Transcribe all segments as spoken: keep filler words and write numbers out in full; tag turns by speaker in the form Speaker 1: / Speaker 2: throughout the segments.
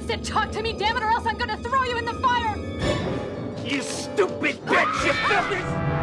Speaker 1: Sit, talk to me, damn it, or else I'm gonna throw you in the fire!
Speaker 2: You stupid bitch! You filthy...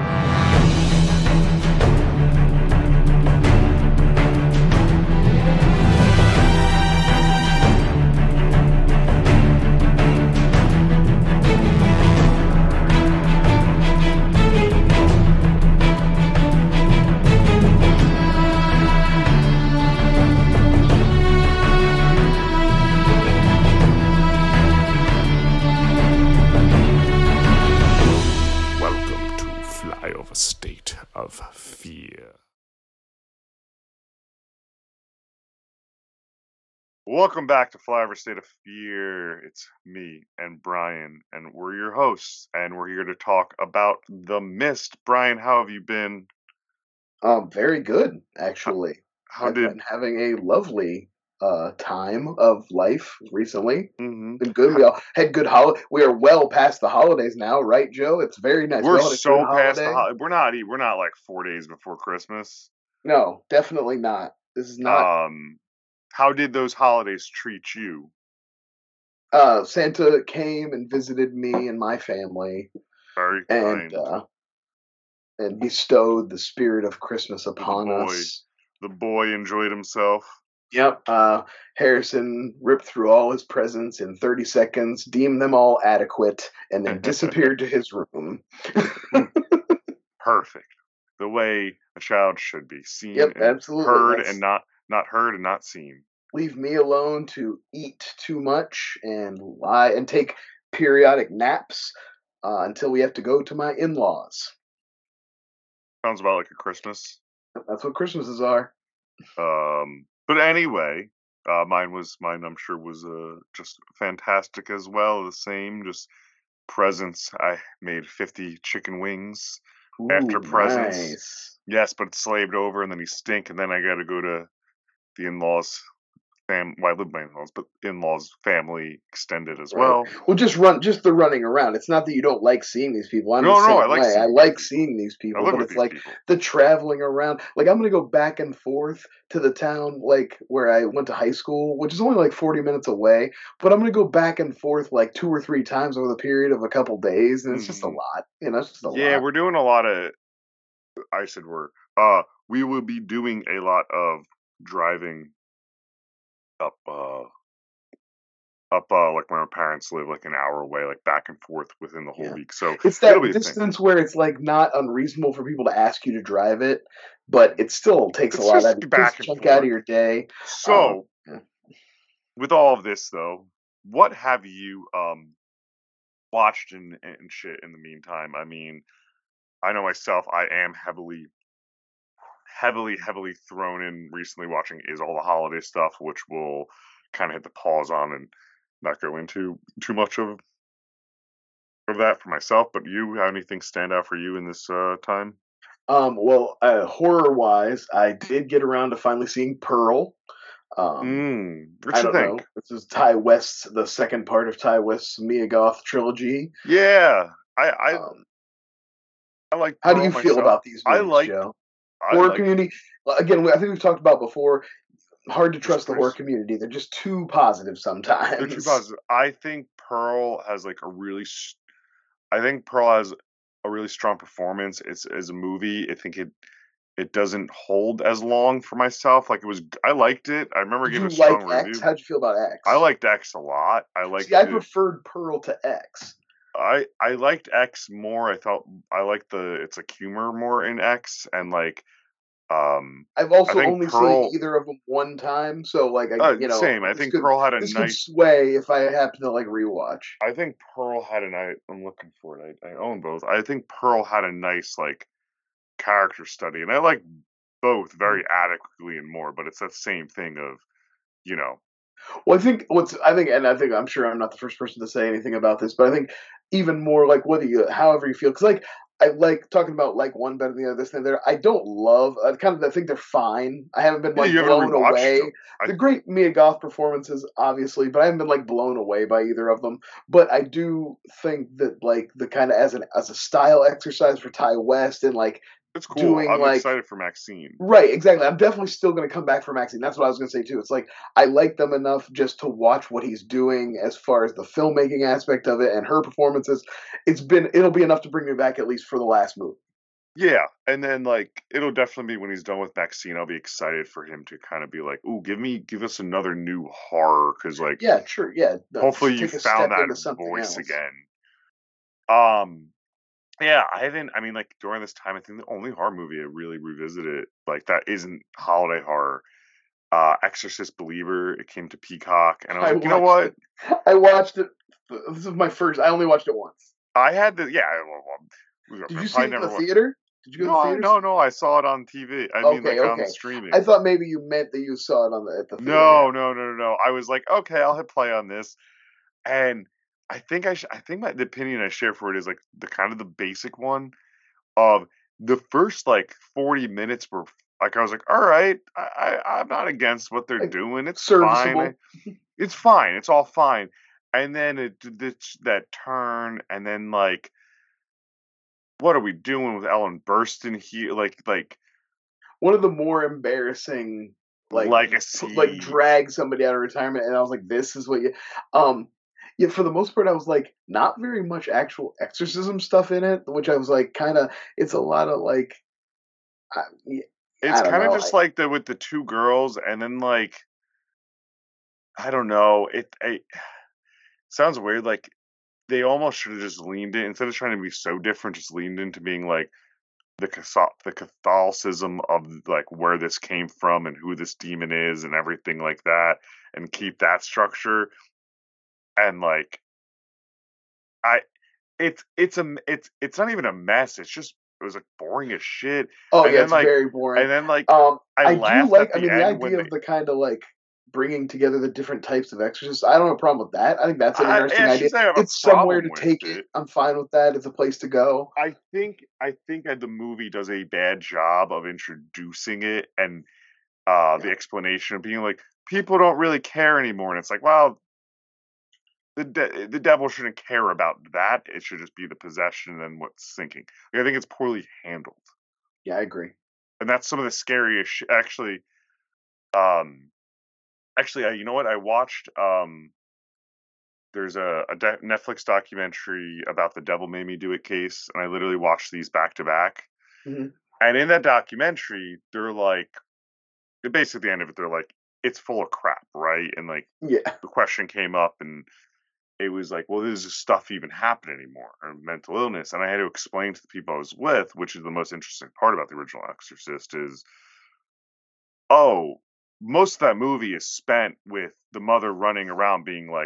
Speaker 3: State of fear. Welcome back to Flyover State of Fear. It's me and Brian, and we're your hosts, and we're here to talk about The Mist. Brian, how have you been?
Speaker 4: Um, very good, actually.
Speaker 3: How, how
Speaker 4: I've
Speaker 3: did
Speaker 4: been having a lovely uh time of life recently.
Speaker 3: Mm-hmm.
Speaker 4: Been good. We all had good holiday. We are well past the holidays now, right, Joe? It's very nice.
Speaker 3: We're
Speaker 4: we
Speaker 3: so past the holiday. We're not. We're not like four days before Christmas.
Speaker 4: No, definitely not. This is not.
Speaker 3: Um, how did those holidays treat you?
Speaker 4: Uh, Santa came and visited me and my family.
Speaker 3: Very
Speaker 4: and,
Speaker 3: kind.
Speaker 4: Uh, and bestowed the spirit of Christmas upon
Speaker 3: the boy,
Speaker 4: us.
Speaker 3: The boy enjoyed himself.
Speaker 4: Yep. Uh, Harrison ripped through all his presents in thirty seconds, deemed them all adequate, and then disappeared to his room.
Speaker 3: Perfect. The way a child should be seen
Speaker 4: yep,
Speaker 3: and
Speaker 4: absolutely.
Speaker 3: heard
Speaker 4: That's,
Speaker 3: and not not heard and not seen.
Speaker 4: Leave me alone to eat too much and lie and take periodic naps uh, until we have to go to my in-laws.
Speaker 3: Sounds about like a Christmas.
Speaker 4: That's what Christmases are.
Speaker 3: Um, but anyway, uh, mine was mine. I'm sure was uh, just fantastic as well. The same, just presents. I made fifty chicken wings
Speaker 4: Ooh,
Speaker 3: after presents.
Speaker 4: Nice.
Speaker 3: Yes, but it's slaved over, and then he stink, and then I got to go to the in-laws. Fam- well, I live with my in-laws, but in-laws family extended as
Speaker 4: right.
Speaker 3: well.
Speaker 4: Well, just run, just the running around. It's not that you don't like seeing these people. I'm
Speaker 3: no,
Speaker 4: the same
Speaker 3: no, I like
Speaker 4: way.
Speaker 3: seeing
Speaker 4: I like seeing these people,
Speaker 3: I live
Speaker 4: but
Speaker 3: with
Speaker 4: it's
Speaker 3: these
Speaker 4: like
Speaker 3: people.
Speaker 4: the traveling around. Like I'm gonna go back and forth to the town, like where I went to high school, which is only like forty minutes away. But I'm gonna go back and forth like two or three times over the period of a couple days, and it's mm. just a lot. You know, it's just a
Speaker 3: yeah, lot. Yeah, we're doing a lot of. I said we're. Uh, we will be doing a lot of driving. Up, uh, up, uh, like where my parents live, like an hour away, like back and forth within the whole
Speaker 4: yeah.
Speaker 3: week. So
Speaker 4: it's that distance where it's like not unreasonable for people to ask you to drive it, but it still takes
Speaker 3: it's
Speaker 4: a lot
Speaker 3: just
Speaker 4: of
Speaker 3: back
Speaker 4: just
Speaker 3: and
Speaker 4: chunk
Speaker 3: forth.
Speaker 4: out of your day.
Speaker 3: So,
Speaker 4: um, yeah.
Speaker 3: with all of this though, what have you um watched and and shit in the meantime? I mean, I know myself, I am heavily. heavily, heavily thrown in recently watching Is All the Holiday Stuff, which we'll kind of hit the pause on and not go into too much of of that for myself. But you, have anything stand out for you in this uh, time?
Speaker 4: Um, well, uh, horror-wise, I did get around to finally seeing Pearl. Um,
Speaker 3: mm, what
Speaker 4: I
Speaker 3: you
Speaker 4: don't
Speaker 3: think?
Speaker 4: know. This is Ty West's, the second part of Ty West's Mia Goth trilogy.
Speaker 3: Yeah, I, I,
Speaker 4: um,
Speaker 3: I like.
Speaker 4: How
Speaker 3: Pearl
Speaker 4: do you
Speaker 3: myself.
Speaker 4: feel about these movies,
Speaker 3: I like,
Speaker 4: Joe?
Speaker 3: I
Speaker 4: horror
Speaker 3: like,
Speaker 4: community. Again, I think we've talked about before. Hard to trust the horror community. They're just too positive sometimes.
Speaker 3: They're too positive. I think Pearl has like a really. I think Pearl has a really strong performance. It's as a movie. I think it. It doesn't hold as long for myself. Like it was, I liked it. I remember
Speaker 4: Did
Speaker 3: giving
Speaker 4: you
Speaker 3: a strong
Speaker 4: like X?
Speaker 3: review.
Speaker 4: How'd you feel about X?
Speaker 3: I liked X a lot. I liked.
Speaker 4: See, I
Speaker 3: it.
Speaker 4: preferred Pearl to X.
Speaker 3: I I liked X more. I thought I liked the it's like humor more in X, and like um.
Speaker 4: I've also
Speaker 3: I think
Speaker 4: only
Speaker 3: Pearl,
Speaker 4: seen either of them one time, so like I,
Speaker 3: uh,
Speaker 4: you know,
Speaker 3: same. I think
Speaker 4: could,
Speaker 3: Pearl had a
Speaker 4: this
Speaker 3: nice
Speaker 4: could sway if I happen to like rewatch.
Speaker 3: I think Pearl had a nice. I'm looking for it. I, I own both. I think Pearl had a nice like character study, and I like both very adequately and more. But it's that same thing of, you know.
Speaker 4: Well, I think what's I think, and I think I'm sure I'm not the first person to say anything about this, but I think even more like whether you, however you feel, because like I like talking about like one better than the other, this thing there. I don't love. I kind of I think they're fine. I haven't been like
Speaker 3: yeah,
Speaker 4: blown away.
Speaker 3: I,
Speaker 4: the great Mia Goth performances, obviously, but I haven't been like blown away by either of them. But I do think that like the kind of as an as a style exercise for Ty West and like
Speaker 3: It's cool.
Speaker 4: doing
Speaker 3: I'm
Speaker 4: like
Speaker 3: excited for Maxine.
Speaker 4: right, exactly. I'm definitely still going to come back for Maxine. That's what I was going to say too. It's like I like them enough just to watch what he's doing as far as the filmmaking aspect of it and her performances. It's been it'll be enough to bring me back at least for the last movie.
Speaker 3: Yeah, and then like it'll definitely be when he's done with Maxine. I'll be excited for him to kind of be like, "Ooh, give me, give us another new horror," because like
Speaker 4: Yeah, true. Yeah, no,
Speaker 3: hopefully you
Speaker 4: take a
Speaker 3: found
Speaker 4: step
Speaker 3: that
Speaker 4: into something
Speaker 3: voice
Speaker 4: else.
Speaker 3: again. Um, yeah, I haven't. I mean, like during this time, I think the only horror movie I really revisited like that isn't holiday horror. Uh, Exorcist Believer. It came to Peacock, and I was
Speaker 4: I
Speaker 3: like, you know
Speaker 4: watched
Speaker 3: what?
Speaker 4: it. I watched it. This is my first. I only watched it once.
Speaker 3: I had the yeah. I, well, well,
Speaker 4: Did
Speaker 3: I
Speaker 4: you see
Speaker 3: probably
Speaker 4: it in
Speaker 3: never
Speaker 4: the
Speaker 3: wa-
Speaker 4: theater? Did you go to the
Speaker 3: No,
Speaker 4: theaters?
Speaker 3: no, no. I saw it on T V. I mean,
Speaker 4: Okay,
Speaker 3: like on
Speaker 4: okay.
Speaker 3: streaming.
Speaker 4: I thought maybe you meant that you saw it on the at the theater.
Speaker 3: No, no, no, no, no. I was like, okay, I'll hit play on this, and I think I, sh- I think my the opinion I share for it is like the kind of the basic one of the first like forty minutes were like I was like, all right, I, I I'm not against what they're
Speaker 4: Like,
Speaker 3: doing. It's fine.
Speaker 4: serviceable.
Speaker 3: I- It's fine. It's all fine. And then it this that turn, and then like, what are we doing with Ellen Burstyn here? Like like
Speaker 4: One of the more embarrassing like p- like
Speaker 3: legacy.
Speaker 4: drag somebody out of retirement, and I was like, this is what you. Um, yeah, for the most part, I was like, not very much actual exorcism stuff in it, which I was like, kind of. It's a lot of like, I, yeah,
Speaker 3: It's
Speaker 4: I don't
Speaker 3: kind of
Speaker 4: know.
Speaker 3: just
Speaker 4: I,
Speaker 3: like the with the two girls, and then like I don't know. It, it sounds weird. Like they almost should have just leaned in instead of trying to be so different. Just leaned into being like the Catho- the Catholicism of like where this came from and who this demon is and everything like that, and keep that structure. And like I, it's it's a it's it's not even a mess. It's just it was like boring as shit.
Speaker 4: oh
Speaker 3: And
Speaker 4: yeah,
Speaker 3: then
Speaker 4: it's
Speaker 3: like
Speaker 4: very boring.
Speaker 3: and then like
Speaker 4: Um,
Speaker 3: I
Speaker 4: I do
Speaker 3: laughed
Speaker 4: like.
Speaker 3: at
Speaker 4: I
Speaker 3: the
Speaker 4: mean, the
Speaker 3: end when
Speaker 4: idea
Speaker 3: they
Speaker 4: of the kind of like bringing together the different types of exorcists. I don't have a problem with that. I think that's an
Speaker 3: I,
Speaker 4: interesting
Speaker 3: I
Speaker 4: idea.
Speaker 3: should say I have a
Speaker 4: It's somewhere
Speaker 3: problem
Speaker 4: to
Speaker 3: with
Speaker 4: take it.
Speaker 3: it.
Speaker 4: I'm fine with that. It's a place to go.
Speaker 3: I think I think that the movie does a bad job of introducing it and uh the explanation of being like people don't really care anymore, and it's like, well, the de- the devil shouldn't care about that. It should just be the possession and what's sinking. Like, I think it's poorly handled,
Speaker 4: Yeah, I agree.
Speaker 3: and that's some of the scariest. Sh- actually, um, actually, uh, you know what? I watched um. There's a, a de- Netflix documentary about the Devil Made Me Do It case, and I literally watched these back to back.
Speaker 4: hmm
Speaker 3: And in that documentary, they're like, basically at the end of it, they're like, it's full of crap, right? And like
Speaker 4: Yeah.
Speaker 3: the question came up, and it was like, well, does this stuff even happen anymore, or mental illness? And I had to explain to the people I was with, which is the most interesting part about the original Exorcist, is oh, most of that movie is spent with the mother running around being like,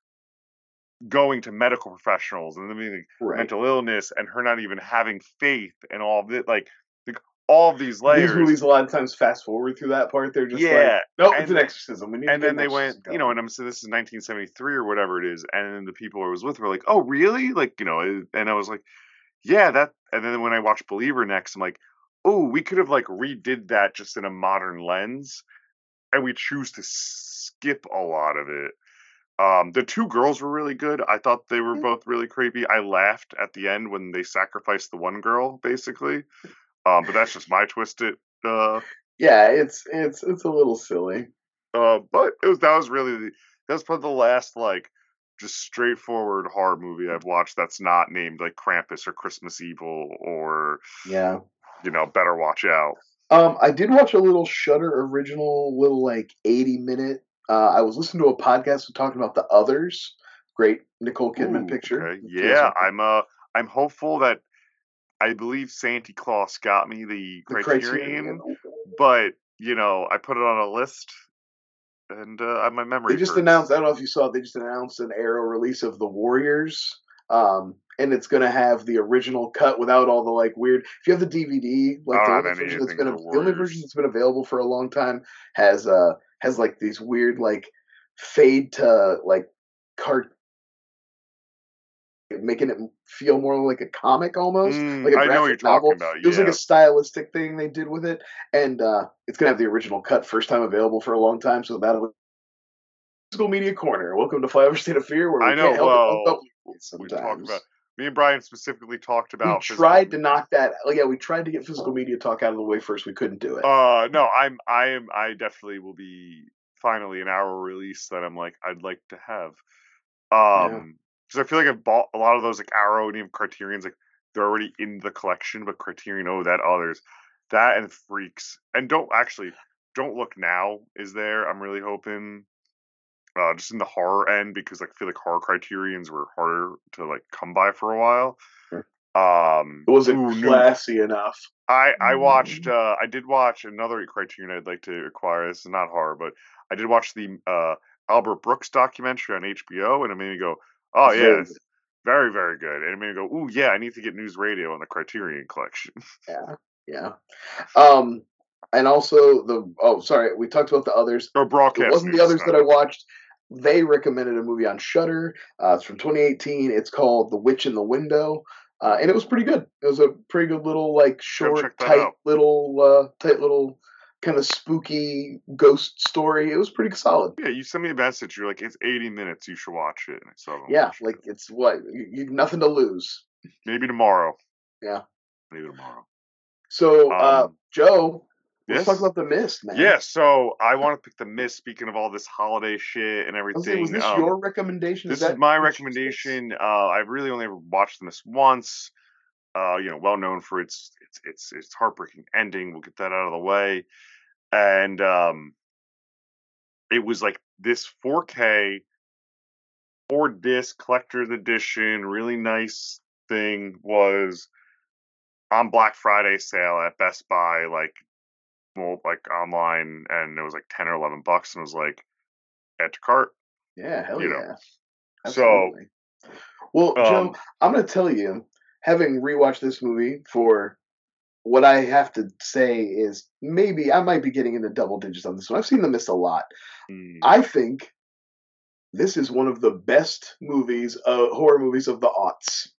Speaker 3: going to medical professionals and then being like,
Speaker 4: Right.
Speaker 3: mental illness, and her not even having faith and all of it, like, like all of these
Speaker 4: These
Speaker 3: layers.
Speaker 4: movies a lot of times fast forward through that part. They're just like,
Speaker 3: Yeah,
Speaker 4: nope,
Speaker 3: and
Speaker 4: it's an
Speaker 3: then-
Speaker 4: exorcism. We need
Speaker 3: and
Speaker 4: to get
Speaker 3: then
Speaker 4: an
Speaker 3: they went,
Speaker 4: exorcism
Speaker 3: you know,
Speaker 4: going.
Speaker 3: and I'm saying this is nineteen seventy-three or whatever it is, and then the people I was with were like, "Oh, really?" Like, you know, and and I was like, "Yeah, that." And then when I watched Believer next, I'm like, "Oh, we could have like redid that just in a modern lens," and we choose to skip a lot of it. Um, the two girls were really good. I thought they were
Speaker 4: Mm.
Speaker 3: both really creepy. I laughed at the end when they sacrificed the one girl, basically. Um, but that's just my twisted. Uh,
Speaker 4: Yeah, it's it's it's a little silly.
Speaker 3: uh, but it was that was really the, that was probably the last like just straightforward horror movie I've watched that's not named like Krampus or Christmas Evil or
Speaker 4: Yeah.
Speaker 3: you know Better Watch Out.
Speaker 4: Um, I did watch a little Shudder original, little like eighty minute. Uh, I was listening to a podcast talking about The Others. Great Nicole Kidman
Speaker 3: Ooh,
Speaker 4: picture.
Speaker 3: okay,
Speaker 4: It feels
Speaker 3: yeah,
Speaker 4: like
Speaker 3: I'm uh I'm hopeful that I believe Santa Claus got me the
Speaker 4: the
Speaker 3: Criterion,
Speaker 4: Criterion.
Speaker 3: but you know I put it on a list and uh, my memory
Speaker 4: They just
Speaker 3: hurts.
Speaker 4: announced. I don't know if you saw. They just announced an Arrow release of The Warriors. Um, and it's gonna have the original cut without all the like weird. If you have the D V D, like
Speaker 3: I
Speaker 4: the
Speaker 3: don't
Speaker 4: only
Speaker 3: have
Speaker 4: version that's
Speaker 3: anything
Speaker 4: been
Speaker 3: of
Speaker 4: av-
Speaker 3: the
Speaker 4: the only
Speaker 3: Warriors.
Speaker 4: version that's been available for a long time has uh has like these weird like fade to like cart making it feel more like a comic almost,
Speaker 3: Mm,
Speaker 4: like a
Speaker 3: I know what you're
Speaker 4: graphic novel.
Speaker 3: talking about.
Speaker 4: It was like
Speaker 3: Yeah.
Speaker 4: a stylistic thing they did with it, and uh, it's gonna have the original cut first time available for a long time. So that'll Physical Media Corner. Welcome to Flyover State of Fear, where we
Speaker 3: I know.
Speaker 4: can't help
Speaker 3: Well,
Speaker 4: it but
Speaker 3: we talk
Speaker 4: sometimes.
Speaker 3: about Me and Brian specifically talked
Speaker 4: We
Speaker 3: about
Speaker 4: tried
Speaker 3: physical.
Speaker 4: to knock that. Oh yeah, we tried to get physical media talk out of the way first. We couldn't do it.
Speaker 3: Uh, no, I'm, I am, I definitely will be finally an hour release that I'm like, I'd like to have.
Speaker 4: Yeah.
Speaker 3: Um, because I feel like I've bought a lot of those like Arrow and even Criterion's like they're already in the collection, but Criterion, oh, that others, that and Freaks, and don't actually Don't Look Now is there. I'm really hoping, uh, just in the horror end because like I feel like horror Criterions were harder to like come by for a while.
Speaker 4: Sure.
Speaker 3: Um,
Speaker 4: It wasn't
Speaker 3: ooh, new.
Speaker 4: classy enough.
Speaker 3: I I watched. Uh, I did watch another Criterion I'd like to acquire. This is not horror, but I did watch the uh, Albert Brooks documentary on H B O, and it made me go, "Oh
Speaker 4: It's
Speaker 3: yeah,
Speaker 4: very
Speaker 3: it's very very good." And it made me go, "Ooh yeah, I need to get News Radio on the Criterion collection."
Speaker 4: Yeah, yeah. Um, and also the oh, sorry, we talked about the others.
Speaker 3: Or
Speaker 4: It
Speaker 3: broadcast
Speaker 4: wasn't the
Speaker 3: news.
Speaker 4: others that I watched. They recommended a movie on Shudder. Uh, it's from twenty eighteen. It's called The Witch in the Window, uh, and it was pretty good. It was a pretty good little, like, short,
Speaker 3: check that
Speaker 4: tight
Speaker 3: out.
Speaker 4: little, uh, tight little, kind of spooky ghost story. It was pretty solid.
Speaker 3: Yeah, you sent me a message. You're like, "It's eighty minutes. You should watch it." And I said,
Speaker 4: Yeah, like it's what you, you nothing to lose.
Speaker 3: maybe tomorrow.
Speaker 4: Yeah.
Speaker 3: Maybe tomorrow.
Speaker 4: So, uh,
Speaker 3: Um,
Speaker 4: Joe, let's
Speaker 3: yes.
Speaker 4: talk about The Mist, man.
Speaker 3: Yeah, so I want to pick The Mist. Speaking of all this holiday shit and
Speaker 4: I was,
Speaker 3: everything,
Speaker 4: was this
Speaker 3: um,
Speaker 4: your recommendation?
Speaker 3: this
Speaker 4: is,
Speaker 3: is
Speaker 4: that
Speaker 3: my
Speaker 4: your choice?
Speaker 3: recommendation. Uh, I've really only ever watched The Mist once. Uh, you know, well known for its its its its heartbreaking ending. We'll get that out of the way. And um, it was like this four K, four disc collector's edition, really nice thing. Was on Black Friday sale at Best Buy, like well, like online, and it was like ten or eleven bucks, and it was like add to cart.
Speaker 4: Yeah, hell
Speaker 3: You know,
Speaker 4: yeah.
Speaker 3: so
Speaker 4: Absolutely. Well, Joe,
Speaker 3: um,
Speaker 4: I'm going to tell you, having rewatched this movie for what I have to say is maybe I might be getting into double digits on this one. I've seen The Mist a lot.
Speaker 3: mm,
Speaker 4: I think this is one of the best movies, uh, horror movies of the aughts.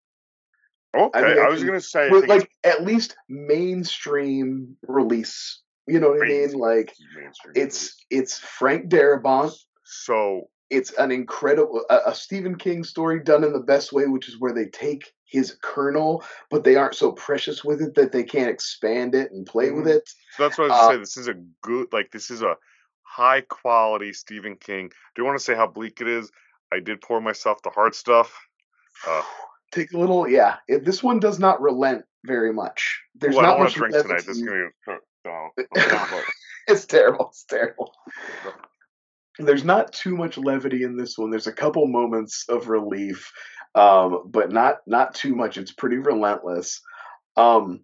Speaker 4: I
Speaker 3: okay.
Speaker 4: think I
Speaker 3: I was
Speaker 4: can,
Speaker 3: gonna say, I
Speaker 4: with
Speaker 3: think it's
Speaker 4: like at least mainstream release. You know what I mean?
Speaker 3: crazy
Speaker 4: Like
Speaker 3: mainstream.
Speaker 4: it's it's Frank Darabont.
Speaker 3: So
Speaker 4: It's an incredible a, a Stephen King story done in the best way, which is where they take his kernel, but they aren't so precious with it that they can't expand it and play with
Speaker 3: Mhm.
Speaker 4: it.
Speaker 3: So that's what I was
Speaker 4: Uh,
Speaker 3: gonna say. This is a good, like, this is a high quality Stephen King. Do you want to say how bleak it is? I did pour myself the hard stuff. Uh,
Speaker 4: take a little, yeah. It, this one does not relent very much. There's
Speaker 3: ooh, I don't
Speaker 4: not
Speaker 3: want
Speaker 4: much
Speaker 3: to drink tonight. This is
Speaker 4: levity.
Speaker 3: gonna be no, no,
Speaker 4: It's terrible. It's terrible. There's not too much levity in this one. There's a couple moments of relief, um, but not not too much. It's pretty relentless. Um,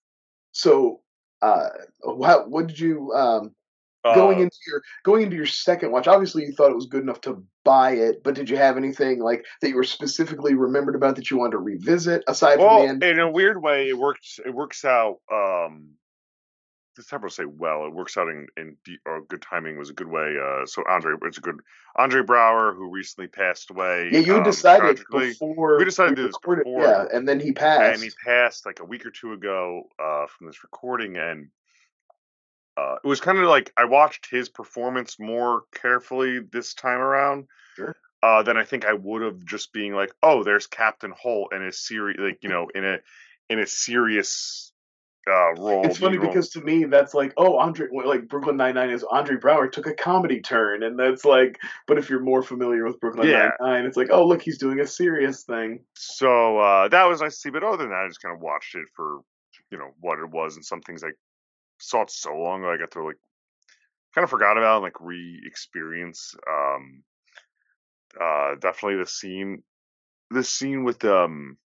Speaker 4: so, uh, what what did you um, going
Speaker 3: uh,
Speaker 4: into your going into your second watch? Obviously, you thought it was good enough to buy it, but did you have anything like that you were specifically remembered about that you wanted to revisit aside from the
Speaker 3: well,
Speaker 4: end?
Speaker 3: in a weird way, it works. It works out. Um, this time I'll say well. It works out in in de- or good timing was a good way. Uh, so Andre, it's a good Andre Brower who recently passed away.
Speaker 4: Yeah, you had
Speaker 3: Um,
Speaker 4: decided
Speaker 3: tragically,
Speaker 4: before
Speaker 3: we
Speaker 4: we
Speaker 3: decided to do this
Speaker 4: recorded.
Speaker 3: before.
Speaker 4: Yeah, and then he
Speaker 3: And he
Speaker 4: passed.
Speaker 3: passed like a week or two ago uh, from this recording, and uh, it was kind of like I watched his performance more carefully this time around
Speaker 4: Sure.
Speaker 3: uh, than I think I would have just being like, oh, there's Captain Holt in a serious, like you know, in a in a serious uh, role.
Speaker 4: It's funny
Speaker 3: role.
Speaker 4: because to me that's like, oh, Andre, like Brooklyn Nine Nine is Andre Brower took a comedy turn, and that's like, but if you're more familiar with Brooklyn
Speaker 3: Yeah.
Speaker 4: Nine Nine, it's like, oh, look, he's doing a serious thing.
Speaker 3: So uh, that was nice to see, but other than that, I just kind of watched it for you know what it was, and some things I saw it so long ago, I got to like kind of forgot about and like re-experience. Um, uh, definitely the scene, the scene with um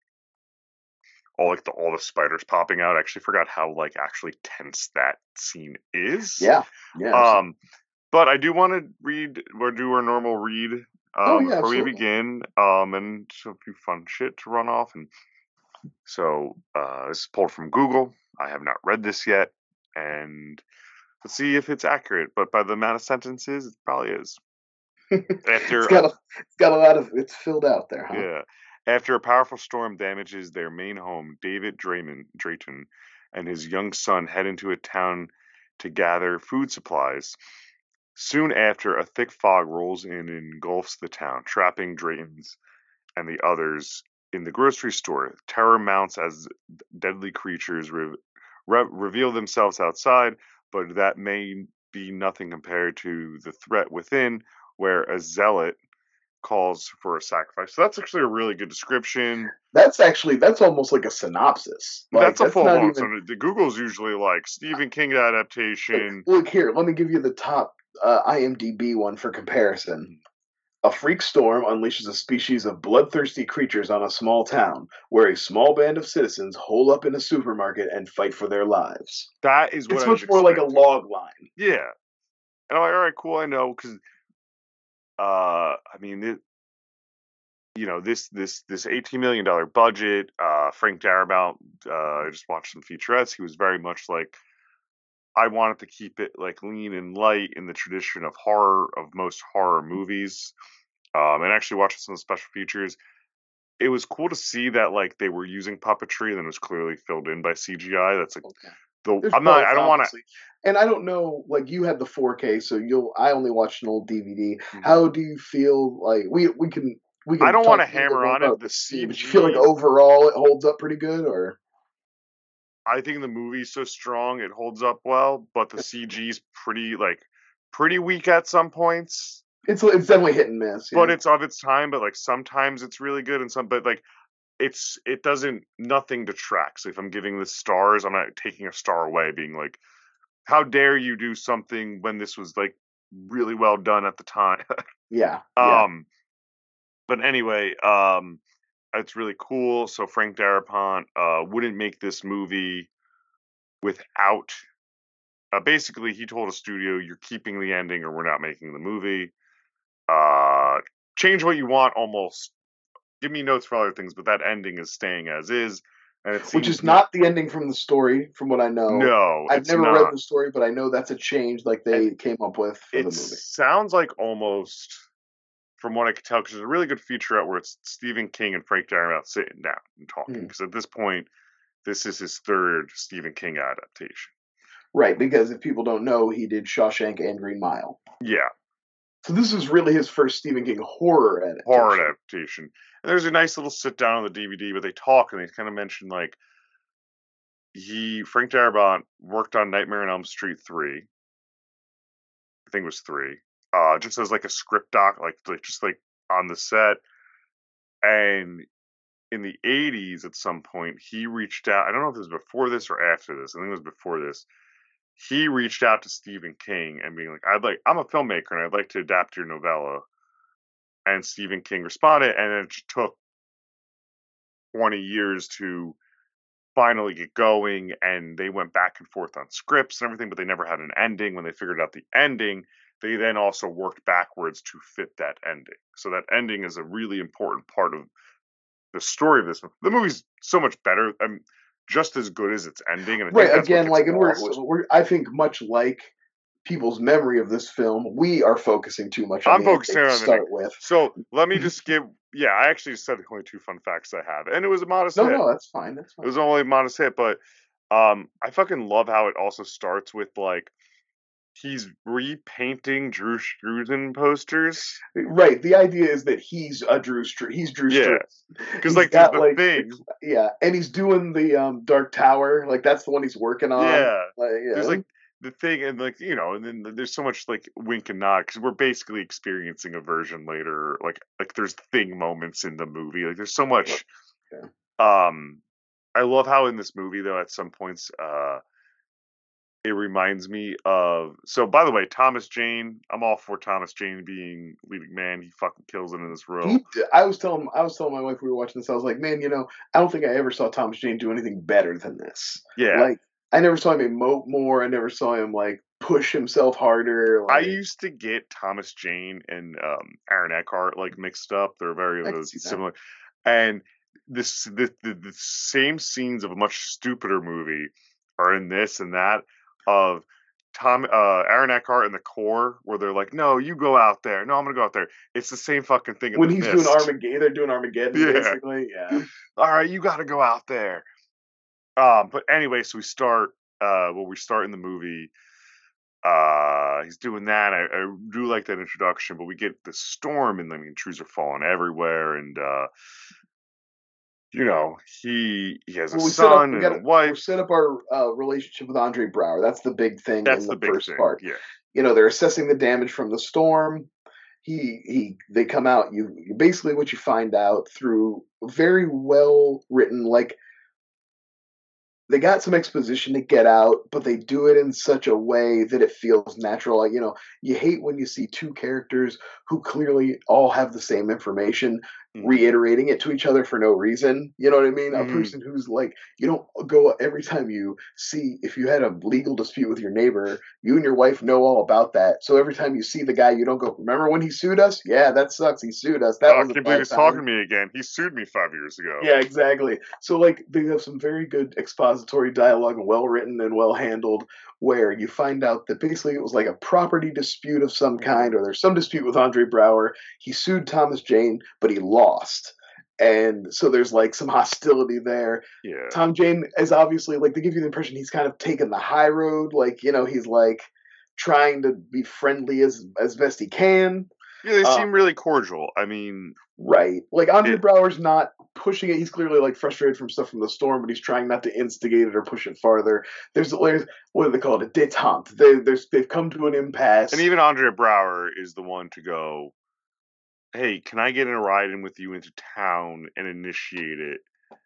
Speaker 3: all like the all the spiders popping out. I actually forgot how like actually tense that scene is.
Speaker 4: Yeah, yeah.
Speaker 3: Um, but I do want to read or do our normal read um
Speaker 4: Oh, yeah,
Speaker 3: before we
Speaker 4: absolutely.
Speaker 3: begin. Um, and a few fun shit to run off. And so uh, this is pulled from Google. I have not read this yet, and let's see if it's accurate. But by the amount of sentences, it probably is. After
Speaker 4: it's got a, it's got a lot of it's filled out there, huh?
Speaker 3: Yeah. After a powerful storm damages their main home, David Draymond, Drayton and his young son head into a town to gather food supplies. Soon after, a thick fog rolls in and engulfs the town, trapping Drayton's and the others in the grocery store. Terror mounts as deadly creatures re- re- reveal themselves outside, but that may be nothing compared to the threat within, where a zealot calls for a sacrifice. So that's actually a really good description.
Speaker 4: That's actually that's almost like a synopsis. Like
Speaker 3: That's a
Speaker 4: that's
Speaker 3: full
Speaker 4: not
Speaker 3: blown.
Speaker 4: even.
Speaker 3: So the Google's usually like Stephen King adaptation.
Speaker 4: Look here, let me give you the top uh, IMDb one for comparison. A freak storm unleashes a species of bloodthirsty creatures on a small town, where a small band of citizens hole up in a supermarket and fight for their lives.
Speaker 3: That is what
Speaker 4: It's
Speaker 3: I was
Speaker 4: much more like a
Speaker 3: expecting.
Speaker 4: log line.
Speaker 3: Yeah, and I'm like, all right, cool. I know because, uh, I mean, it, you know, this this this eighteen million dollar budget. Uh, Frank Darabont. Uh, I just watched some featurettes. He was very much like, I wanted to keep it like lean and light in the tradition of horror of most horror movies. Um, and actually watching some of the special features, it was cool to see that like they were using puppetry and then it was clearly filled in by C G I. That's like
Speaker 4: Okay.
Speaker 3: the
Speaker 4: There's
Speaker 3: I'm not.
Speaker 4: both,
Speaker 3: I don't want
Speaker 4: obviously. And I don't know, like you had the four K, so you'll. I only watched an old D V D.
Speaker 3: to.
Speaker 4: How do you feel? Like we we can we
Speaker 3: I
Speaker 4: can
Speaker 3: don't want
Speaker 4: talk
Speaker 3: to
Speaker 4: a little bit
Speaker 3: hammer
Speaker 4: more
Speaker 3: on it.
Speaker 4: about
Speaker 3: The
Speaker 4: the scene, but you feel like
Speaker 3: C G,
Speaker 4: overall it holds up pretty good, or
Speaker 3: I think the movie's so strong it holds up well, but the C G's pretty like pretty weak at some points.
Speaker 4: it's it's definitely hit and miss.
Speaker 3: But
Speaker 4: Yeah.
Speaker 3: it's of its time. But like sometimes it's really good and some. But like it's it doesn't nothing detracts. If I'm giving this stars, I'm not taking a star away, being like, how dare you do something when this was like really well done at the time.
Speaker 4: Yeah, yeah.
Speaker 3: um, but anyway, um, it's really cool. So Frank Darabont uh wouldn't make this movie without. Uh, basically, he told a studio, "You're keeping the ending, or we're not making the movie. Uh, change what you want. Almost give me notes for other things, but that ending is staying as is." And it
Speaker 4: Which
Speaker 3: seems
Speaker 4: is
Speaker 3: mo-
Speaker 4: not the ending from the story, from what I know.
Speaker 3: no,
Speaker 4: I've
Speaker 3: it's
Speaker 4: never read
Speaker 3: not.
Speaker 4: the story, but I know that's a change like
Speaker 3: And
Speaker 4: they came up with for the
Speaker 3: it
Speaker 4: movie.
Speaker 3: sounds like almost, from what I could tell, because there's a really good featurette where it's Stephen King and Frank Darabont sitting down and talking.
Speaker 4: Hmm.
Speaker 3: Because at this point, this is his third Stephen King adaptation.
Speaker 4: Right, because if people don't know, he did Shawshank and Green Mile.
Speaker 3: Yeah,
Speaker 4: So this is really his first Stephen King horror adaptation.
Speaker 3: horror adaptation. And there's a nice little sit down on the D V D, but they talk and they kind of mention like he Frank Darabont worked on Nightmare on Elm Street three. I think it was three. Uh, just as like a script doc, like like just like on the set. And in the eighties, at some point, he reached out. I don't know if it was before this or after this. I think it was before this. He reached out to Stephen King and being like, "I'd like, I'm a filmmaker and I'd like to adapt your novella." And Stephen King responded, and it took twenty years to finally get going. And they went back and forth on scripts and everything, but they never had an ending. When they figured out the ending, they then also worked backwards to fit that ending. So that ending is a really important part of the story of this. The movie's so much better. I mean, just as good as its ending, and I think
Speaker 4: Right,
Speaker 3: that's what
Speaker 4: again,
Speaker 3: gets
Speaker 4: like, and we're,
Speaker 3: lost.
Speaker 4: we're, I think, much like people's memory of this film, we are focusing too much on
Speaker 3: I'm
Speaker 4: the ending
Speaker 3: focusing
Speaker 4: to
Speaker 3: on the
Speaker 4: start
Speaker 3: ending.
Speaker 4: with.
Speaker 3: So let me just give. Yeah, I actually said the only two fun facts I have, and it was a modest
Speaker 4: No,
Speaker 3: hit.
Speaker 4: no, that's fine. That's
Speaker 3: It
Speaker 4: fine.
Speaker 3: was only a modest hit, but um, I fucking love how it also starts with like he's repainting Drew Struzan posters.
Speaker 4: Right. The idea is that he's a Drew Str- he's Drew
Speaker 3: Yeah,
Speaker 4: Struzan.
Speaker 3: because
Speaker 4: He's
Speaker 3: like there's
Speaker 4: got
Speaker 3: the
Speaker 4: like
Speaker 3: thing.
Speaker 4: the, yeah, and he's doing the um Dark Tower. Like that's the one he's working on.
Speaker 3: Yeah,
Speaker 4: Like, yeah.
Speaker 3: there's like the thing, and like you know, and then there's so much like wink and nod because we're basically experiencing a version later. Like like there's thing moments in the movie. Like there's so much.
Speaker 4: Yeah.
Speaker 3: Um, I love how in this movie though, at some points, uh, it reminds me of. So by the way, Thomas Jane. I'm all for Thomas Jane being leading man. He fucking kills it in this role.
Speaker 4: He, I was telling I was telling my wife we were watching this. I was like, man, you know, I don't think I ever saw Thomas Jane do anything better than this.
Speaker 3: Yeah.
Speaker 4: Like I never saw him emote more. I never saw him like push himself harder.
Speaker 3: I
Speaker 4: Like,
Speaker 3: used to get Thomas Jane and um, Aaron Eckhart like mixed up. They're very
Speaker 4: I
Speaker 3: uh,
Speaker 4: can see that.
Speaker 3: similar, and this the, the the same scenes of a much stupider movie are in this and that of Tom uh, Aaron Eckhart and the Core, where they're like, "No, you go out there. No, I'm gonna go out there." It's the same fucking thing. In
Speaker 4: When
Speaker 3: the
Speaker 4: he's
Speaker 3: Mist.
Speaker 4: doing Armageddon, they're doing Armageddon
Speaker 3: Yeah.
Speaker 4: basically. Yeah.
Speaker 3: All right, you got to go out there. Um, but anyway, so we start. Uh, well, we start in the movie. Uh, he's doing that. I, I do like that introduction, but we get the storm, and I mean, trees are falling everywhere, and uh, you know, he he has a
Speaker 4: Well, we set up.
Speaker 3: son
Speaker 4: We
Speaker 3: and
Speaker 4: got
Speaker 3: a
Speaker 4: to. We
Speaker 3: wife.
Speaker 4: set up our uh, relationship with Andre Brower. That's the big thing in
Speaker 3: That's the
Speaker 4: the
Speaker 3: big
Speaker 4: first
Speaker 3: thing.
Speaker 4: part.
Speaker 3: Yeah.
Speaker 4: You know, they're assessing the damage from the storm. He he. They come out. You, you basically what you find out through very well written, like they got some exposition to get out, but they do it in such a way that it feels natural. Like, you know, you hate when you see two characters who clearly all have the same information
Speaker 3: Mm-hmm.
Speaker 4: reiterating it to each other for no reason. You know what I mean? A
Speaker 3: Mm-hmm.
Speaker 4: person who's like, you don't go every time you see, if you had a legal dispute with your neighbor, you and your wife know all about that. So every time you see the guy, you don't go, remember when he sued us? Yeah, that sucks. He sued us. That
Speaker 3: Oh, I
Speaker 4: was a
Speaker 3: can't believe
Speaker 4: bad
Speaker 3: he's
Speaker 4: time.
Speaker 3: talking to me again. He sued me five years ago.
Speaker 4: Yeah, exactly. So like they have some very good expository dialogue, well written and well handled, where you find out that basically it was like a property dispute of some kind, or there's some dispute with Andre Brower. He sued Thomas Jane, but he lost. And so there's like some hostility there.
Speaker 3: Yeah.
Speaker 4: Tom Jane is obviously like they give you the impression he's kind of taken the high road, like, you know, he's like trying to be friendly as as best he can.
Speaker 3: Yeah, they
Speaker 4: Uh,
Speaker 3: seem really cordial. I mean,
Speaker 4: Right. Like Andre
Speaker 3: It-
Speaker 4: Brower's not pushing it. He's clearly like frustrated from stuff from the storm, but he's trying not to instigate it or push it farther. There's, there's what do they call it? A détente. They, there's, they've come to an impasse.
Speaker 3: and even Andre Brower is the one to go, hey, can I get in a ride in with you into town and initiate it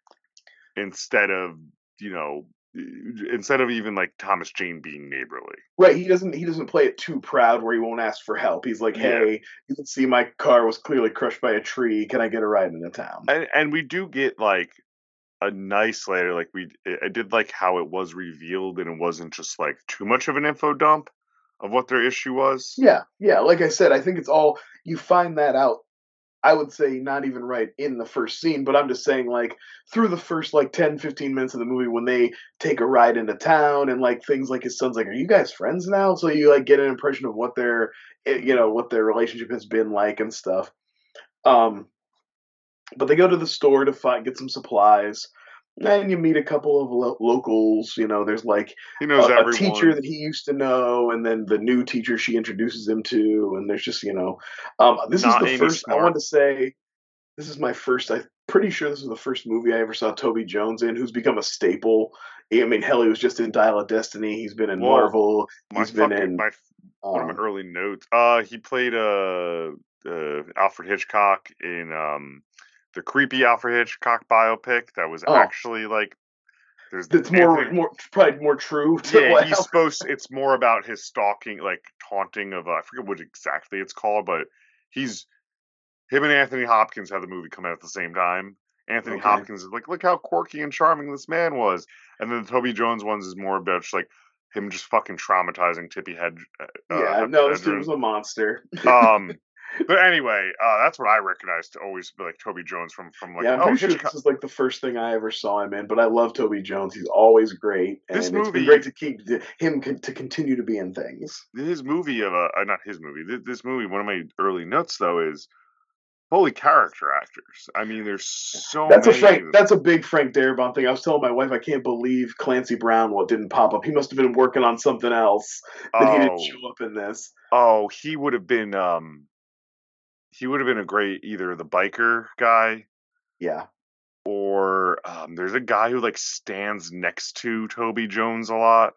Speaker 3: instead of, you know, instead of even like Thomas Jane being neighborly.
Speaker 4: Right. He doesn't. He doesn't play it too proud where he won't ask for help. He's like,
Speaker 3: Yeah.
Speaker 4: "Hey, you can see my car was clearly crushed by a tree. Can I get a ride into town?"
Speaker 3: And, and we do get like a nice later, like we, I did like how it was revealed and it wasn't just like too much of an info dump of what their issue was.
Speaker 4: Yeah. Yeah. Like I said, I think it's all you find that out. I would say not even right in the first scene, but I'm just saying like through the first like ten, fifteen minutes of the movie when they take a ride into town and like things like his son's like, are you guys friends now? So you like get an impression of what their, eh, you know, what their relationship has been like and stuff. Um, but they go to the store to find, get some supplies. And you meet a couple of lo- locals. You know, there's like
Speaker 3: He knows
Speaker 4: a, a
Speaker 3: everyone.
Speaker 4: teacher that he used to know, and then the new teacher she introduces him to. And there's just, you know, um, this
Speaker 3: Not
Speaker 4: is the
Speaker 3: Amy
Speaker 4: first. I
Speaker 3: Smart.
Speaker 4: want to say this is my first. I'm pretty sure this is the first movie I ever saw Toby Jones in, who's become a staple. I mean, hell, he was just in Dial of Destiny. He's been in
Speaker 3: Whoa.
Speaker 4: Marvel.
Speaker 3: My
Speaker 4: He's been
Speaker 3: fucking
Speaker 4: in.
Speaker 3: my one of
Speaker 4: Um,
Speaker 3: my early notes. Uh, he played uh, uh Alfred Hitchcock in um the creepy Alfred Hitchcock biopic that was
Speaker 4: Oh.
Speaker 3: actually like there's
Speaker 4: that's more,
Speaker 3: Anthony-
Speaker 4: more, probably more true. To
Speaker 3: Yeah,
Speaker 4: what
Speaker 3: he's
Speaker 4: Alfred-
Speaker 3: supposed. It's more about his stalking, like taunting of. Uh, I forget what exactly it's called, but he's him and Anthony Hopkins had the movie come out at the same time. Anthony
Speaker 4: Okay.
Speaker 3: Hopkins is like, look how quirky and charming this man was, and then the Toby Jones ones is more about just like him just fucking traumatizing Tippy Head. Uh,
Speaker 4: Yeah,
Speaker 3: Hep-
Speaker 4: no, this dude
Speaker 3: Hedren.
Speaker 4: was a monster.
Speaker 3: Um, but anyway, uh, that's what I recognized to always be like Toby Jones from from like
Speaker 4: yeah, I'm
Speaker 3: oh
Speaker 4: pretty sure
Speaker 3: Hitchcock.
Speaker 4: this is like the first thing I ever saw him in. But I love Toby Jones. He's always great, and
Speaker 3: This
Speaker 4: it's
Speaker 3: movie-
Speaker 4: been great to keep to, him con- to continue to be in things.
Speaker 3: His movie of uh, uh, not his movie. This, this movie, one of my early notes though is holy character actors. I mean, there's so
Speaker 4: That's a
Speaker 3: many.
Speaker 4: Frank.
Speaker 3: of them.
Speaker 4: That's a big Frank Darabont thing. I was telling my wife I can't believe Clancy Brown what didn't pop up. He must have been working on something else that he didn't
Speaker 3: Oh.
Speaker 4: show up in this.
Speaker 3: Oh, he would have been um he would have been a great either the biker guy
Speaker 4: Yeah.
Speaker 3: or um there's a guy who like stands next to Toby Jones a lot.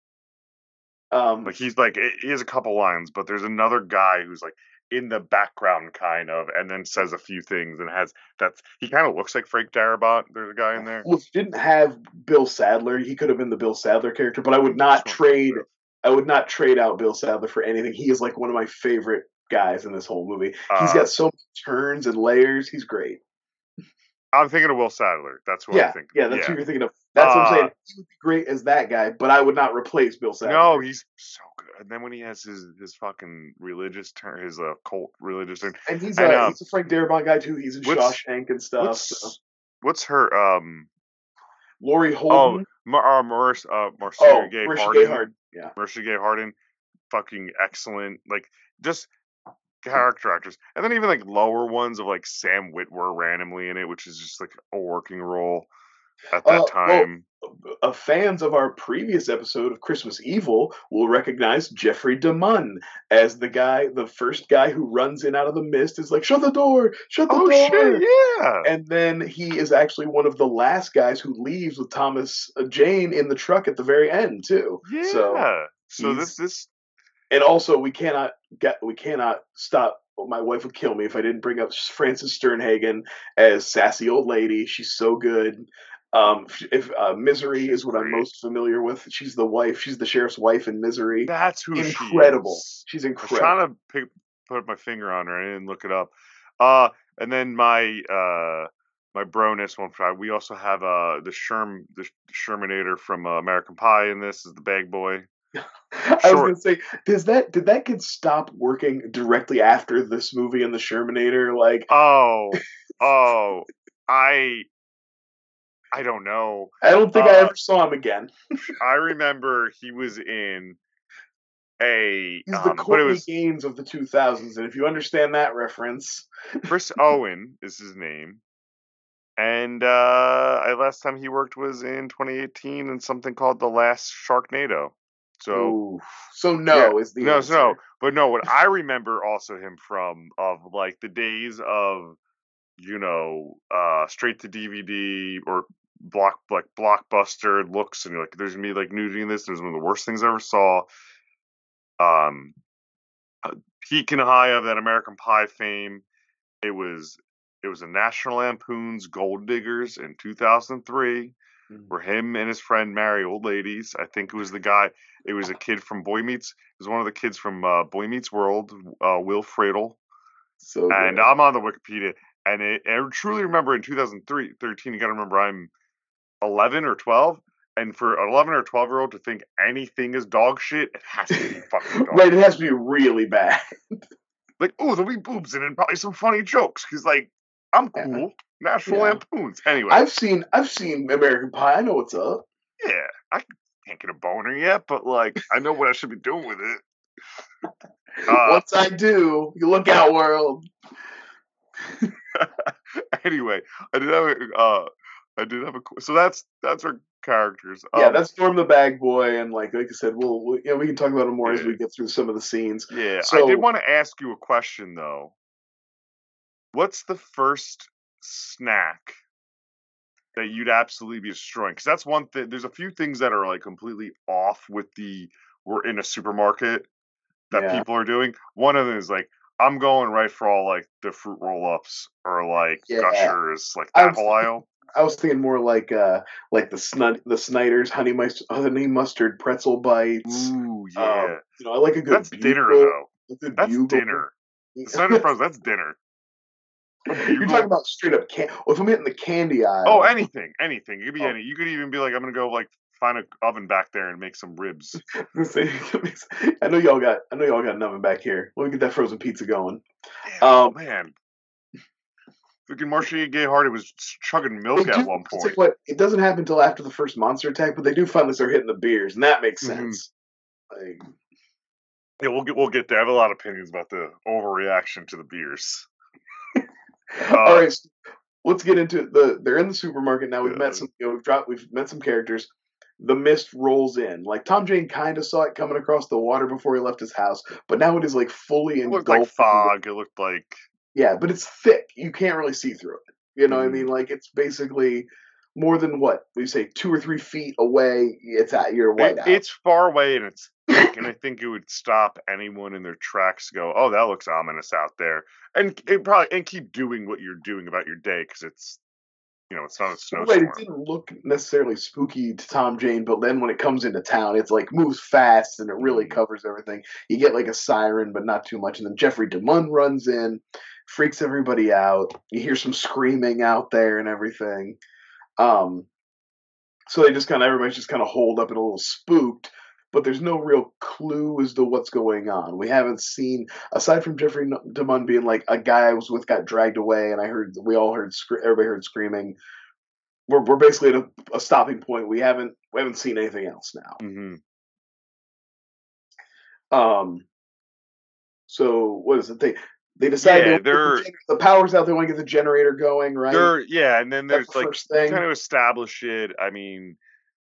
Speaker 4: Um,
Speaker 3: Like he's like he has a couple lines, but there's another guy who's like in the background kind of and then says a few things and has that's he kind of looks like Frank Darabont. There's a guy in there.
Speaker 4: well, if you didn't have Bill Sadler, he could have been the Bill Sadler character. But I would not
Speaker 3: Just wanna
Speaker 4: trade.
Speaker 3: think
Speaker 4: I would not trade out Bill Sadler for anything. He is like one of my favorite guys in this whole movie. He's
Speaker 3: Uh,
Speaker 4: got so many turns and layers. He's great.
Speaker 3: I'm thinking of Will Sadler. That's what
Speaker 4: yeah,
Speaker 3: I think.
Speaker 4: yeah, that's who you're thinking of. That's what I'm saying.
Speaker 3: Uh,
Speaker 4: He would be great as that guy, but I would not replace Bill Sadler.
Speaker 3: No, he's so good. And then when he has his his fucking religious turn, his uh, cult religious turn.
Speaker 4: and he's
Speaker 3: and,
Speaker 4: a
Speaker 3: um,
Speaker 4: he's a Frank Darabont guy too. He's in
Speaker 3: what's-
Speaker 4: Shawshank and stuff.
Speaker 3: What's
Speaker 4: So.
Speaker 3: what's her um
Speaker 4: Laurie
Speaker 3: oh
Speaker 4: Holden.
Speaker 3: Mar- uh, Marcia uh, Marcia
Speaker 4: Oh,
Speaker 3: Gay
Speaker 4: Marcia
Speaker 3: Harden.
Speaker 4: Gay Harden. Yeah.
Speaker 3: Marcia Gay Harden, fucking excellent. Like just character actors, and then even like lower ones of like Sam Witwer randomly in it, which is just like a working role at that
Speaker 4: Uh, well,
Speaker 3: time.
Speaker 4: uh, fans of our previous episode of Christmas Evil will recognize Jeffrey DeMunn as the guy, the first guy who runs in out of the mist. Is like, shut the door, shut the
Speaker 3: Oh
Speaker 4: door.
Speaker 3: shit! Yeah.
Speaker 4: And then he is actually one of the last guys who leaves with Thomas uh, Jane in the truck at the very end too.
Speaker 3: Yeah.
Speaker 4: So,
Speaker 3: So
Speaker 4: he's-
Speaker 3: this this
Speaker 4: and also we cannot get we cannot stop. My wife would kill me if I didn't bring up Frances Sternhagen as sassy old lady. She's so good. Um, if uh, Misery is what I'm
Speaker 3: Great.
Speaker 4: most familiar with. She's the wife. She's the sheriff's wife in Misery.
Speaker 3: that's who
Speaker 4: Incredible.
Speaker 3: she is.
Speaker 4: She's
Speaker 3: I was
Speaker 4: incredible.
Speaker 3: trying to pick, put my finger on her. I didn't look it up. Uh, and then my uh my broness one. We also have uh the Sherm the Shermanator from uh, American Pie in this is the bag boy.
Speaker 4: I was
Speaker 3: Short.
Speaker 4: gonna say, does that did that kid stop working directly after this movie and the Shermanator? Like,
Speaker 3: Oh, oh, I I don't know.
Speaker 4: I don't think I
Speaker 3: uh,
Speaker 4: ever saw him again.
Speaker 3: I remember he was in a
Speaker 4: He's the
Speaker 3: um, but it
Speaker 4: Courtney
Speaker 3: was
Speaker 4: Gaines of the two thousands, and if you understand that reference,
Speaker 3: Chris Owen is his name. And uh I, last time he worked was in twenty eighteen in something called The Last Sharknado. So
Speaker 4: Ooh. so no is the
Speaker 3: no,
Speaker 4: answer.
Speaker 3: no, but no. What I remember also him from of like the days of, you know, uh, straight to D V D or block like blockbuster looks, and you're like, there's gonna be like nudity in this. There's one of the worst things I ever saw. Um, uh, peak and high of that American Pie fame. It was it was a National Lampoon's Gold Diggers in two thousand three.
Speaker 4: Mm.
Speaker 3: Where him and his friend marry old ladies. I think it was the guy. It was a kid from Boy Meets. It was one of the kids from uh, Boy Meets World, uh, Will Friedle.
Speaker 4: So good.
Speaker 3: And I'm on the Wikipedia, and it, I truly remember in two thousand thirteen. You got to remember I'm eleven or twelve, and for an eleven or twelve year old to think anything is dog shit, it has to be fucking dog.
Speaker 4: Right, it has to be really bad.
Speaker 3: Like, oh, there'll be boobs in it, and probably some funny jokes. Because like, I'm
Speaker 4: Yeah.
Speaker 3: cool. National
Speaker 4: Yeah.
Speaker 3: Lampoons. Anyway,
Speaker 4: I've seen I've seen American Pie. I know what's up.
Speaker 3: yeah, I can't get a boner yet, but like, I know what I should be doing with it. Uh,
Speaker 4: Once I do, you look out, world.
Speaker 3: anyway, I did have a, uh, I did have a. qu- So that's that's our characters.
Speaker 4: Yeah,
Speaker 3: Um,
Speaker 4: that's Norm the Bag Boy, and like like I said, we'll, we'll you know we can talk about it more as
Speaker 3: Yeah.
Speaker 4: we get through some of the scenes.
Speaker 3: yeah. I
Speaker 4: So-
Speaker 3: did want to ask you a question though. What's the first snack that you'd absolutely be destroying? Because that's one thing. There's a few things that are like completely off with the we're in a supermarket that
Speaker 4: Yeah.
Speaker 3: people are doing. One of them is like I'm going right for all like the fruit roll ups or like
Speaker 4: Yeah.
Speaker 3: gushers, like
Speaker 4: I
Speaker 3: that
Speaker 4: was
Speaker 3: whole aisle.
Speaker 4: I was thinking more like uh like the snud the Snyder's honey mus- honey mustard pretzel bites.
Speaker 3: Ooh,
Speaker 4: Um,
Speaker 3: yeah.
Speaker 4: you know, I like a good
Speaker 3: That's dinner
Speaker 4: bugle,
Speaker 3: though.
Speaker 4: a good
Speaker 3: That's
Speaker 4: bugle.
Speaker 3: dinner. The Snyder Bros. That's dinner. A
Speaker 4: You're
Speaker 3: bugle?
Speaker 4: talking about straight up can. Well, if I'm hitting the candy aisle,
Speaker 3: Oh, anything, anything. It could be
Speaker 4: Oh.
Speaker 3: any. You could even be like, I'm gonna go like find an oven back there and make some ribs.
Speaker 4: I know y'all got I know y'all got an oven back here. Let me get that frozen pizza going.
Speaker 3: Damn,
Speaker 4: Um,
Speaker 3: man. Freaking Marcia Gay Hardy was chugging milk
Speaker 4: They
Speaker 3: at
Speaker 4: do-
Speaker 3: one
Speaker 4: it's like
Speaker 3: point.
Speaker 4: what it doesn't happen until after the first monster attack, but they do finally start hitting the beers, and that makes
Speaker 3: Mhm.
Speaker 4: sense. Like,
Speaker 3: Yeah, we'll get we'll get there. I have a lot of opinions about the overreaction to the beers. Uh,
Speaker 4: all right, so let's get into it. the. They're in the supermarket now. We've
Speaker 3: Yeah.
Speaker 4: met some. You know, we've dropped. We've met some characters. The mist rolls in. Like Tom Jane kind of saw it coming across the water before he left his house, but now it is like fully
Speaker 3: It
Speaker 4: engulfed.
Speaker 3: looked like fog. It looked like
Speaker 4: Yeah, but it's thick. You can't really see through it. You know what I
Speaker 3: Mhm.
Speaker 4: mean? Like it's basically more than what we say, two or three feet away. It's at your white
Speaker 3: it,
Speaker 4: out.
Speaker 3: it's far away and it's thick, and I think it would stop anyone in their tracks. To go, oh, that looks ominous out there, and it probably and keep doing what you're doing about your day because it's, you know, it's not a
Speaker 4: Right,
Speaker 3: snowstorm.
Speaker 4: it didn't look necessarily spooky to Tom Jane, but then when it comes into town, it's like moves fast and it really
Speaker 3: Mhm.
Speaker 4: covers everything. You get like a siren, but not too much. And then Jeffrey DeMunn runs in, freaks everybody out. You hear some screaming out there and everything. Um, so they just kind of everybody's just kind of holed up and a little spooked. But there's no real clue as to what's going on. We haven't seen, aside from Jeffrey DeMunn being like a guy I was with got dragged away, and I heard we all heard scre- everybody heard screaming. We're we're basically at a, a stopping point. We haven't we haven't seen anything else now.
Speaker 3: hmm
Speaker 4: Um. So what is it? They they decide
Speaker 3: Yeah,
Speaker 4: they want to get
Speaker 3: they're-
Speaker 4: the, gener- the power's out. They want to get the generator going, right?
Speaker 3: There, yeah, and then
Speaker 4: That's
Speaker 3: there's
Speaker 4: the
Speaker 3: like
Speaker 4: first thing.
Speaker 3: kind of establish it. I mean,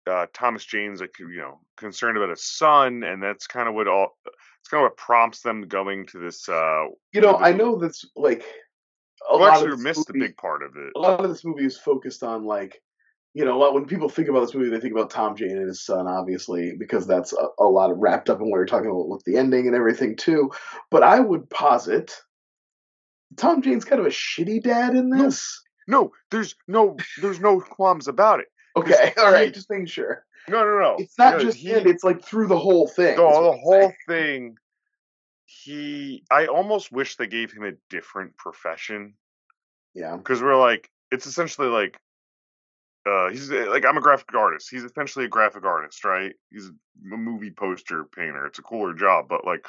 Speaker 3: uh, Thomas Jane's like you know concerned about his son, and that's kind of what all it's kind of what prompts them going to this. Uh,
Speaker 4: You know,
Speaker 3: the,
Speaker 4: I
Speaker 3: the,
Speaker 4: know that's like a
Speaker 3: well,
Speaker 4: lot
Speaker 3: actually,
Speaker 4: of
Speaker 3: we
Speaker 4: this
Speaker 3: missed the
Speaker 4: movie.
Speaker 3: big part of it.
Speaker 4: A lot of this movie is focused on like, you know, a lot- when people think about this movie, they think about Tom Jane and his son, obviously, because that's a, a lot of wrapped up in what you're talking about with the ending and everything too. But I would posit Tom Jane's kind of a shitty dad in
Speaker 3: No,
Speaker 4: this.
Speaker 3: no, there's no, there's no qualms about it. 'Cause
Speaker 4: Okay, all right,
Speaker 3: he,
Speaker 4: just making sure.
Speaker 3: no, no, no,
Speaker 4: It's not
Speaker 3: no.
Speaker 4: just
Speaker 3: He,
Speaker 4: end; it's like through the whole thing.
Speaker 3: the,
Speaker 4: is what
Speaker 3: the
Speaker 4: I'm saying.
Speaker 3: whole thing. He, I almost wish they gave him a different profession
Speaker 4: Yeah,
Speaker 3: because we're like, it's essentially like, uh, he's uh, like, I'm a graphic artist. He's essentially a graphic artist, right? He's a movie poster painter. It's a cooler job, but like,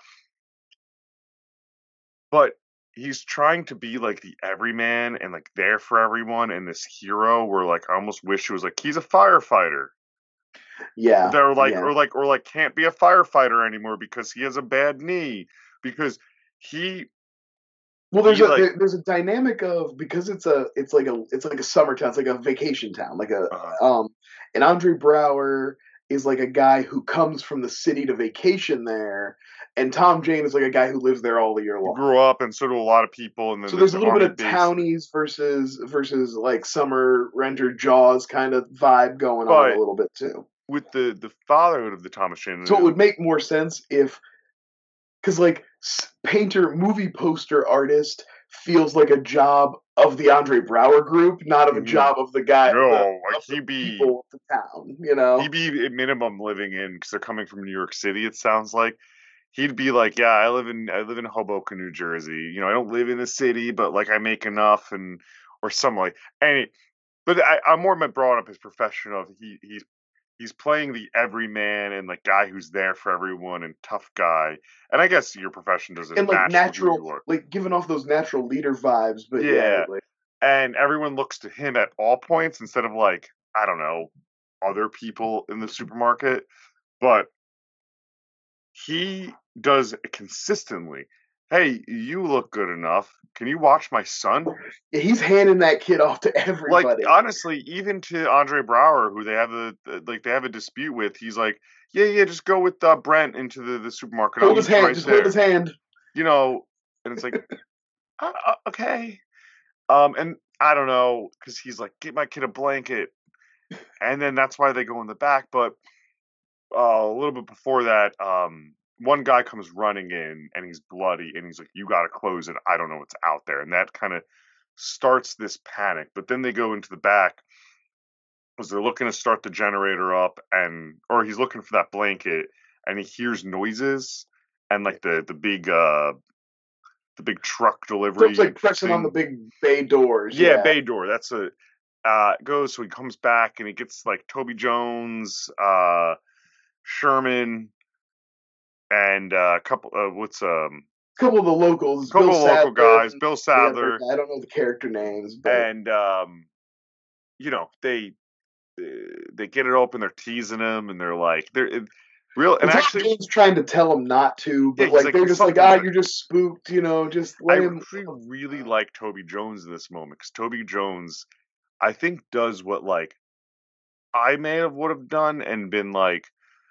Speaker 3: but he's trying to be like the everyman and like there for everyone and this hero where like I almost wish it was like he's a firefighter.
Speaker 4: yeah,
Speaker 3: They're like
Speaker 4: yeah.
Speaker 3: or like or like can't be a firefighter anymore because he has a bad knee. Because he
Speaker 4: Well, there's
Speaker 3: he
Speaker 4: a
Speaker 3: like
Speaker 4: there, there's a dynamic of because it's a it's like a it's like a summer town, it's like a vacation town, like a
Speaker 3: uh,
Speaker 4: um, and Andre Brower is like a guy who comes from the city to vacation there, and Tom Jane is like a guy who lives there all the year
Speaker 3: he
Speaker 4: long.
Speaker 3: grew up and so do a lot of people and then
Speaker 4: So
Speaker 3: there's
Speaker 4: there's a
Speaker 3: the
Speaker 4: little bit
Speaker 3: army
Speaker 4: of
Speaker 3: base.
Speaker 4: townies versus versus like summer renter Jaws kind of vibe going on a
Speaker 3: But
Speaker 4: little bit too.
Speaker 3: with the the fatherhood of the Thomas Jane
Speaker 4: So it would make more sense if because like s- painter movie poster artist feels like a job of the Andre Brower group, not of a
Speaker 3: mhm,
Speaker 4: job of the guy the
Speaker 3: no, like
Speaker 4: of the
Speaker 3: he be
Speaker 4: people of the town, you
Speaker 3: he
Speaker 4: know.
Speaker 3: be at minimum living in because they're coming from New York City. It sounds like he'd be like, yeah, I live in I live in Hoboken, New Jersey. You know, I don't live in the city, but like I make enough and or something like any. But I, I'm more meant brought up his profession of he he's he's playing the everyman and like guy who's there for everyone and tough guy. And I guess your profession doesn't
Speaker 4: And like
Speaker 3: match to who
Speaker 4: natural
Speaker 3: you are.
Speaker 4: like giving off those natural leader vibes, but yeah,
Speaker 3: Yeah,
Speaker 4: like
Speaker 3: and everyone looks to him at all points instead of like I don't know other people in the supermarket. But he does it consistently. Hey, you look good enough. Can you watch my son?
Speaker 4: yeah, he's handing that kid off to
Speaker 3: Like
Speaker 4: everybody.
Speaker 3: honestly, even to Andre Brower, who they have a the- like they have a dispute with, he's like, yeah, yeah, just go with uh, Brent into the, the supermarket. I'll
Speaker 4: Hold his
Speaker 3: meet you
Speaker 4: hand,
Speaker 3: right
Speaker 4: just hold
Speaker 3: there.
Speaker 4: his hand.
Speaker 3: You know, and it's like, uh, uh, okay. Um, and I don't know because he's like, get my kid a blanket, and then that's why they go in the back. But uh, a little bit before that, um, one guy comes running in and he's bloody and he's like, "You got to close it. I don't know what's out there." And that kind of starts this panic. But then they go into the back because they're looking to start the generator up, and or he's looking for that blanket, and he hears noises and like the the big uh the big truck
Speaker 4: So
Speaker 3: delivery
Speaker 4: it's like pressing on the
Speaker 3: thing.
Speaker 4: big bay doors.
Speaker 3: Yeah,
Speaker 4: Yeah,
Speaker 3: bay door. That's a uh goes so he comes back and he gets like Toby Jones, uh Sherman, and uh, a couple. Uh, what's um,
Speaker 4: a couple of the locals,
Speaker 3: a
Speaker 4: Bill
Speaker 3: couple of local
Speaker 4: Sadler
Speaker 3: guys,
Speaker 4: and
Speaker 3: Bill
Speaker 4: the other
Speaker 3: Sadler,
Speaker 4: guy. I don't know the character names, but
Speaker 3: and um, you know they uh, they get it open. They're teasing him, and they're like they're it, real. And
Speaker 4: well, Tom
Speaker 3: actually,
Speaker 4: Jane's trying to tell him not to,
Speaker 3: yeah,
Speaker 4: but
Speaker 3: he's
Speaker 4: like
Speaker 3: like
Speaker 4: they're just like,
Speaker 3: something's.
Speaker 4: ah,
Speaker 3: Not,
Speaker 4: you're just spooked, you know, just
Speaker 3: I
Speaker 4: let him.
Speaker 3: actually really like Toby Jones in this moment because Toby Jones, I think, does what like I may have would have done and been like.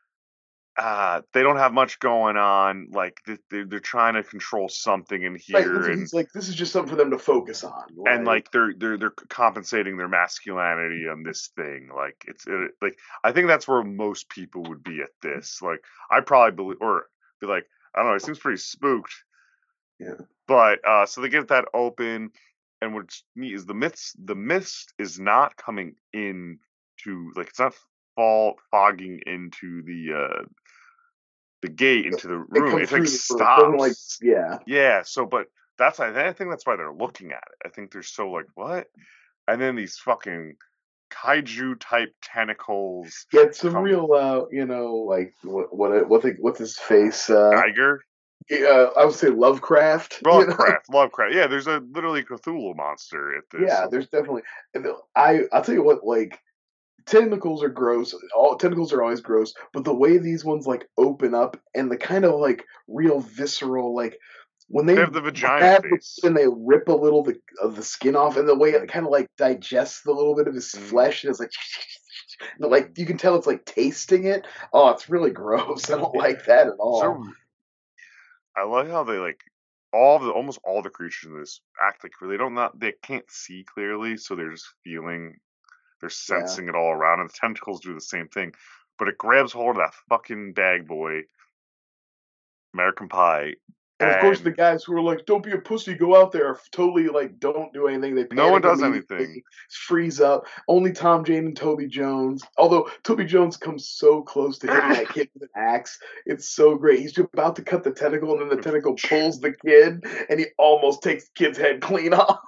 Speaker 3: Uh, they don't have much going on. Like they, they're, they're trying to control something in
Speaker 4: Right, that's
Speaker 3: here,
Speaker 4: what
Speaker 3: and
Speaker 4: he's like. This is just something for them to focus on.
Speaker 3: and
Speaker 4: Like,
Speaker 3: like they're they're they're compensating their masculinity on this thing. Like it's it, like I think that's where most people would be at this. Like I probably believe or be like I don't know. It seems pretty spooked.
Speaker 4: yeah,
Speaker 3: But uh, so they get that open, and what's neat is the myths. The mist is not coming in to like it's not fall fogging into the uh the gate into the
Speaker 4: it
Speaker 3: room.
Speaker 4: comes
Speaker 3: It like
Speaker 4: through the roof. Doesn't like,
Speaker 3: stops.
Speaker 4: yeah.
Speaker 3: Yeah. So, but that's I I think that's why they're looking at it. I think they're so like what, and then these fucking kaiju type tentacles
Speaker 4: Yeah, it's some
Speaker 3: come.
Speaker 4: real, uh, you know, like what what what the, what's his face? Uh,
Speaker 3: Geiger,
Speaker 4: uh, I would say Lovecraft. You know,
Speaker 3: Lovecraft, Lovecraft. Yeah, there's a literally Cthulhu monster at this.
Speaker 4: yeah. There's definitely. and the- I I'll tell you what, like tentacles are gross. All tentacles are always gross, but the way these ones like open up and the kind of like real visceral, like when
Speaker 3: They
Speaker 4: they
Speaker 3: have the vagina
Speaker 4: grab the
Speaker 3: face.
Speaker 4: and they rip a little the, of the skin off, and the way it kind of like digests the little bit of his
Speaker 3: Mm.
Speaker 4: flesh, and it's like But, like, you can tell it's, like, tasting it. Oh, it's really gross. I don't like that at all.
Speaker 3: So, I like how they, like, all the almost all the creatures in this act like they don't not they can't see clearly, so they're just feeling, they're
Speaker 4: Yeah.
Speaker 3: sensing it all around, and the tentacles do the same thing. But it grabs hold of that fucking bag boy, American Pie.
Speaker 4: And, of course,
Speaker 3: and
Speaker 4: the guys who are like, "Don't be a pussy, go out there," are totally, like, don't do anything. They
Speaker 3: No one
Speaker 4: panic
Speaker 3: does
Speaker 4: immediately,
Speaker 3: anything.
Speaker 4: freeze up. Only Tom Jane and Toby Jones. Although Toby Jones comes so close to hitting that kid with an axe. It's so great. He's about to cut the tentacle, and then the tentacle pulls the kid, and he almost takes the kid's head clean off.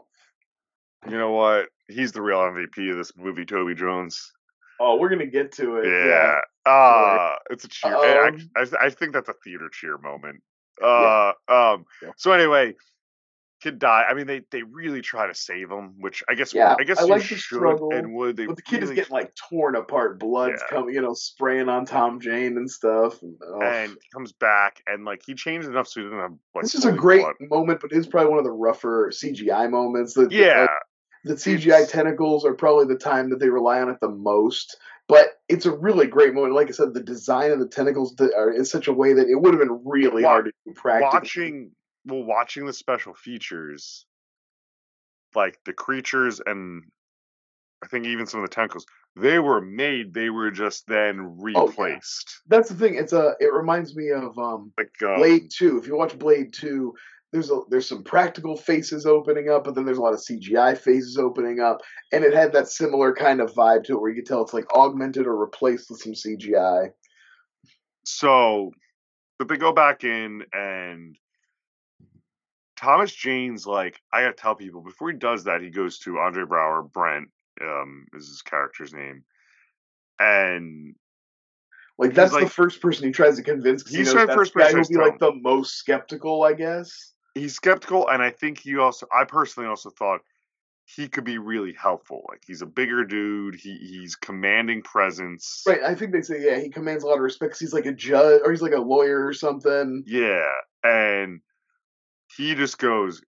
Speaker 3: You know what? He's the real M V P of this movie, Toby Jones.
Speaker 4: Oh, we're gonna get to it.
Speaker 3: Yeah.
Speaker 4: Yeah.
Speaker 3: Uh, it's a cheer. I,
Speaker 4: Um,
Speaker 3: I, I think that's a theater cheer moment. Uh, um.
Speaker 4: Yeah.
Speaker 3: So anyway, kid die. I mean, they they really try to save him, which I guess
Speaker 4: Yeah,
Speaker 3: I guess
Speaker 4: I
Speaker 3: you
Speaker 4: like the
Speaker 3: should
Speaker 4: struggle,
Speaker 3: and would. They
Speaker 4: but the kid is
Speaker 3: really-
Speaker 4: getting, like, torn apart. Blood's
Speaker 3: Yeah.
Speaker 4: coming, you know, spraying on Tom Jane and stuff. And, oh.
Speaker 3: and he comes back and like he changed enough so he doesn't have like.
Speaker 4: This is a
Speaker 3: fully
Speaker 4: great
Speaker 3: blood.
Speaker 4: moment, but it's probably one of the rougher C G I moments. The, the,
Speaker 3: Yeah.
Speaker 4: like, the C G I
Speaker 3: It's-
Speaker 4: tentacles are probably the time that they rely on it the most. But it's a really great moment. Like I said, the design of the tentacles th- are in such a way that it would have been really
Speaker 3: Wa-
Speaker 4: hard to do practically.
Speaker 3: watching well watching the special features, like the creatures and I think even some of the tentacles, they were made. They were just then
Speaker 4: Oh, yeah.
Speaker 3: replaced.
Speaker 4: That's the thing. It's a. It reminds me of um,
Speaker 3: Like um,
Speaker 4: Blade Two. If you watch Blade Two, there's a there's some practical faces opening up, but then there's a lot of C G I faces opening up, and it had that similar kind of vibe to it, where you could tell it's like augmented or replaced with some C G I.
Speaker 3: So, but they go back in and Thomas Jane's like, I gotta tell people before he does that, he goes to Andre Brower, Brent, um, is his character's name, and
Speaker 4: Like
Speaker 3: He's
Speaker 4: that's the
Speaker 3: like-
Speaker 4: first person he tries to convince. 'cause he
Speaker 3: He's
Speaker 4: knows
Speaker 3: trying
Speaker 4: that's
Speaker 3: first
Speaker 4: the guy
Speaker 3: person
Speaker 4: who'll
Speaker 3: to
Speaker 4: be
Speaker 3: tell
Speaker 4: like
Speaker 3: him.
Speaker 4: the most skeptical, I guess.
Speaker 3: he's skeptical, and I think he also, I personally also thought he could be really helpful. Like he's a bigger dude, he he's commanding presence.
Speaker 4: Right. I think they say yeah, he commands a lot of respect 'cause he's like a judge or he's like a lawyer or something.
Speaker 3: Yeah, and he just goes,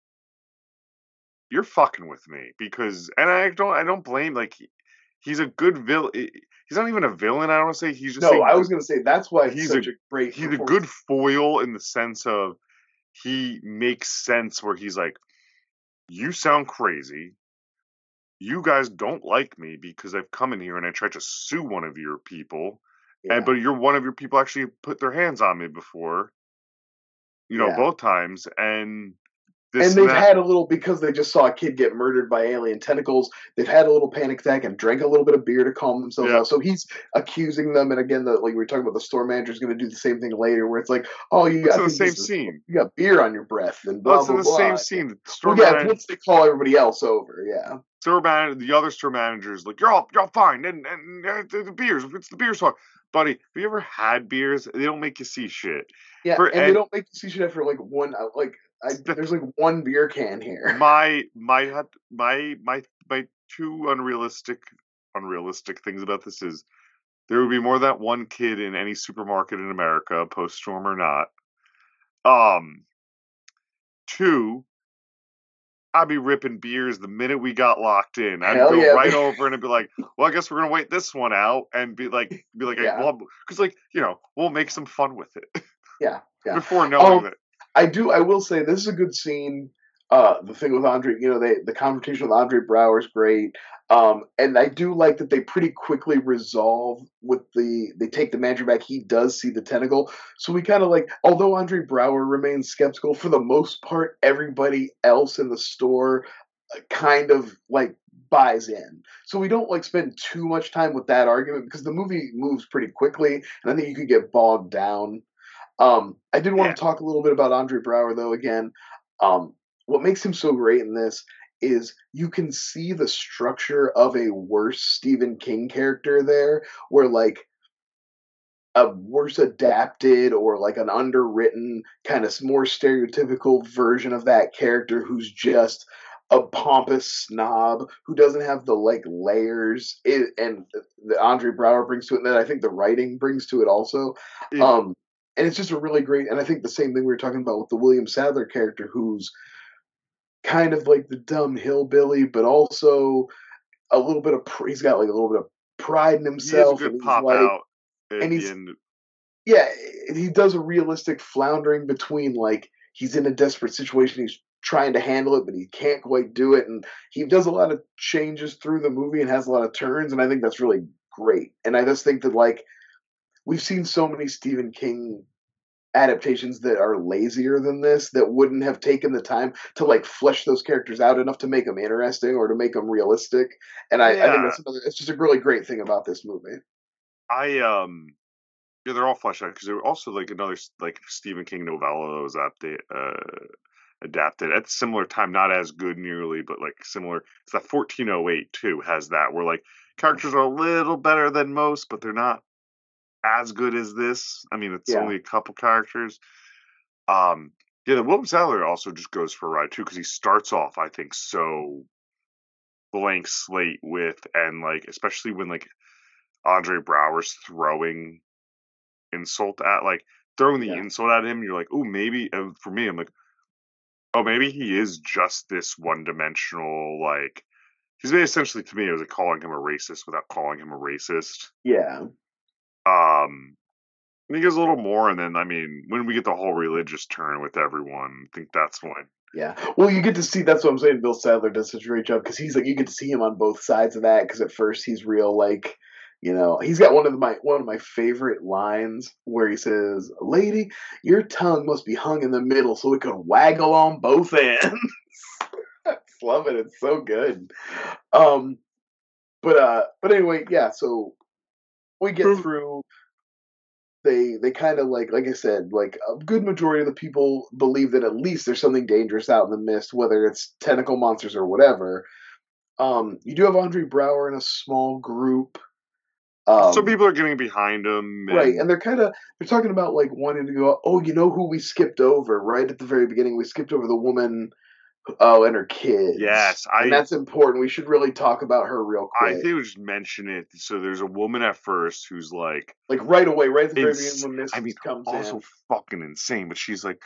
Speaker 3: "You're fucking with me," because, and I don't, I don't blame. Like he, he's a good villain. He's not even a villain. I don't want to say he's just.
Speaker 4: No,
Speaker 3: a
Speaker 4: I
Speaker 3: good-
Speaker 4: was gonna say that's why
Speaker 3: he's
Speaker 4: he's such a,
Speaker 3: a-
Speaker 4: great.
Speaker 3: He's a
Speaker 4: performance.
Speaker 3: good foil in the sense of he makes sense where he's like, "You sound crazy. You guys don't like me because I've come in here and I tried to sue one of your people,
Speaker 4: Yeah.
Speaker 3: and but you're one of your people actually put their hands on me before, you know,
Speaker 4: Yeah.
Speaker 3: both times, and this
Speaker 4: And they've
Speaker 3: that.
Speaker 4: had a little because they just saw a kid get murdered by alien tentacles. They've had a little panic attack and drank a little bit of beer to calm themselves
Speaker 3: Yeah.
Speaker 4: out. So he's accusing them, and again, the, like we were talking about, the store manager is going to do the same thing later, where it's like, "Oh, you
Speaker 3: It's
Speaker 4: got
Speaker 3: in the
Speaker 4: think
Speaker 3: same
Speaker 4: this is-
Speaker 3: scene.
Speaker 4: You got beer on your breath, and blah
Speaker 3: Well, it's
Speaker 4: blah
Speaker 3: in the
Speaker 4: blah."
Speaker 3: same scene. The store
Speaker 4: Well, yeah,
Speaker 3: manager,
Speaker 4: once they call everybody else over, yeah.
Speaker 3: store man, the other store manager's like, "You're all, you're all fine," and and uh, the, the beers, it's the beers talk, buddy. Have you ever had beers? They don't make you see shit.
Speaker 4: Yeah,
Speaker 3: For-
Speaker 4: and, they
Speaker 3: and-
Speaker 4: don't make you see shit after like one, uh, like I, there's like one beer can here.
Speaker 3: my my my my my two unrealistic unrealistic things about this is there would be more than one kid in any supermarket in America, post storm or not. Um, two, I'd be ripping beers the minute we got locked in. I'd
Speaker 4: Hell
Speaker 3: go
Speaker 4: yeah.
Speaker 3: right over and I'd be like, "Well, I guess we're gonna wait this one out," and be like, be like,
Speaker 4: Yeah.
Speaker 3: "Well, because like you know, we'll make some fun with it
Speaker 4: Yeah, yeah.
Speaker 3: before knowing
Speaker 4: Um,
Speaker 3: that."
Speaker 4: I do. I will say this is a good scene. Uh, the thing with Andre, you know, they the confrontation with Andre Brower is great. Um, and I do like that they pretty quickly resolve with the they take the manager back. He does see the tentacle, so we kind of like. Although Andre Brower remains skeptical, for the most part, everybody else in the store uh, kind of like buys in. So we don't like spend too much time with that argument because the movie moves pretty quickly, and I think you could get bogged down. Um, I did want
Speaker 3: Yeah.
Speaker 4: to talk a little bit about Andre Brower, though. Again, um, what makes him so great in this is you can see the structure of a worse Stephen King character there, where like a worse adapted or like an underwritten kind of more stereotypical version of that character who's just a pompous snob who doesn't have the like layers it, and the Andre Brower brings to it, and that I think the writing brings to it also.
Speaker 3: It-
Speaker 4: Um, and it's just a really great, and I think the same thing we were talking about with the William Sadler character, who's kind of like the dumb hillbilly, but also a little bit of pr- he's got like a little bit of pride in
Speaker 3: He has a
Speaker 4: himself,
Speaker 3: good
Speaker 4: and he's
Speaker 3: pop
Speaker 4: like,
Speaker 3: out at
Speaker 4: and
Speaker 3: the
Speaker 4: he's
Speaker 3: end.
Speaker 4: yeah, he does a realistic floundering between like he's in a desperate situation, he's trying to handle it, but he can't quite do it, and he does a lot of changes through the movie and has a lot of turns, and I think that's really great. And I just think that like we've seen so many Stephen King adaptations that are lazier than this that wouldn't have taken the time to like flesh those characters out enough to make them interesting or to make them realistic. And I, I think
Speaker 3: Yeah,
Speaker 4: that's another, it's just a really great thing about this movie.
Speaker 3: I um, yeah, they're all fleshed out because they were also like another s- like Stephen King novella that was update, uh, adapted at a similar time, not as good nearly, but like similar. It's that fourteen oh eight too has that where like characters are a little better than most, but they're not as good as this. I mean, it's
Speaker 4: Yeah,
Speaker 3: only a couple characters. Um, yeah, the William Sadler also just goes for a ride too because he starts off, I think, so blank slate with and like especially when like Andre Brower's throwing insult at like throwing the
Speaker 4: yeah,
Speaker 3: insult at him. You're like, oh, maybe. And for me, I'm like, oh, maybe he is just this one dimensional. Like he's essentially to me, it was like calling him a racist without calling him a racist.
Speaker 4: yeah,
Speaker 3: Um, I think there's a little more, and then I mean, when we get the whole religious turn with everyone, I think that's when.
Speaker 4: yeah. Well, you get to see that's what I'm saying. Bill Sadler does such a great job because he's like you get to see him on both sides of that. Because at first he's real like, you know, he's got one of the, my one of my favorite lines where he says, "Lady, your tongue must be hung in the middle so it can waggle on both ends." I just love it. It's so good. Um, but uh, but anyway, yeah. So we get through. They they kind of like like I said, like a good majority of the people believe that at least there's something dangerous out in the mist, whether it's tentacle monsters or whatever. Um, you do have Andre Brower in a small group.
Speaker 3: Some
Speaker 4: Um,
Speaker 3: people are getting behind him,
Speaker 4: right,
Speaker 3: and
Speaker 4: and they're kind of they're talking about like wanting to go. Oh, you know who we skipped over right at the very beginning? We skipped over the woman. Oh, and her kids,
Speaker 3: yes,
Speaker 4: and
Speaker 3: I
Speaker 4: that's important. We should really talk about her real
Speaker 3: I
Speaker 4: quick.
Speaker 3: think we just mention it. So there's a woman at first who's like,
Speaker 4: Like right away, right at the very beginning
Speaker 3: ins-
Speaker 4: when
Speaker 3: I mean,
Speaker 4: Mist comes
Speaker 3: also
Speaker 4: in.
Speaker 3: fucking insane. But she's like,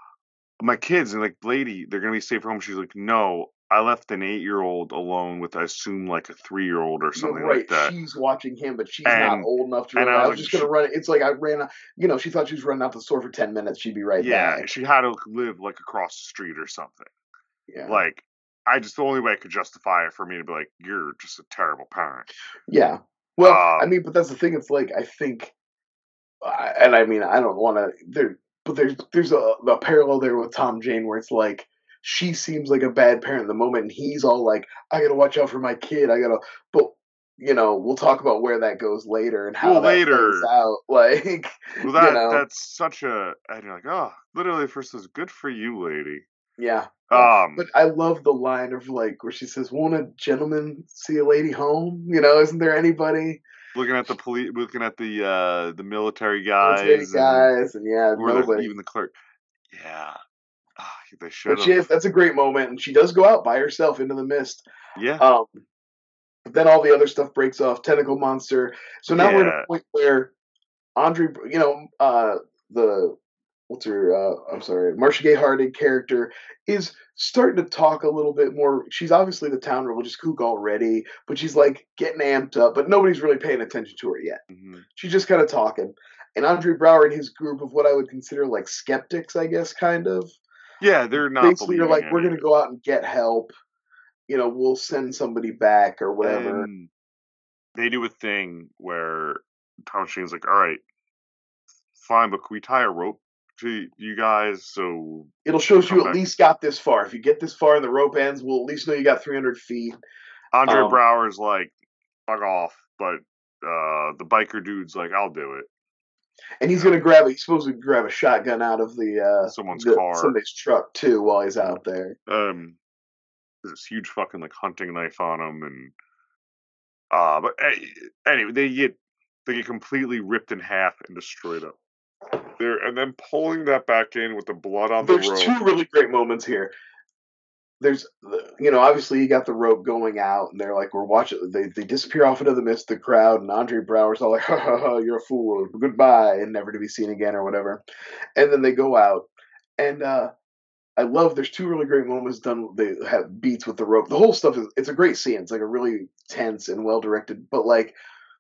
Speaker 3: my kids, and like, lady, they're gonna be safe at home. She's like, no, I left an eight year old alone with, I assume, like a three year old or
Speaker 4: You're
Speaker 3: something like
Speaker 4: right.
Speaker 3: that.
Speaker 4: She's watching him, but she's not
Speaker 3: And
Speaker 4: old enough to
Speaker 3: and
Speaker 4: really.
Speaker 3: I
Speaker 4: I
Speaker 3: was
Speaker 4: was
Speaker 3: like,
Speaker 4: just gonna
Speaker 3: she,
Speaker 4: run. It's like I ran. out- You know, she thought she was running out the store for ten minutes. She'd be right
Speaker 3: yeah,
Speaker 4: back.
Speaker 3: she had to live like across the street or something.
Speaker 4: Yeah,
Speaker 3: Like, I just the only way I could justify it for me to be like, you're just a terrible parent.
Speaker 4: yeah. Well, I
Speaker 3: Um,
Speaker 4: mean, but that's the thing. It's like I think, I- and I mean, I don't want to. There, but there's there's a, a parallel there with Tom Jane where it's like she seems like a bad parent in the moment, and he's all like, "I gotta watch out for my kid. I gotta." But you know, we'll talk about where that goes later and how
Speaker 3: well,
Speaker 4: that plays
Speaker 3: later,
Speaker 4: out. Like,
Speaker 3: well,
Speaker 4: you
Speaker 3: that
Speaker 4: know,
Speaker 3: that's such a, and you're like, oh, literally, first is good for you, lady.
Speaker 4: yeah, yeah. But
Speaker 3: Um,
Speaker 4: I love the line of like where she says, "Won't a gentleman see a lady home?" You know, isn't there anybody?
Speaker 3: looking at the police, looking at the uh the military
Speaker 4: Military
Speaker 3: guys, and
Speaker 4: guys, and yeah,
Speaker 3: or the
Speaker 4: nobody.
Speaker 3: even the clerk. Yeah, ah, they should
Speaker 4: But she
Speaker 3: have.
Speaker 4: has, that's a great moment, and she does go out by herself into the mist.
Speaker 3: Yeah,
Speaker 4: Um, but then all the other stuff breaks off. Tentacle monster. So now we're at
Speaker 3: yeah.
Speaker 4: a point where Andre, you know, uh, the what's her? Uh, I'm sorry, Marcia Gay Harden character is starting to talk a little bit more. She's obviously the town religious kook already, but she's like getting amped up. But nobody's really paying attention to her yet.
Speaker 3: hmm
Speaker 4: She's just kind of talking. And Andre Brower and his group of what I would consider like skeptics, I guess, kind of
Speaker 3: Yeah, they're not
Speaker 4: basically are
Speaker 3: believing
Speaker 4: like, we're
Speaker 3: any of
Speaker 4: going to
Speaker 3: it,
Speaker 4: go out and get help. You know, we'll send somebody back or whatever.
Speaker 3: and they do a thing where Tom Shane's like, all right, fine, but can we tie a rope to you guys so
Speaker 4: It'll show
Speaker 3: we'll
Speaker 4: you
Speaker 3: come
Speaker 4: at
Speaker 3: back?
Speaker 4: least got this far. If you get this far and the rope ends, we'll at least know you got three hundred feet.
Speaker 3: Andre
Speaker 4: Um,
Speaker 3: Brower's like, fuck off, but uh, the biker dude's like, I'll do it.
Speaker 4: and he's
Speaker 3: You know,
Speaker 4: gonna grab. He's supposed to grab a shotgun out of the uh,
Speaker 3: someone's
Speaker 4: the
Speaker 3: car.
Speaker 4: somebody's truck too while he's out there.
Speaker 3: Um, there's this huge fucking like hunting knife on him, and uh, but eh, anyway, they get they get completely ripped in half and destroyed up there, and then pulling that back in with the blood on the
Speaker 4: There's
Speaker 3: rope.
Speaker 4: two really great moments here. There's, you know, obviously you got the rope going out, and they're like, we're watching. They they disappear off into the mist, of the crowd, and Andre Brower's all like, ha ha ha, you're a fool, goodbye, and never to be seen again or whatever. And then they go out, and uh, I love. There's two really great moments done. They have beats with the rope. The whole stuff is it's a great scene. It's like a really tense and well directed. But like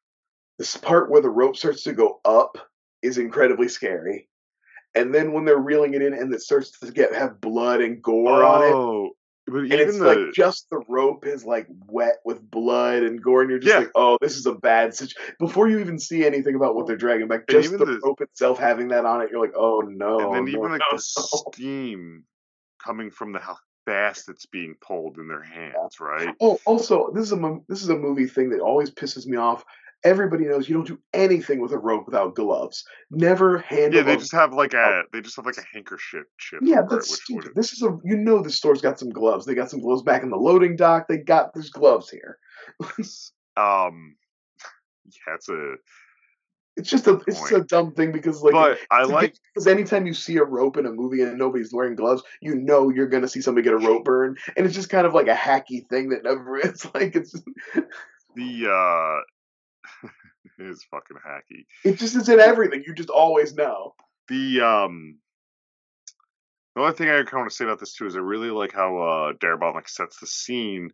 Speaker 4: this part where the rope starts to go up is incredibly scary. And then when they're reeling it in and it starts to get have blood and gore on it,
Speaker 3: Oh, but
Speaker 4: and
Speaker 3: even
Speaker 4: it's like
Speaker 3: the
Speaker 4: just the rope is like wet with blood and gore, and you're just
Speaker 3: yeah,
Speaker 4: like, oh, this is a bad situation. Before you even see anything about what they're dragging back,
Speaker 3: and
Speaker 4: just
Speaker 3: even
Speaker 4: the
Speaker 3: the
Speaker 4: rope itself having that on it, you're like, oh
Speaker 3: and
Speaker 4: no,
Speaker 3: then
Speaker 4: no,
Speaker 3: even like
Speaker 4: no,
Speaker 3: the
Speaker 4: no.
Speaker 3: steam coming from the how fast it's being pulled in their
Speaker 4: Yeah.
Speaker 3: hands, right?
Speaker 4: Oh, also, this is a mo- this is a movie thing that always pisses me off. Everybody knows you don't do anything with a rope without gloves. Never
Speaker 3: Yeah,
Speaker 4: handle
Speaker 3: they
Speaker 4: a
Speaker 3: just have like
Speaker 4: without.
Speaker 3: a they just have like a handkerchief chip
Speaker 4: Yeah,
Speaker 3: over it,
Speaker 4: that's
Speaker 3: which would
Speaker 4: stupid. This is a you know the store's got some gloves. They got some gloves back in the loading dock. They got there's gloves here.
Speaker 3: yes. Um, yeah, it's a
Speaker 4: It's just a
Speaker 3: good
Speaker 4: it's just
Speaker 3: point.
Speaker 4: a dumb thing because like
Speaker 3: But I
Speaker 4: it's a
Speaker 3: like
Speaker 4: because anytime you see a rope in a movie and nobody's wearing gloves, you know you're gonna see somebody get a rope burn, and it's just kind of like a hacky thing that never is like it's
Speaker 3: the uh it is fucking hacky.
Speaker 4: it just is in everything. You just always know.
Speaker 3: The um the only thing I kind of want to say about this too is I really like how uh Darabont like sets the scene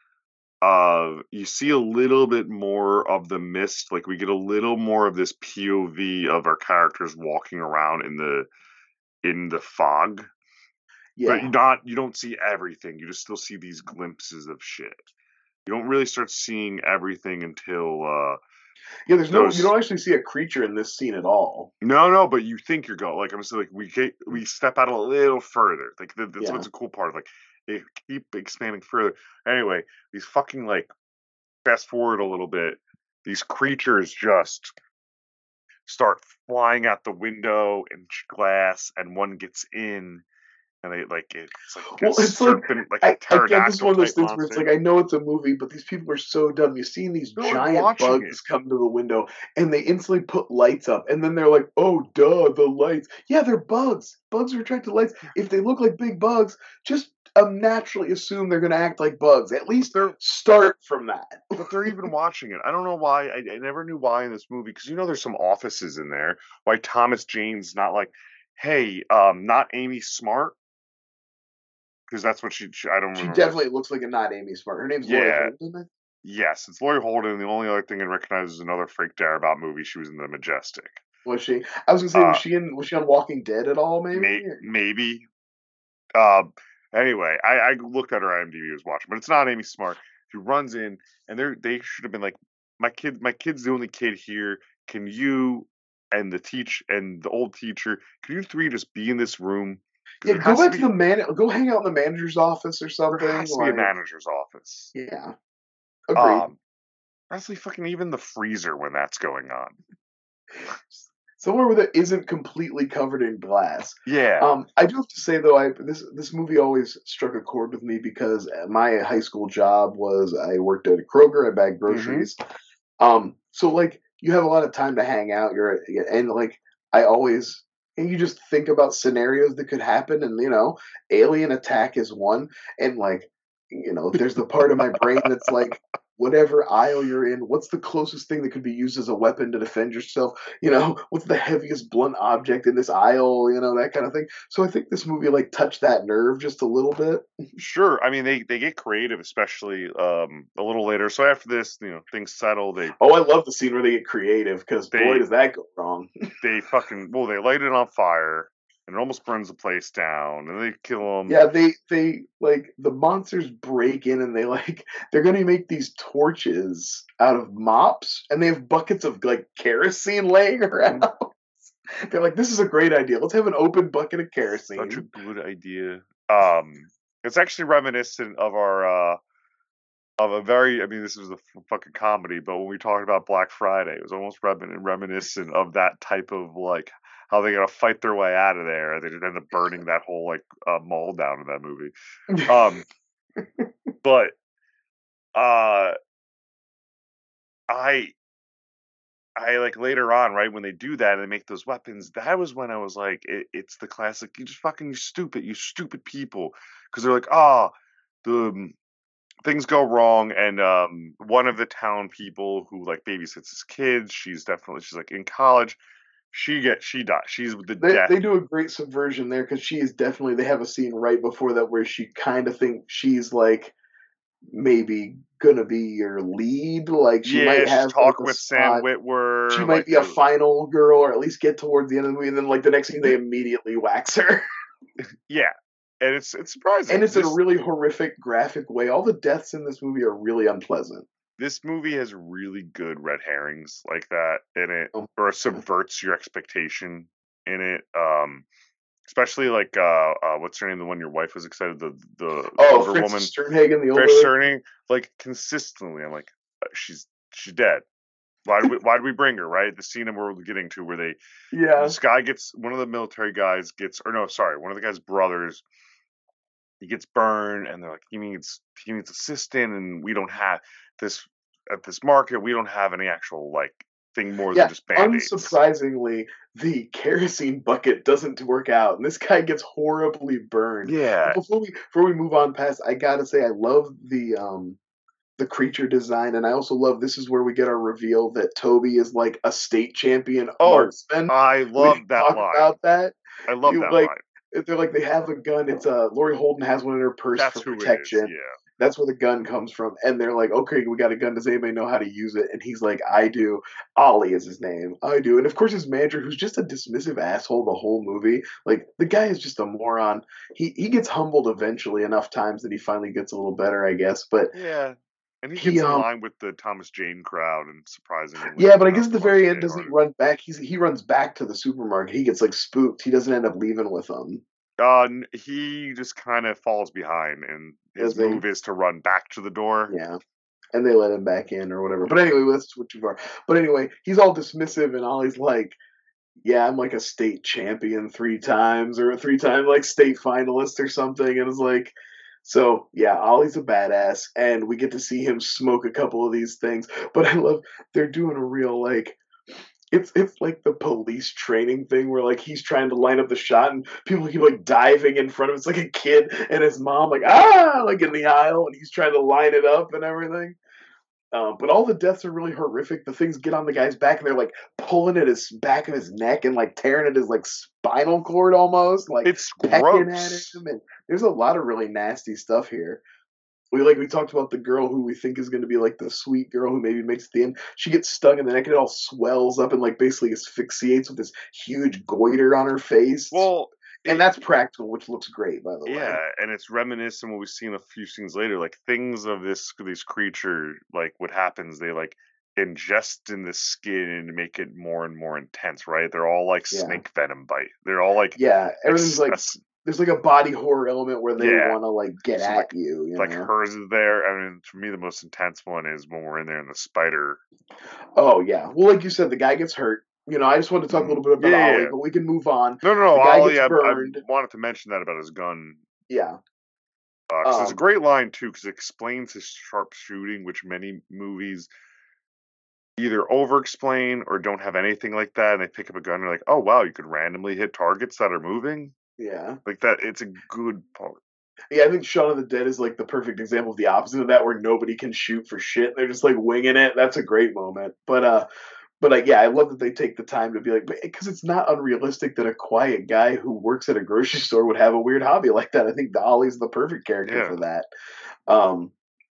Speaker 3: of you see a little bit more of the mist, like we get a little more of this P O V of our characters walking around in the in the fog. But
Speaker 4: Yeah.
Speaker 3: you not you don't see everything. You just still see these glimpses of shit. You don't really start seeing everything until uh
Speaker 4: Yeah, there's no you
Speaker 3: those
Speaker 4: don't actually see a creature in this scene at all.
Speaker 3: no no, but you think you're going like I'm saying like we get we step out a little further. Like that, that's
Speaker 4: Yeah.
Speaker 3: what's a cool part. Like they keep expanding further. Anyway, these fucking like fast forward a little bit. These creatures just start flying out the window and glass, and one gets in, and they like it's like a
Speaker 4: Well, it's like
Speaker 3: serpent, like a
Speaker 4: I, I get this is
Speaker 3: pterodactyl
Speaker 4: one of those
Speaker 3: type
Speaker 4: things where it's
Speaker 3: monster.
Speaker 4: like I know it's a movie, but these people are so dumb. You've seen these
Speaker 3: They're like
Speaker 4: giant
Speaker 3: watching it.
Speaker 4: bugs come to the window and they instantly put lights up, and then they're like, "Oh, duh, the lights." Yeah, they're bugs. Bugs are attracted to lights. If they look like big bugs, just um, naturally assume they're going to act like bugs. At
Speaker 3: But
Speaker 4: least
Speaker 3: they're
Speaker 4: start from that.
Speaker 3: but they're even watching it. I don't know why. I, I never knew why in this movie because you know there's some offices in there. Why Thomas Jane's not like, hey, um, not Amy Smart because that's what she, she. I don't
Speaker 4: She
Speaker 3: remember.
Speaker 4: definitely looks like a not Amy Smart. Her name's Laurie
Speaker 3: Yeah,
Speaker 4: Holden.
Speaker 3: yes, it's Lori Holden. The only other thing I recognize is another Frank Darabont movie. She was in The Majestic.
Speaker 4: Was she? I was gonna say, was
Speaker 3: Uh,
Speaker 4: she in? Was she on Walking Dead at all? Maybe.
Speaker 3: may, maybe. Um. Anyway, I, I looked at her IMDb. Was watching, but it's not Amy Smart. She runs in, and they they should have been like, my kid, my kid's the only kid here. Can you and the teach and the old teacher, can you three just be in this room? Because
Speaker 4: Yeah,
Speaker 3: there
Speaker 4: go
Speaker 3: has to
Speaker 4: back to
Speaker 3: be
Speaker 4: the man. Go hang out in the manager's office or
Speaker 3: there
Speaker 4: something.
Speaker 3: has to be a
Speaker 4: Like,
Speaker 3: manager's office.
Speaker 4: yeah, agreed.
Speaker 3: Um, honestly, fucking even the freezer when that's going on.
Speaker 4: Somewhere where that isn't completely covered in glass.
Speaker 3: Yeah.
Speaker 4: Um, I do have to say though, I this this movie always struck a chord with me because uh, my high school job was I worked at a Kroger. I bagged
Speaker 3: Mm-hmm.
Speaker 4: groceries. Um, so like you have a lot of time to hang out. You're and like I always and you just think about scenarios that could happen, and you know, alien attack is one, and like you know, there's the part of my brain that's like, whatever aisle you're in, what's the closest thing that could be used as a weapon to defend yourself? You know, what's the heaviest blunt object in this aisle? You know, that kind of thing. So I think this movie like touched that nerve just a little bit.
Speaker 3: Sure. I mean, they they get creative, especially um a little later. So after this, you know, things settle. They
Speaker 4: Oh, I love the scene where they get creative because boy,
Speaker 3: they
Speaker 4: does that go wrong.
Speaker 3: they fucking well, they light it on fire, and it almost burns the place down, and they kill them.
Speaker 4: Yeah, they they like the monsters break in and they like they're gonna make these torches out of mops and they have buckets of like kerosene laying around. They're like, this is a great idea. Let's have an open bucket of
Speaker 3: Such a
Speaker 4: kerosene.
Speaker 3: good idea. Um, it's actually reminiscent of our uh of a very. I mean, this was a f- fucking comedy, but when we talked about Black Friday, it was almost remin- reminiscent of that type of like how they gotta fight their way out of there. They just end up burning that whole like uh, mall down in that movie. Um, but uh, I I like later on, right when they do that and they make those weapons. That was when I was like, it, it's the classic. You just fucking you stupid, you stupid people, because they're like, ah, the um, things go wrong, and um, one of the town people who like babysits his kids, she's definitely she's like in college. She gets she dies. She's the
Speaker 4: They
Speaker 3: death.
Speaker 4: they do a great subversion there because she is definitely they have a scene right before that where she kind of thinks she's like maybe gonna be your lead. Like she
Speaker 3: Yeah,
Speaker 4: might
Speaker 3: she's
Speaker 4: have like
Speaker 3: talking
Speaker 4: a
Speaker 3: with Sam
Speaker 4: spot. She
Speaker 3: Witwer,
Speaker 4: might
Speaker 3: like
Speaker 4: be a
Speaker 3: they're
Speaker 4: final girl, or at least get towards the end of the movie, and then like the next thing they immediately wax her.
Speaker 3: yeah, and it's it's surprising
Speaker 4: And it's in a
Speaker 3: this
Speaker 4: really horrific, graphic way. All the deaths in this movie are really unpleasant.
Speaker 3: this movie has really good red herrings like that in it,
Speaker 4: Um,
Speaker 3: or subverts your expectation in it. Um, especially like uh, uh, what's her name? The one your wife was excited the the
Speaker 4: oh,
Speaker 3: older woman,
Speaker 4: Francis Sternhagen, the older
Speaker 3: Fresh
Speaker 4: lady.
Speaker 3: Cerny, like consistently. I'm like, uh, she's she's dead. Why did we why did we bring her? Right, the scene we're getting to where they
Speaker 4: Yeah,
Speaker 3: this guy gets one of the military guys gets or no sorry one of the guy's brothers he gets burned and they're like he needs he needs assistance and we don't have this at this market we don't have any actual like thing more than
Speaker 4: yeah.
Speaker 3: just band-aids.
Speaker 4: Unsurprisingly, the kerosene bucket doesn't work out, and this guy gets horribly burned. But
Speaker 3: Yeah.
Speaker 4: before we before we move on past, I gotta say I love the um the creature design, and I also love this is where we get our reveal that Toby is like a state champion
Speaker 3: Oh,
Speaker 4: marksman.
Speaker 3: I
Speaker 4: We
Speaker 3: love
Speaker 4: didn't
Speaker 3: that
Speaker 4: talk
Speaker 3: line.
Speaker 4: about that.
Speaker 3: I love
Speaker 4: You
Speaker 3: that
Speaker 4: like
Speaker 3: line.
Speaker 4: they're like they have a gun. It's uh Laurie Holden has one in her purse
Speaker 3: That's
Speaker 4: for
Speaker 3: who it is.
Speaker 4: protection.
Speaker 3: Yeah.
Speaker 4: That's where the gun comes from. And they're like, okay, we got a gun. Does anybody know how to use it? And he's like, I do. Ollie is his name. I do. And of course, his manager, who's just a dismissive asshole the whole movie. Like the guy is just a moron. He he gets humbled eventually enough times that he finally gets a little better, I guess. But
Speaker 3: Yeah. And he
Speaker 4: he
Speaker 3: gets in
Speaker 4: um
Speaker 3: line with the Thomas Jane crowd and surprisingly
Speaker 4: yeah, but I guess
Speaker 3: enough
Speaker 4: at the
Speaker 3: Marvin
Speaker 4: very
Speaker 3: Gaye
Speaker 4: end, doesn't he
Speaker 3: harder.
Speaker 4: run back? He's he runs back to the supermarket. He gets like spooked. He doesn't end up leaving with them.
Speaker 3: Uh, n- he just kind of falls behind, and his
Speaker 4: Does he?
Speaker 3: move is to run back to the door.
Speaker 4: Yeah. And they let him back in or whatever. But anyway, let's switch too far. But anyway, he's all dismissive and Ollie's like, yeah, I'm like a state champion three times or a three time like state finalist or something. And it's like, so yeah, Ollie's a badass and we get to see him smoke a couple of these things. But I love they're doing a real like it's it's like the police training thing where like he's trying to line up the shot and people keep like diving in front of him. It's like a kid and his mom like ah like in the aisle and he's trying to line it up and everything. Um, but all the deaths are really horrific. The things get on the guy's back and they're like pulling at his back of his neck and like tearing at his like spinal cord almost, like
Speaker 3: It's
Speaker 4: pecking at
Speaker 3: gross.
Speaker 4: him. And there's a lot of really nasty stuff here. We like we talked about the girl who we think is going to be like the sweet girl who maybe makes it to the end. She gets stung in the neck and it all swells up and like basically asphyxiates with this huge goiter on her face.
Speaker 3: Well,
Speaker 4: And
Speaker 3: it,
Speaker 4: that's practical, which looks great, by the way.
Speaker 3: yeah, and it's reminiscent what we've seen a few scenes later. Like things of this this creature, like what happens, they like ingest in the skin and make it more and more intense. Right? They're all like
Speaker 4: Yeah.
Speaker 3: snake venom bite. They're all like
Speaker 4: Yeah, everything's
Speaker 3: ex-
Speaker 4: like
Speaker 3: ex-
Speaker 4: there's like a body horror element where they
Speaker 3: Yeah.
Speaker 4: want to like get
Speaker 3: So,
Speaker 4: at
Speaker 3: like-
Speaker 4: you. You
Speaker 3: like
Speaker 4: know?
Speaker 3: hers is there. I mean, for me, the most intense one is when we're in there and the spider.
Speaker 4: Oh yeah. Well, like you said, the guy gets hurt. You know, I just wanted to talk a little bit about
Speaker 3: Yeah,
Speaker 4: Ollie,
Speaker 3: yeah.
Speaker 4: but we can move on.
Speaker 3: No, no, no.
Speaker 4: The guy
Speaker 3: Ollie,
Speaker 4: gets
Speaker 3: I, I
Speaker 4: burned.
Speaker 3: wanted to mention that about his gun.
Speaker 4: Yeah.
Speaker 3: Uh, 'cause it's a
Speaker 4: Um,
Speaker 3: great line too, because it explains his sharp shooting, which many movies either over-explain or don't have anything like that. And they pick up a gun and they're like, "Oh wow, you could randomly hit targets that are moving
Speaker 4: Yeah.
Speaker 3: like that." It's a good part.
Speaker 4: Yeah, I think Shaun of the Dead is like the perfect example of the opposite of that, where nobody can shoot for shit. They're just like winging it. That's a great moment. But uh, but like, yeah, I love that they take the time to be like, because it's not unrealistic that a quiet guy who works at a grocery store would have a weird hobby like that. I think Ollie's the perfect character
Speaker 3: Yeah.
Speaker 4: for that. Um,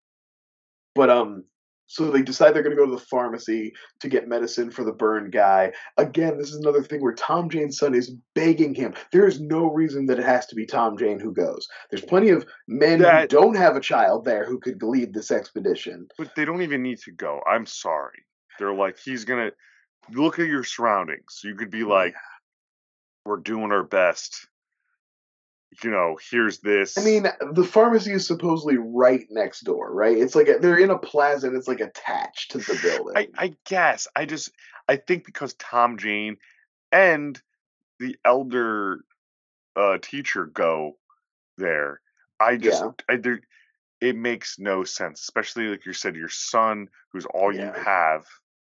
Speaker 4: but um, so they decide they're going to go to the pharmacy to get medicine for the burned guy. Again, this is another thing where Tom Jane's son is begging him. There is no reason that it has to be Tom Jane who goes. There's plenty of men who
Speaker 3: That-
Speaker 4: don't have a child there who could lead this expedition.
Speaker 3: But they don't even need to go. I'm sorry. They're like, he's gonna look at your surroundings. You could be like, "We're doing our best. You know, here's this."
Speaker 4: I mean, the pharmacy is supposedly right next door, right? It's like a, they're in a plaza and it's like attached to the building.
Speaker 3: I, I guess. I just I think because Tom Jane and the elder uh, teacher go there, I just
Speaker 4: Yeah.
Speaker 3: I there it makes no sense. Especially like you said, your son, who's all you
Speaker 4: Yeah.
Speaker 3: have.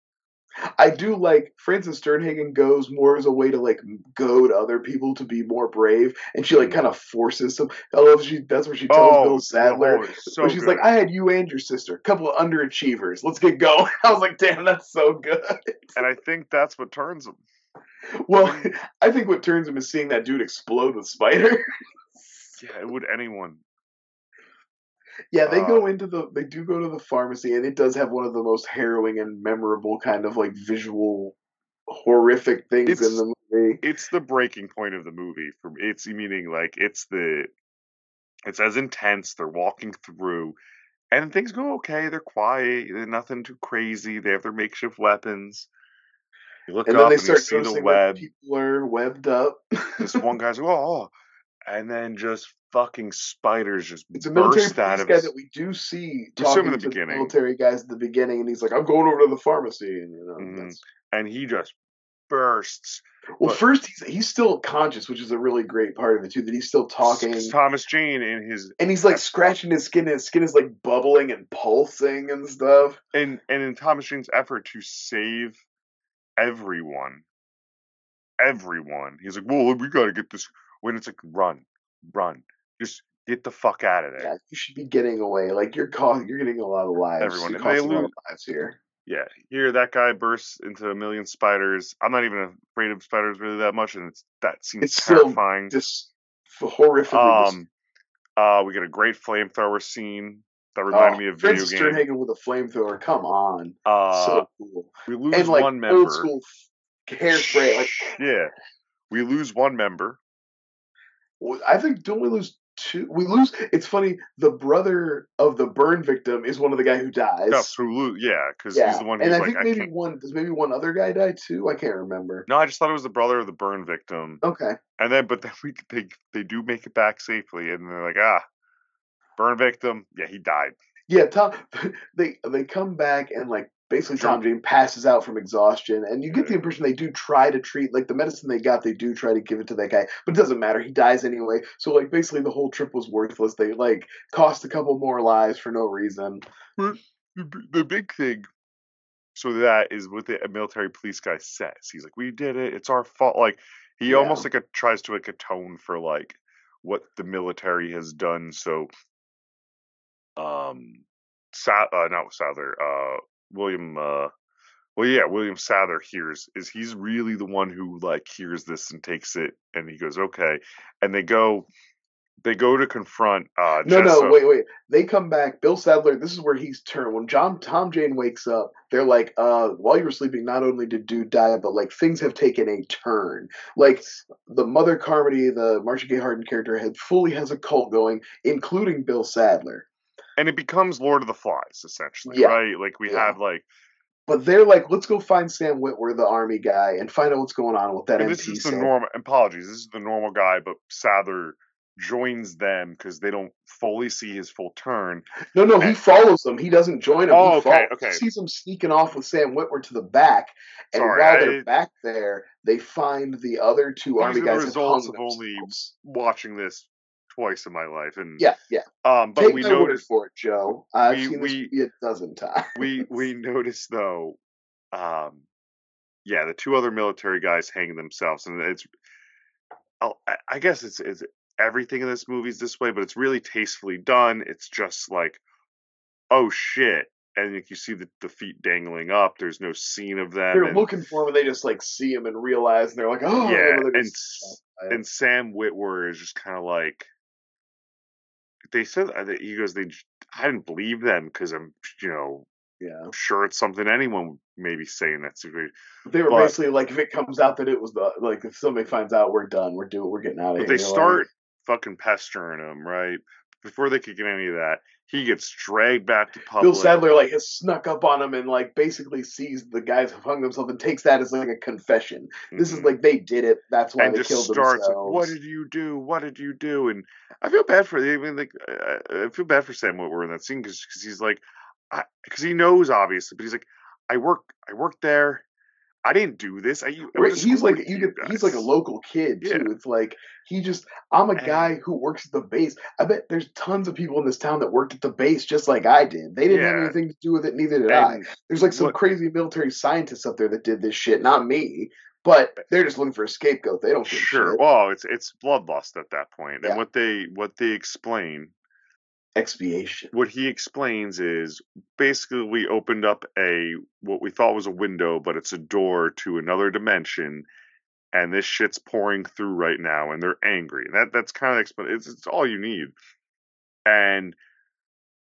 Speaker 4: I do like Frances Sternhagen goes more as a way to like goad other people to be more brave, and she like
Speaker 3: Mm.
Speaker 4: kind of forces them. I love she that's what she tells
Speaker 3: Oh,
Speaker 4: Bill
Speaker 3: it's-
Speaker 4: Sadler.
Speaker 3: oh, it's so
Speaker 4: where she's
Speaker 3: good.
Speaker 4: like, "I had you and your sister, a couple of underachievers. Let's get going." I was like, "Damn, that's so good."
Speaker 3: And I think that's what turns him.
Speaker 4: Well, I think what turns him is seeing that dude explode with spider.
Speaker 3: Yeah, it would anyone.
Speaker 4: Yeah, they
Speaker 3: Uh,
Speaker 4: go into the they do go to the pharmacy, and it does have one of the most harrowing and memorable kind of like visual horrific things in
Speaker 3: it's
Speaker 4: the movie.
Speaker 3: it's the breaking point of the movie for me. It's meaning like it's the it's as intense. They're walking through, and things go okay. They're quiet. They're nothing too crazy. They have their makeshift weapons. You look
Speaker 4: And then they
Speaker 3: up and you
Speaker 4: start
Speaker 3: see the
Speaker 4: noticing that
Speaker 3: web.
Speaker 4: people are webbed up.
Speaker 3: This one guy's like, oh, and then just fucking spiders just
Speaker 4: It's a military
Speaker 3: burst out
Speaker 4: police
Speaker 3: of
Speaker 4: guy
Speaker 3: his.
Speaker 4: that we do see
Speaker 3: We saw him in
Speaker 4: talking
Speaker 3: the
Speaker 4: to the
Speaker 3: beginning,
Speaker 4: military guys at the beginning, and he's like, "I'm going over to the pharmacy," and you know
Speaker 3: hmm
Speaker 4: that's.
Speaker 3: and he just bursts.
Speaker 4: Well,
Speaker 3: But
Speaker 4: first he's he's still conscious, which is a really great part of it too. That he's still talking,
Speaker 3: Thomas Jane in his
Speaker 4: and he's like scratching his skin, and his skin is like bubbling and pulsing and stuff.
Speaker 3: and and in Thomas Jane's effort to save everyone, everyone, he's like, "Well, we got to get this." When it's like, "Run, run, just get the fuck out of there."
Speaker 4: Yeah, you should be getting away. Like you're ca- you're getting a lot of lives.
Speaker 3: Everyone,
Speaker 4: You're
Speaker 3: and they
Speaker 4: costing a lot
Speaker 3: lose.
Speaker 4: of lives here.
Speaker 3: Yeah, here that guy bursts into a million spiders. I'm not even afraid of spiders really that much, and it's that seems
Speaker 4: It's still
Speaker 3: terrifying.
Speaker 4: just horrifically. Dis-
Speaker 3: Um, uh, we get a great flamethrower scene that reminded
Speaker 4: oh,
Speaker 3: me of video
Speaker 4: Francis
Speaker 3: game.
Speaker 4: Sternhagen with a flamethrower. Come on,
Speaker 3: Uh,
Speaker 4: so cool.
Speaker 3: we lose
Speaker 4: And like
Speaker 3: one
Speaker 4: old
Speaker 3: member.
Speaker 4: school f- hairspray. Like
Speaker 3: Yeah, we lose one member.
Speaker 4: w- I think don't we lose two? We lose. It's funny. The brother of the burn victim is one of the guy who dies.
Speaker 3: No, so we lose. Yeah, because he's
Speaker 4: Yeah,
Speaker 3: the one
Speaker 4: and
Speaker 3: who's
Speaker 4: I
Speaker 3: like,
Speaker 4: think
Speaker 3: I
Speaker 4: maybe
Speaker 3: can't.
Speaker 4: one does maybe one other guy die too. I can't remember.
Speaker 3: No, I just thought it was the brother of the burn victim.
Speaker 4: Okay.
Speaker 3: And then, but then we they they do make it back safely, and they're like, ah, burn victim. Yeah, he died.
Speaker 4: Yeah, Tom. They they come back and like basically
Speaker 3: Sure.
Speaker 4: Tom Jane passes out from exhaustion, and you get the
Speaker 3: Yeah.
Speaker 4: impression they do try to treat like the medicine they got. They do try to give it to that guy, but it doesn't matter. He dies anyway. So like basically the whole trip was worthless. They like cost a couple more lives for no reason.
Speaker 3: But the, b- the big thing, so that is what the military police guy says. He's like, "We did it. It's our fault." Like he
Speaker 4: Yeah.
Speaker 3: almost like a, tries to like atone for like what the military has done. So, um, Sa- uh, not Sadler, uh, William, uh, well, yeah, William Sadler hears is he's really the one who like hears this and takes it, and he goes, "Okay," and they go, they go to confront uh,
Speaker 4: No, no,
Speaker 3: Jessa.
Speaker 4: wait, wait. They come back. Bill Sadler. This is where he's turned. When John Tom Jane wakes up, they're like, "Uh, while you were sleeping, not only did dude die, but like things have taken a turn. Like the Mother Carmody, the Marcia Gay Harden character, had fully has a cult going, including Bill Sadler.
Speaker 3: And it becomes Lord of the Flies, essentially,
Speaker 4: Yeah,
Speaker 3: right? Like we
Speaker 4: yeah.
Speaker 3: have like,
Speaker 4: But they're like, let's go find Sam Witwer, the army guy, and find out what's going on with that
Speaker 3: and
Speaker 4: M
Speaker 3: this
Speaker 4: P.
Speaker 3: is the
Speaker 4: Sam.
Speaker 3: normal. Apologies, this is the normal guy, but Sadler joins them because they don't fully see his full turn.
Speaker 4: No, no, he
Speaker 3: And-
Speaker 4: follows them. He doesn't join them.
Speaker 3: Oh,
Speaker 4: he
Speaker 3: okay,
Speaker 4: follows.
Speaker 3: okay.
Speaker 4: He sees them sneaking off with Sam Witwer to the back, and
Speaker 3: Sorry,
Speaker 4: while
Speaker 3: I-
Speaker 4: they're back there, they find the other two
Speaker 3: These
Speaker 4: army
Speaker 3: are the
Speaker 4: guys have hung
Speaker 3: results of only
Speaker 4: themselves.
Speaker 3: watching this twice in my life, and
Speaker 4: Yeah, yeah.
Speaker 3: um, but
Speaker 4: Take
Speaker 3: we
Speaker 4: my word
Speaker 3: noticed
Speaker 4: for it, Joe. I've
Speaker 3: we-
Speaker 4: seen this
Speaker 3: we-
Speaker 4: movie a dozen times.
Speaker 3: we we noticed though, um, yeah, the two other military guys hanging themselves, and it's, I'll, I- I guess it's it's everything in this movie is this way, but it's really tastefully done. It's just like, oh shit, and like you see the, the feet dangling up. There's no scene of them.
Speaker 4: They're
Speaker 3: and,
Speaker 4: looking for him, and they just like see him and realize, and they're like, "Oh,
Speaker 3: yeah,
Speaker 4: and they're
Speaker 3: and
Speaker 4: just-
Speaker 3: s- and Sam Witwer is just kind of like, they said uh, that he goes, they j- I didn't believe them because I'm, you know,
Speaker 4: yeah."
Speaker 3: sure it's something anyone would maybe say in that situation.
Speaker 4: They were
Speaker 3: But-
Speaker 4: basically like, if it comes out that it was the like, if somebody finds out, we're done, we're doing, we're getting out of
Speaker 3: But
Speaker 4: here.
Speaker 3: they
Speaker 4: You're
Speaker 3: start
Speaker 4: like,
Speaker 3: fucking pestering him, right? Before they could get any of that, he gets dragged back to public.
Speaker 4: Bill Sadler like has snuck up on him and like basically sees the guys have hung themselves and takes that as like a confession. This is
Speaker 3: Mhm.
Speaker 4: like they did it. That's why
Speaker 3: and
Speaker 4: they
Speaker 3: just
Speaker 4: killed
Speaker 3: starts
Speaker 4: themselves.
Speaker 3: like, "What did you do? What did you do?" And I feel bad for I mean, like, I I feel bad for Sam Witwer in that scene because he's like, because he knows obviously, but he's like, I work, I worked there. I didn't do this. I, I went
Speaker 4: Right,
Speaker 3: to
Speaker 4: he's
Speaker 3: school
Speaker 4: like
Speaker 3: with
Speaker 4: you
Speaker 3: you
Speaker 4: get, he's like a
Speaker 3: guys."
Speaker 4: local kid too.
Speaker 3: Yeah.
Speaker 4: It's like he just I'm a
Speaker 3: And-
Speaker 4: guy who works at the base. I bet there's tons of people in this town that worked at the base just like I did. They didn't have
Speaker 3: Yeah.
Speaker 4: anything to do with it, neither did I.
Speaker 3: And
Speaker 4: There's like some
Speaker 3: what-
Speaker 4: crazy military scientists up there that did this shit, not me. But they're just looking for a scapegoat. They don't give a
Speaker 3: Sure.
Speaker 4: shit.
Speaker 3: Well, it's it's bloodlust at that point.
Speaker 4: Yeah.
Speaker 3: And what they what they explain,
Speaker 4: Expiation.
Speaker 3: what he explains is basically we opened up a what we thought was a window, but it's a door to another dimension, and this shit's pouring through right now, and they're angry. And that that's kind of expl- it's, it's all you need. And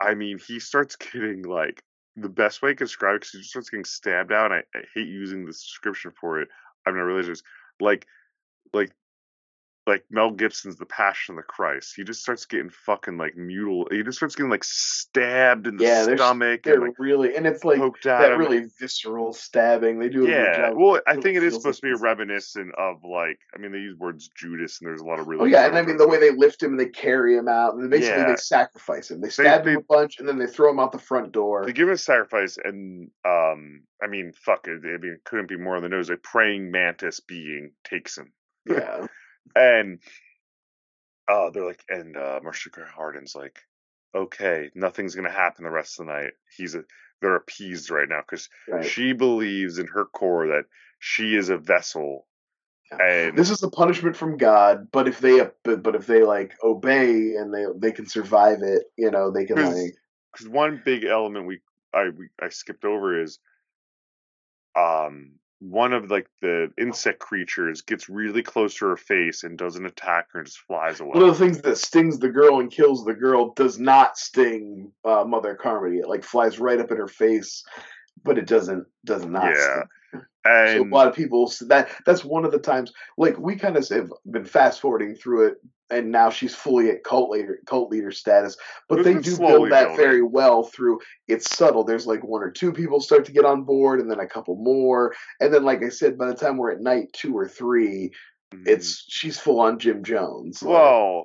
Speaker 3: I mean, he starts getting like the best way I can describe it because he just starts getting stabbed out. And I, I hate using this description for it. I'm not religious. Like, like like Mel Gibson's The Passion of the Christ. He just starts getting fucking like mutilated. He just starts getting like stabbed in the
Speaker 4: Yeah, they're,
Speaker 3: stomach
Speaker 4: they're
Speaker 3: and like
Speaker 4: really, and it's like
Speaker 3: poked at
Speaker 4: that
Speaker 3: him.
Speaker 4: really visceral stabbing. They do a good
Speaker 3: Yeah,
Speaker 4: job.
Speaker 3: well, I
Speaker 4: It
Speaker 3: think it is
Speaker 4: feels
Speaker 3: supposed to
Speaker 4: like
Speaker 3: be
Speaker 4: it's-
Speaker 3: reminiscent of like, I mean, they use words Judas, and there's a lot of really.
Speaker 4: Oh yeah, and I
Speaker 3: gross
Speaker 4: mean the way
Speaker 3: stuff.
Speaker 4: they lift him and they carry him out, and basically
Speaker 3: Yeah.
Speaker 4: they sacrifice him. They stab
Speaker 3: they-
Speaker 4: him a bunch, and then they throw him out the front door.
Speaker 3: They give him a sacrifice, and um, I mean, fuck it. I mean, it couldn't be more on the nose. A praying mantis being takes him,
Speaker 4: Yeah,
Speaker 3: and uh, they're like, and uh, Marcia Gray Harden's like, okay, nothing's gonna happen the rest of the night. He's a, they're appeased right now because
Speaker 4: right.
Speaker 3: she believes in her core that she is a vessel, and
Speaker 4: This is a punishment from God, but if they but, but if they like obey and they they can survive it, you know, they can
Speaker 3: Cause,
Speaker 4: like.
Speaker 3: Because one big element we I we, I skipped over is um one of like the insect creatures gets really close to her face and doesn't attack her and just flies away.
Speaker 4: One of the things that stings the girl and kills the girl does not sting uh, Mother Carmody. It like flies right up in her face, but it doesn't does not
Speaker 3: Yeah.
Speaker 4: sting.
Speaker 3: And
Speaker 4: So a lot of people that that's one of the times like we kind of have been fast forwarding through it, and now she's fully at cult leader cult leader status. But
Speaker 3: It's
Speaker 4: they
Speaker 3: been
Speaker 4: do
Speaker 3: slowly
Speaker 4: build that
Speaker 3: building.
Speaker 4: very well through it's subtle. There's like one or two people start to get on board, and then a couple more, and then like I said, by the time we're at night two or three,
Speaker 3: mm,
Speaker 4: it's she's full on Jim Jones. like-
Speaker 3: well,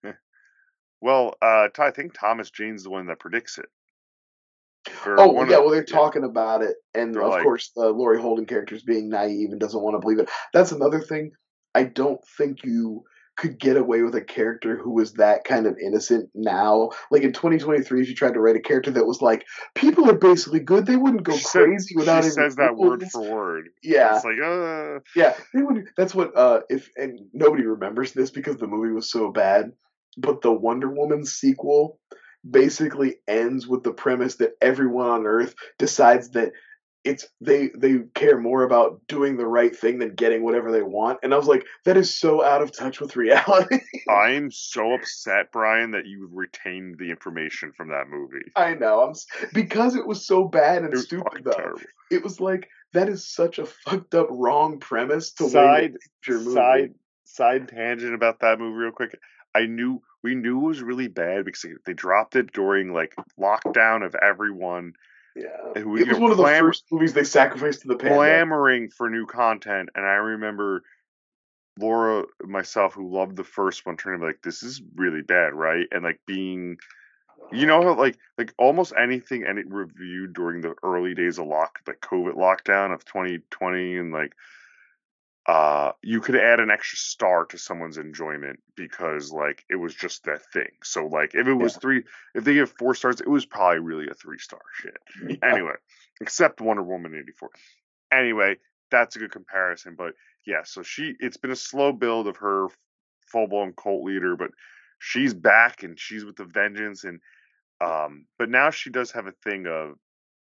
Speaker 3: well, uh, I think Thomas Jane's the one that predicts it. Or
Speaker 4: Oh
Speaker 3: one
Speaker 4: yeah,
Speaker 3: of-
Speaker 4: well they're talking about it, and
Speaker 3: They're
Speaker 4: of
Speaker 3: like-
Speaker 4: course the Laurie Holden character is being naive and doesn't want to believe it. That's another thing. I don't think you could get away with a character who was that kind of innocent now. Like in twenty twenty-three, if you tried to write a character that was like, people are basically good, they wouldn't go
Speaker 3: She said-
Speaker 4: crazy without
Speaker 3: she
Speaker 4: any
Speaker 3: says that word
Speaker 4: rules.
Speaker 3: for word.
Speaker 4: Yeah.
Speaker 3: It's like, uh,
Speaker 4: Yeah, they would. That's what. Uh, if and nobody remembers this because the movie was so bad, but the Wonder Woman sequel basically ends with the premise that everyone on Earth decides that it's they they care more about doing the right thing than getting whatever they want. And I was like, that is so out of touch with reality.
Speaker 3: I'm so upset, Brian, that you retained the information from that movie.
Speaker 4: I know. I'm s- because it was so bad and
Speaker 3: It was
Speaker 4: stupid
Speaker 3: fucking
Speaker 4: though.
Speaker 3: terrible.
Speaker 4: It was like that is such a fucked up wrong premise to
Speaker 3: Side,
Speaker 4: your movie.
Speaker 3: side, side tangent about that movie, real quick. I knew we knew it was really bad because they, they dropped it during like lockdown of everyone
Speaker 4: Yeah,
Speaker 3: and who-
Speaker 4: it
Speaker 3: you
Speaker 4: was
Speaker 3: know,
Speaker 4: one of the
Speaker 3: clamor-
Speaker 4: first movies they sacrificed to the pandemic.
Speaker 3: clamoring for new content. And I remember Laura, myself, who loved the first one, turning to be like, "This is really bad, right?" And like being, you know, how like like almost anything any reviewed during the early days of lock, the COVID lockdown of twenty twenty, and like. Uh, you could add an extra star to someone's enjoyment because like it was just that thing. So like if it was
Speaker 4: Yeah.
Speaker 3: three, if they give four stars, it was probably really a three star shit.
Speaker 4: Yeah.
Speaker 3: Anyway, except Wonder Woman eighty-four. Anyway, that's a good comparison. But yeah, so she, it's been a slow build of her full blown cult leader, but she's back and she's with the vengeance. And um, but now she does have a thing of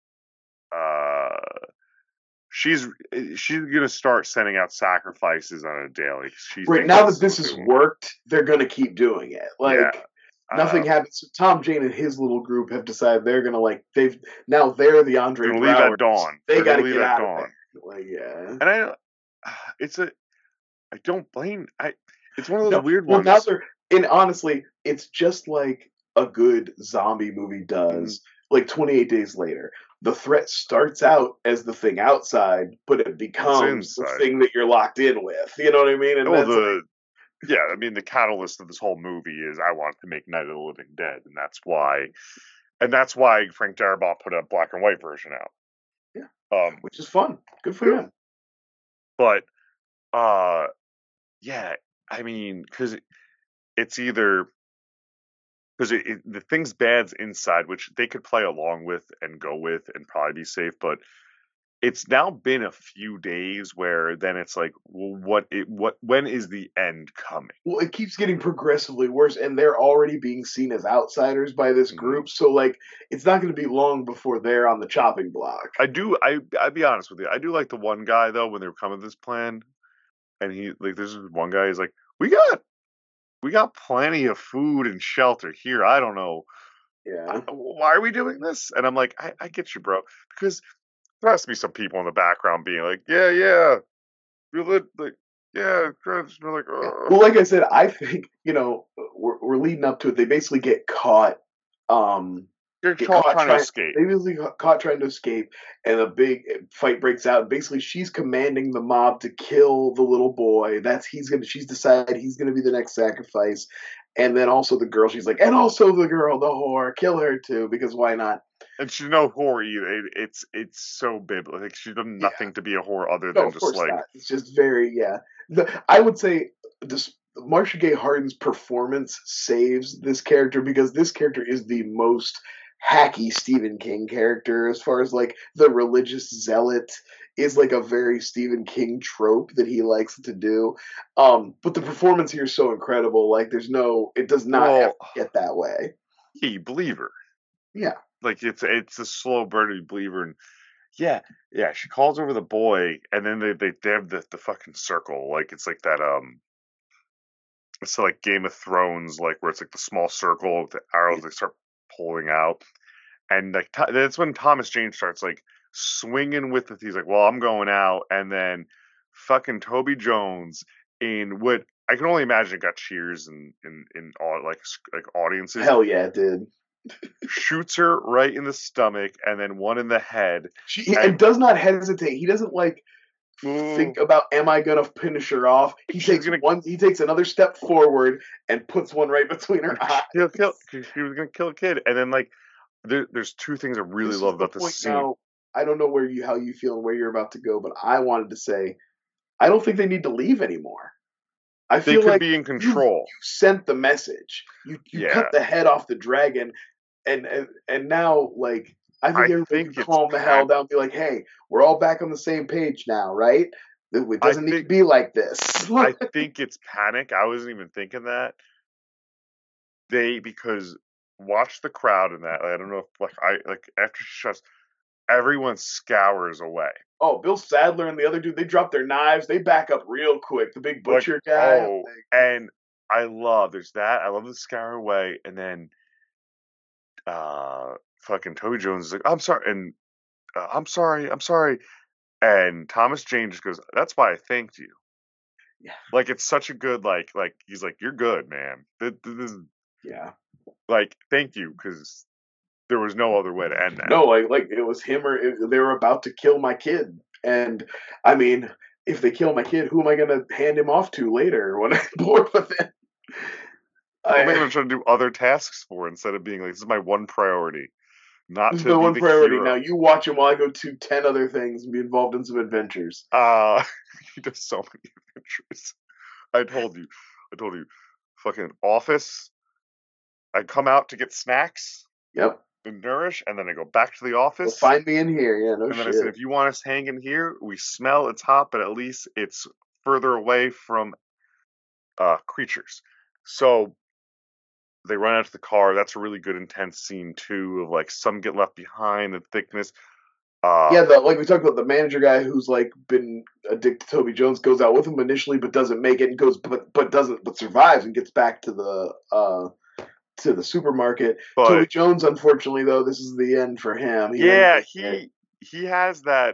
Speaker 3: uh. She's she's gonna start sending out sacrifices on a daily. She
Speaker 4: Right
Speaker 3: thinks
Speaker 4: now
Speaker 3: that's
Speaker 4: that this
Speaker 3: what
Speaker 4: has
Speaker 3: they want.
Speaker 4: worked, they're gonna keep doing it. Like
Speaker 3: Yeah.
Speaker 4: nothing
Speaker 3: Uh,
Speaker 4: happens. So Tom Jane and his little group have decided they're gonna like they've now they're the Andre
Speaker 3: They're gonna leave
Speaker 4: Browers.
Speaker 3: at dawn.
Speaker 4: They
Speaker 3: They're
Speaker 4: got
Speaker 3: gonna
Speaker 4: to
Speaker 3: leave
Speaker 4: get
Speaker 3: at
Speaker 4: out
Speaker 3: dawn.
Speaker 4: of there. Like yeah.
Speaker 3: And I, it's a, I don't blame. I, it's one of those
Speaker 4: No,
Speaker 3: weird
Speaker 4: well,
Speaker 3: ones.
Speaker 4: now they're and honestly, it's just like a good zombie movie does.
Speaker 3: Mm-hmm.
Speaker 4: Like twenty-eight Days Later, the threat starts out as the thing outside, but it becomes the
Speaker 3: inside.
Speaker 4: thing that you're locked in with. You know what I mean? And
Speaker 3: Well,
Speaker 4: that's
Speaker 3: the, yeah, I mean, the catalyst of this whole movie is I want to make Night of the Living Dead, and that's why, and that's why Frank Darabont put a black and white version out.
Speaker 4: Yeah.
Speaker 3: Um,
Speaker 4: which is fun. Good for
Speaker 3: Yeah.
Speaker 4: him.
Speaker 3: but, uh, yeah, I mean, because it, it's either. Because it, it, the thing's bad's inside, which they could play along with and go with and probably be safe, but it's now been a few days where then it's like, well, what? It, what? When is the end coming?
Speaker 4: Well, it keeps getting progressively worse, and they're already being seen as outsiders by this
Speaker 3: Mhm.
Speaker 4: group. So, like, it's not going to be long before they're on the chopping block.
Speaker 3: I do. I. I'd be honest with you. I do like the one guy though when they were coming with this plan, and he like there's this one guy. He's like, we got, we got plenty of food and shelter here. I don't know.
Speaker 4: Yeah.
Speaker 3: Why are we doing this? And I'm like, I, I get you, bro, because there has to be some people in the background being like, yeah, yeah, you lit, like, yeah, Chris. We're like, oh.
Speaker 4: Well, like I said, I think you know we're, we're leading up to it. They basically get caught. Um,
Speaker 3: You're
Speaker 4: get
Speaker 3: caught
Speaker 4: caught
Speaker 3: trying to escape.
Speaker 4: They basically got caught trying to escape, and a big fight breaks out. Basically, she's commanding the mob to kill the little boy. That's he's gonna. She's decided he's gonna be the next sacrifice, and then also the girl. She's like, and also the girl, the whore, kill her too because why not?
Speaker 3: And she's no whore either. It, it's it's so biblical. Like she's done nothing
Speaker 4: Yeah.
Speaker 3: to be a whore other
Speaker 4: No,
Speaker 3: than
Speaker 4: of
Speaker 3: just
Speaker 4: course
Speaker 3: like
Speaker 4: not. It's just very yeah. The, I would say this Marcia Gay Harden's performance saves this character because this character is the most hacky Stephen King character as far as like the religious zealot is like a very Stephen King trope that he likes to do. Um, but the performance here is so incredible. Like there's no, it does not
Speaker 3: Well,
Speaker 4: have to get that way.
Speaker 3: yeah, you believe her.
Speaker 4: Yeah.
Speaker 3: Like it's it's a slow burn you believe her, and yeah, yeah. She calls over the boy, and then they they, they have the the fucking circle. Like it's like that um. It's like Game of Thrones, like where it's like the small circle with the arrows they start pulling out, and like Th- that's when Thomas Jane starts like swinging with it. He's like, "Well, I'm going out," and then fucking Toby Jones in what I can only imagine it got cheers and in in all like s- like audiences.
Speaker 4: Hell yeah, it did.
Speaker 3: Shoots her right in the stomach and then one in the head.
Speaker 4: She and,
Speaker 3: And-
Speaker 4: does not hesitate. He doesn't like
Speaker 3: Ooh.
Speaker 4: think about am I gonna finish her off. He
Speaker 3: She's
Speaker 4: takes
Speaker 3: gonna-
Speaker 4: one. He takes another step forward and puts one right between her eyes.
Speaker 3: He'll kill. She was gonna kill a kid, and then like there, there's two things I really
Speaker 4: This
Speaker 3: love
Speaker 4: is the
Speaker 3: about this
Speaker 4: point
Speaker 3: scene.
Speaker 4: now. I don't know where you how you feel and where you're about to go, but I wanted to say I don't think they need to leave anymore. I
Speaker 3: They
Speaker 4: feel
Speaker 3: could
Speaker 4: like
Speaker 3: be in
Speaker 4: you,
Speaker 3: control.
Speaker 4: you sent the message. You you
Speaker 3: Yeah.
Speaker 4: cut the head off the dragon, and and, and now like I think
Speaker 3: I
Speaker 4: everybody
Speaker 3: think
Speaker 4: can
Speaker 3: it's
Speaker 4: calm the hell
Speaker 3: kind-
Speaker 4: down. And be like, hey, we're all back on the same page now, right? It it
Speaker 3: I
Speaker 4: doesn't need to
Speaker 3: think-
Speaker 4: be like this.
Speaker 3: I think it's panic. I wasn't even thinking that. They because watch the crowd in that. I don't know if like I like after she shuts, everyone scours away.
Speaker 4: Oh, Bill Sadler and the other dude, they drop their knives. They back up real quick. The big butcher
Speaker 3: Like,
Speaker 4: guy.
Speaker 3: oh, and I love there's that. I love the scour away, and then uh, fucking Toby Jones is like, I'm sorry, and uh, I'm sorry, I'm sorry, and Thomas Jane just goes, that's why I thanked you.
Speaker 4: Yeah.
Speaker 3: Like it's such a good like like he's like you're good, man. This, this is
Speaker 4: Yeah.
Speaker 3: like thank you because there was no other way to end that.
Speaker 4: No, like like it was him or it, they were about to kill my kid, and I mean, if they kill my kid, who am I going to hand him off to later when I'm bored with it?
Speaker 3: What am I
Speaker 4: I,
Speaker 3: going to try to do other tasks for instead of being like this is my one priority, not
Speaker 4: this
Speaker 3: to
Speaker 4: is my
Speaker 3: be
Speaker 4: one
Speaker 3: the
Speaker 4: priority.
Speaker 3: hero.
Speaker 4: Now you watch him while I go to ten other things and be involved in some adventures.
Speaker 3: Uh, he does so many adventures. I told you, I told you, fucking office. I come out to get snacks
Speaker 4: Yep.
Speaker 3: and nourish, and then I go back to the
Speaker 4: Well,
Speaker 3: office.
Speaker 4: find me in here. Yeah, no
Speaker 3: and then
Speaker 4: shit.
Speaker 3: I said, if you want us hanging here, we smell it's hot, but at least it's further away from uh, creatures. So they run out to the car. That's a really good intense scene too, of like some get left behind, the thickness. Uh,
Speaker 4: Yeah, the, like we talked about, the manager guy who's like been addicted to Toby Jones goes out with him initially, but doesn't make it, and goes, but but doesn't, but survives and gets back to the uh to the supermarket.
Speaker 3: but
Speaker 4: Toby Jones, unfortunately, though, this is the end for him. He
Speaker 3: yeah,
Speaker 4: doesn't make it.
Speaker 3: he he has that.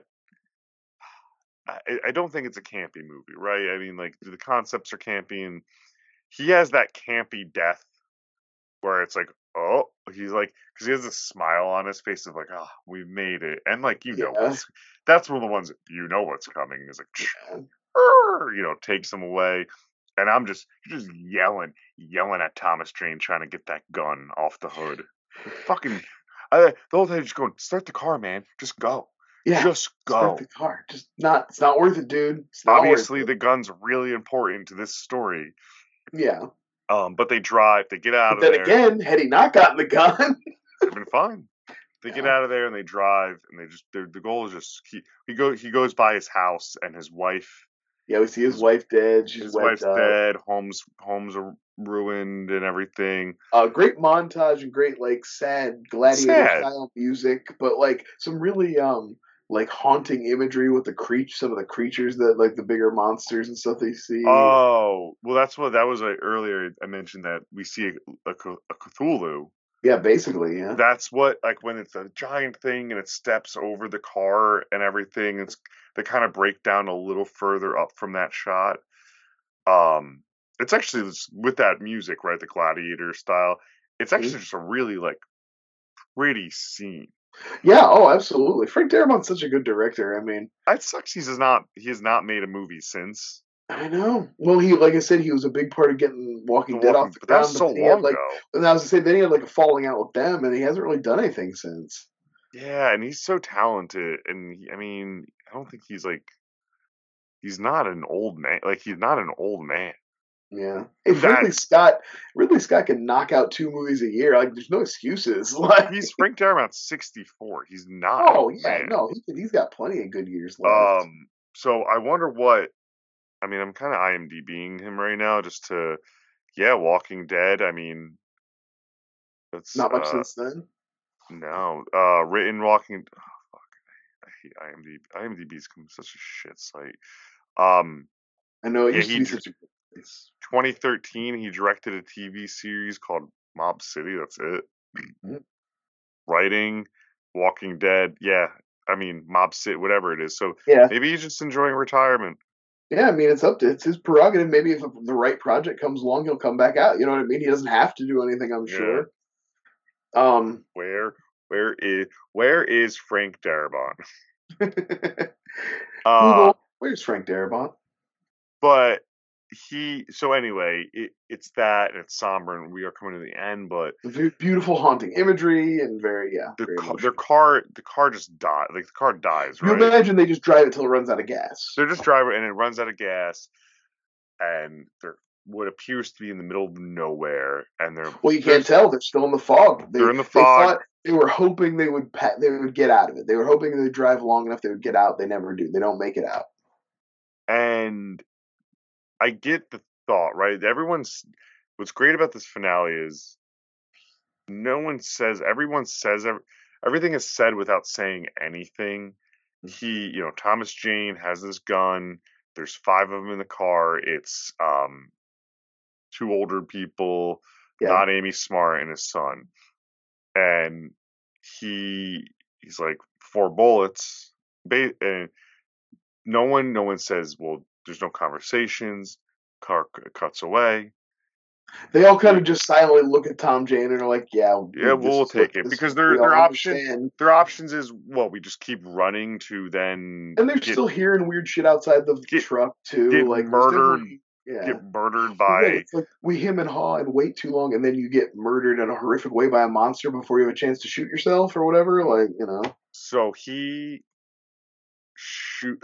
Speaker 3: I, I don't think it's a campy movie, right? I mean, like the concepts are campy, and he has that campy death where it's like, oh, he's like, because he has a smile on his face of like, oh, we made it, and like you know,
Speaker 4: Yeah.
Speaker 3: what's, that's one of the ones that you know what's coming. Is like,
Speaker 4: Yeah.
Speaker 3: "Arr," you know, takes him away, and I'm just just yelling, yelling at Thomas Jane trying to get that gun off the hood. Fucking, I, the whole time just going, start the car, man, just go,
Speaker 4: Yeah,
Speaker 3: just go.
Speaker 4: start the car. Just not. It's not worth it, dude. It's not
Speaker 3: Obviously,
Speaker 4: worth
Speaker 3: the gun's really important to this story.
Speaker 4: it. Yeah.
Speaker 3: Um, but they drive, they get out
Speaker 4: But
Speaker 3: of
Speaker 4: then
Speaker 3: there.
Speaker 4: again, had he not gotten the gun,
Speaker 3: They've been fine. They get
Speaker 4: Yeah.
Speaker 3: out of there and they drive, and they just the goal is just he he go he goes by his house, and his wife
Speaker 4: yeah, we see his wife dead. She's
Speaker 3: his
Speaker 4: wiped
Speaker 3: wife's
Speaker 4: up.
Speaker 3: dead, homes homes are ruined and everything.
Speaker 4: Uh, great montage and great like sad gladiator
Speaker 3: Sad.
Speaker 4: style music, but like some really um like haunting imagery with the creature, some of the creatures that like the bigger monsters and stuff they see.
Speaker 3: Oh well, that's what that was like earlier. I mentioned that we see a, a, a Cthulhu
Speaker 4: Yeah, basically, yeah.
Speaker 3: That's what, like, when it's a giant thing and it steps over the car and everything, it's they kind of break down a little further up from that shot. Um, it's actually this, with that music, right, the gladiator style. It's
Speaker 4: Mhm.
Speaker 3: actually just a really like pretty scene.
Speaker 4: Yeah, oh, absolutely. Frank Daramont's such a good director. I mean,
Speaker 3: It sucks he's has not he has not made a movie since
Speaker 4: I know. Well, he, like I said, he was a big part of getting
Speaker 3: The
Speaker 4: Walking Dead off
Speaker 3: Walking,
Speaker 4: the
Speaker 3: but that was
Speaker 4: ground. But
Speaker 3: so
Speaker 4: then he had
Speaker 3: long
Speaker 4: like,
Speaker 3: ago.
Speaker 4: and I was to say, then he had like a falling out with them, and he hasn't really done anything since.
Speaker 3: Yeah, and he's so talented, and he, I mean, I don't think he's like he's not an old man. Like he's not an old man.
Speaker 4: Yeah. If
Speaker 3: That
Speaker 4: Ridley Scott, Ridley Scott can knock out two movies a year, like there's no excuses. Like,
Speaker 3: he's Frank Daramont's sixty-four. He's not an
Speaker 4: oh
Speaker 3: old
Speaker 4: yeah,
Speaker 3: man.
Speaker 4: no, he can, he's got plenty of good years left.
Speaker 3: Um, so I wonder what. I mean, I'm kind of IMDbing him right now just to, yeah, Walking Dead. I mean, that's
Speaker 4: Not much
Speaker 3: uh
Speaker 4: since then.
Speaker 3: no uh written Walking. Oh, fuck, I hate IMDb. IMDb's become such a shit site. Um,
Speaker 4: I know it
Speaker 3: yeah,
Speaker 4: used to
Speaker 3: he
Speaker 4: be
Speaker 3: d-
Speaker 4: such a good place.
Speaker 3: twenty thirteen he directed a T V series called Mob City. That's it.
Speaker 4: Mhm.
Speaker 3: Writing, Walking Dead. Yeah, I mean Mob City, whatever it is. So
Speaker 4: Yeah,
Speaker 3: maybe he's just enjoying retirement.
Speaker 4: yeah. I mean, it's up to it's his prerogative. Maybe if the right project comes along, he'll come back out. You know what I mean? He doesn't have to do anything. I'm
Speaker 3: Yeah.
Speaker 4: sure. Um,
Speaker 3: Where where is where is Frank Darabont? Uh
Speaker 4: Google, where's Frank Darabont?
Speaker 3: but he so anyway, it, it's that and it's somber and we are coming to the end, but
Speaker 4: V- Beautiful, haunting imagery and very, yeah,
Speaker 3: the
Speaker 4: very
Speaker 3: ca- their
Speaker 4: emotional.
Speaker 3: car the car just died. Like the car dies,
Speaker 4: You
Speaker 3: right?
Speaker 4: imagine they just drive it till it runs out of gas.
Speaker 3: They're just driving and it runs out of gas and they're what appears to be in the middle of nowhere and they're
Speaker 4: Well, you can't
Speaker 3: there's
Speaker 4: tell; they're still in the fog.
Speaker 3: they're
Speaker 4: They
Speaker 3: in the
Speaker 4: they
Speaker 3: fog
Speaker 4: thought they were hoping they would pa- they would get out of it. They were hoping they'd drive long enough they would get out. They never do. They don't make it out.
Speaker 3: and I get the thought, right? Everyone's what's great about this finale is no one says everyone says ev- everything is said without saying anything. He, you know, Thomas Jane has this gun. There's five of them in the car. It's um two older people,
Speaker 4: Yeah,
Speaker 3: not Amy Smart and his son. And he he's like four bullets. Ba- and no one no one says, well, there's no conversations. Car c- cuts away.
Speaker 4: they all kind
Speaker 3: We
Speaker 4: of just silently look at Tom Jane and are like, "Yeah,
Speaker 3: Yeah,
Speaker 4: we, this
Speaker 3: we'll
Speaker 4: is what
Speaker 3: take it
Speaker 4: this is
Speaker 3: because
Speaker 4: what we
Speaker 3: their
Speaker 4: all
Speaker 3: their option
Speaker 4: understand."
Speaker 3: their options is well, we just keep running to then
Speaker 4: And they're
Speaker 3: get
Speaker 4: still hearing weird shit outside the
Speaker 3: get
Speaker 4: truck too.
Speaker 3: get
Speaker 4: Like there's
Speaker 3: murdered
Speaker 4: definitely, yeah.
Speaker 3: get murdered
Speaker 4: Well, yeah,
Speaker 3: by
Speaker 4: it's like we hem and haw and wait too long, and then you get murdered in a horrific way by a monster before you have a chance to shoot yourself or whatever. Like, you know,
Speaker 3: so he shoot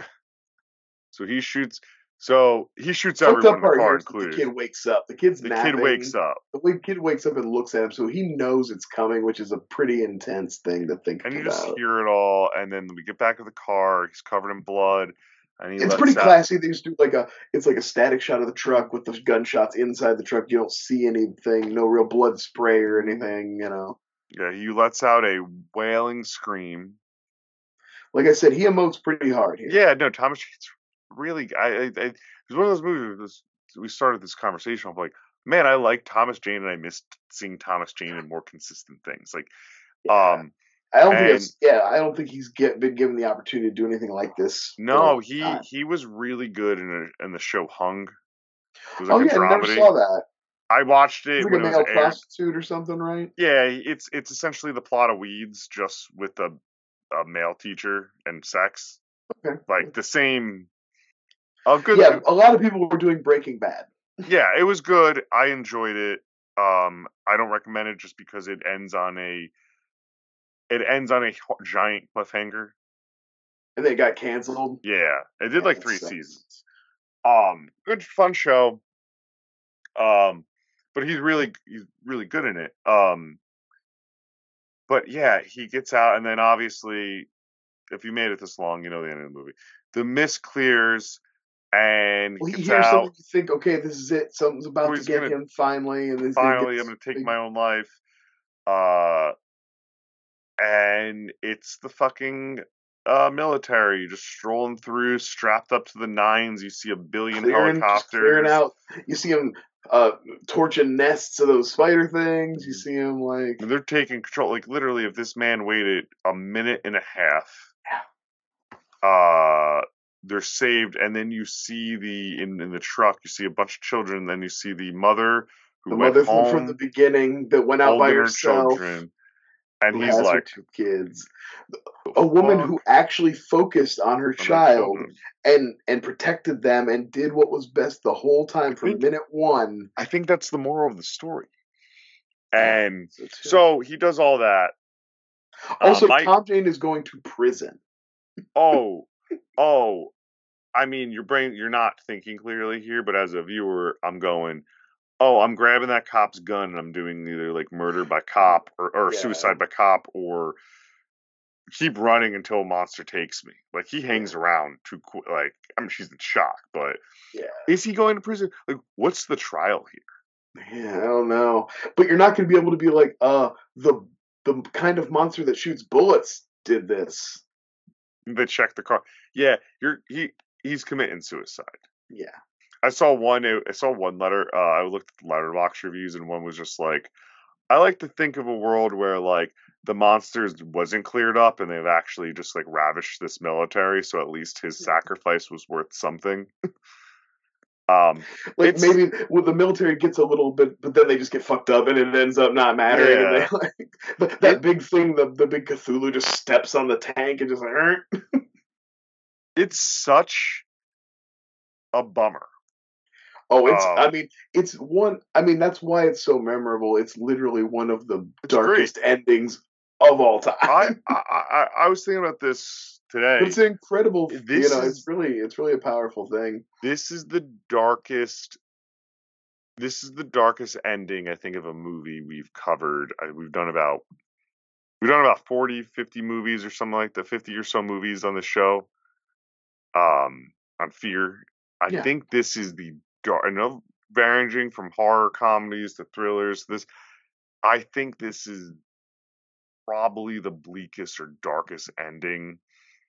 Speaker 3: so he shoots so he shoots
Speaker 4: fucked
Speaker 3: everyone
Speaker 4: up
Speaker 3: in the
Speaker 4: part
Speaker 3: car
Speaker 4: here is that the
Speaker 3: included.
Speaker 4: kid wakes up. The kid's
Speaker 3: The kid wakes
Speaker 4: napping.
Speaker 3: up
Speaker 4: The way kid wakes up and looks at him, so he knows it's coming, which is a pretty intense thing to think
Speaker 3: and you just
Speaker 4: about.
Speaker 3: hear it all and then we get back to the car, he's covered in blood and he
Speaker 4: It's pretty
Speaker 3: lets out
Speaker 4: classy. They just do like a, it's like a static shot of the truck with the gunshots inside the truck. You don't see anything, no real blood spray or anything. You know,
Speaker 3: yeah, he lets out a wailing scream.
Speaker 4: like I said, he emotes pretty hard here.
Speaker 3: Yeah, no, Thomas Jane's really. I, I, I it was one of those movies. Where this, we started this conversation. I'm like, man, I like Thomas Jane, and I missed seeing Thomas Jane in more consistent things. Like,
Speaker 4: Yeah.
Speaker 3: um,
Speaker 4: I don't think
Speaker 3: and
Speaker 4: it's, yeah, I don't think he's get, been given the opportunity to do anything like this in a
Speaker 3: no,
Speaker 4: long
Speaker 3: he
Speaker 4: time.
Speaker 3: he was really good in a, in the show Hung. It was
Speaker 4: Oh
Speaker 3: like a
Speaker 4: yeah, I never
Speaker 3: dramedy.
Speaker 4: saw that.
Speaker 3: I watched
Speaker 4: It's
Speaker 3: it
Speaker 4: like a
Speaker 3: when it was
Speaker 4: male
Speaker 3: aired.
Speaker 4: prostitute or something, right?
Speaker 3: Yeah, it's it's essentially the plot of Weeds, just with a, a male teacher and sex,
Speaker 4: Okay.
Speaker 3: like the same. A good.
Speaker 4: Yeah, a lot of people were doing Breaking Bad.
Speaker 3: Yeah, it was good. I enjoyed it. Um, I don't recommend it just because it ends on a it ends on a h- giant cliffhanger.
Speaker 4: And they got canceled.
Speaker 3: Yeah, it did
Speaker 4: Yeah,
Speaker 3: like
Speaker 4: that
Speaker 3: three
Speaker 4: sucks.
Speaker 3: seasons. Um, good fun show. Um, but he's really he's really good in it. Um, but yeah, he gets out, and then obviously, if you made it this long, you know the end of the movie. The mist clears, and he
Speaker 4: Well, he
Speaker 3: gets
Speaker 4: hears something,
Speaker 3: out.
Speaker 4: you think, okay, this is it. Something's
Speaker 3: So
Speaker 4: about to
Speaker 3: he's
Speaker 4: get
Speaker 3: gonna
Speaker 4: him finally, and then he
Speaker 3: finally, I'm
Speaker 4: gets
Speaker 3: gonna take
Speaker 4: big.
Speaker 3: my own life. Uh, and it's the fucking uh, military just strolling through, strapped up to the nines. You see a billion
Speaker 4: Clearing, just clearing
Speaker 3: helicopters.
Speaker 4: out. You see him uh, torching nests of those spider things. You see him like
Speaker 3: they're taking control. Like literally, if this man waited a minute and a half, uh, they're saved. And then you see the in, in the truck, you see a bunch of children. Then you see the mother who
Speaker 4: the
Speaker 3: went
Speaker 4: mother
Speaker 3: home
Speaker 4: from the beginning that went out by
Speaker 3: holding her
Speaker 4: herself.
Speaker 3: children, and
Speaker 4: who
Speaker 3: he's
Speaker 4: has her
Speaker 3: like,
Speaker 4: two kids. A woman
Speaker 3: fuck?
Speaker 4: who actually focused on her
Speaker 3: On her
Speaker 4: child
Speaker 3: children.
Speaker 4: and and protected them and did what was best the whole time from
Speaker 3: think-
Speaker 4: minute one.
Speaker 3: I think that's the moral of the story. And
Speaker 4: So, too.
Speaker 3: so he does all that.
Speaker 4: also,
Speaker 3: uh, my-
Speaker 4: Tom Jane is going to prison.
Speaker 3: Oh, oh, I mean, your brain, you're not thinking clearly here, but as a viewer, I'm going, oh, I'm grabbing that cop's gun and I'm doing either like murder by cop or, or
Speaker 4: Yeah.
Speaker 3: suicide by cop or keep running until a monster takes me. Like he hangs around too quick. Like, I mean, she's in shock, but
Speaker 4: Yeah.
Speaker 3: is he going to prison? Like, what's the trial here?
Speaker 4: Yeah, I don't know. But you're not going to be able to be like, uh, the the kind of monster that shoots bullets did this.
Speaker 3: They check the car. Yeah, you're he he's committing suicide.
Speaker 4: Yeah.
Speaker 3: I saw one. I saw one letter. Uh, I looked at the Letterboxd reviews, and one was just like, I like to think of a world where like the monsters wasn't cleared up, and they've actually just like ravished this military, so at least his sacrifice was worth something. um,
Speaker 4: Like
Speaker 3: It's-
Speaker 4: maybe well, the military gets a little bit, but then they just get fucked up, and it ends up not mattering. And
Speaker 3: Yeah.
Speaker 4: they, like, but that big thing, the the big Cthulhu just steps on the tank and just like, "Er."
Speaker 3: it's such a bummer.
Speaker 4: oh, it's.
Speaker 3: Um,
Speaker 4: I mean, it's one. I mean, that's why it's so memorable. It's literally one of the
Speaker 3: It's
Speaker 4: darkest endings of all time.
Speaker 3: I, I I I was thinking about this today.
Speaker 4: But it's incredible.
Speaker 3: This
Speaker 4: you know,
Speaker 3: is-
Speaker 4: it's really, it's really a powerful thing.
Speaker 3: This is the darkest. This is the darkest ending I think of a movie we've covered. I, we've done about we've done about forty, fifty movies or something like that, fifty or so movies on the show. Um, on Fear, I
Speaker 4: Yeah.
Speaker 3: think this is the dark. I know ranging from horror comedies to thrillers. This, I think this is probably the bleakest or darkest ending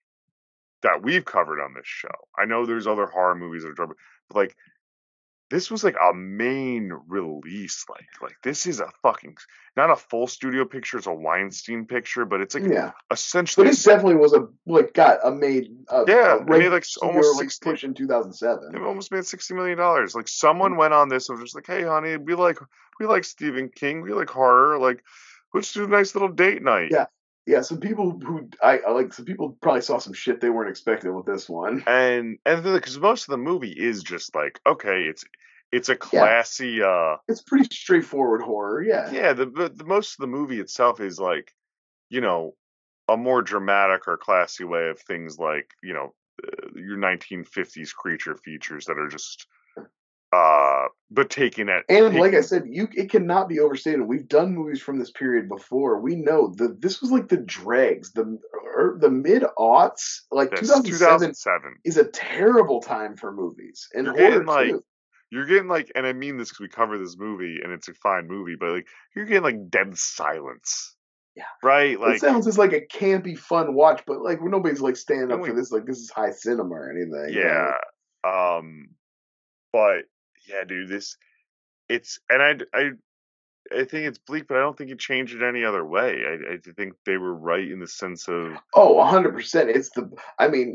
Speaker 3: that we've covered on this show. I know there's other horror movies that are dark, but like this was like a main release. Like, like this is a fucking not a full studio picture. It's a Weinstein picture, but it's like
Speaker 4: Yeah,
Speaker 3: essentially.
Speaker 4: but it definitely was a like got a made. A,
Speaker 3: Yeah,
Speaker 4: a
Speaker 3: it made, like,
Speaker 4: regular studio
Speaker 3: almost
Speaker 4: release
Speaker 3: sixty
Speaker 4: push in two thousand seven.
Speaker 3: They've almost made sixty million dollars. Like someone went on this and was just like, "Hey, honey, we like we like Stephen King. We like horror. Like, let's do a nice little date night."
Speaker 4: Yeah. Yeah, some people who I, I like, some people probably saw some shit they weren't expecting with this one.
Speaker 3: And and because most of the movie is just like, okay, it's it's a classy. uh
Speaker 4: It's pretty straightforward horror. Yeah.
Speaker 3: Yeah, the, the the most of the movie itself is like, you know, a more dramatic or classy way of things like, you know, uh, your nineteen fifties creature features that are just, uh, but taken at
Speaker 4: And like I
Speaker 3: taken-
Speaker 4: said, you it cannot be overstated. We've done movies from this period before. We know that this was like the dregs, the er, the mid aughts, like
Speaker 3: yes,
Speaker 4: two thousand seven
Speaker 3: two thousand seven.
Speaker 4: is a terrible time for movies and
Speaker 3: You're
Speaker 4: horror
Speaker 3: getting, like,
Speaker 4: too.
Speaker 3: You're getting like, and I mean this because we cover this movie and it's a fine movie, but like you're getting like dead silence.
Speaker 4: Yeah.
Speaker 3: Right.
Speaker 4: It
Speaker 3: Like
Speaker 4: sounds just like a campy, fun watch, but like nobody's like standing up
Speaker 3: No,
Speaker 4: for
Speaker 3: we-
Speaker 4: this. Like this is high cinema or anything. you know?
Speaker 3: yeah. Um. But yeah, dude, this it's and I I I think it's bleak, but I don't think you change it any other way. I I think they were right in the sense of
Speaker 4: Oh, a hundred percent. It's the. I mean,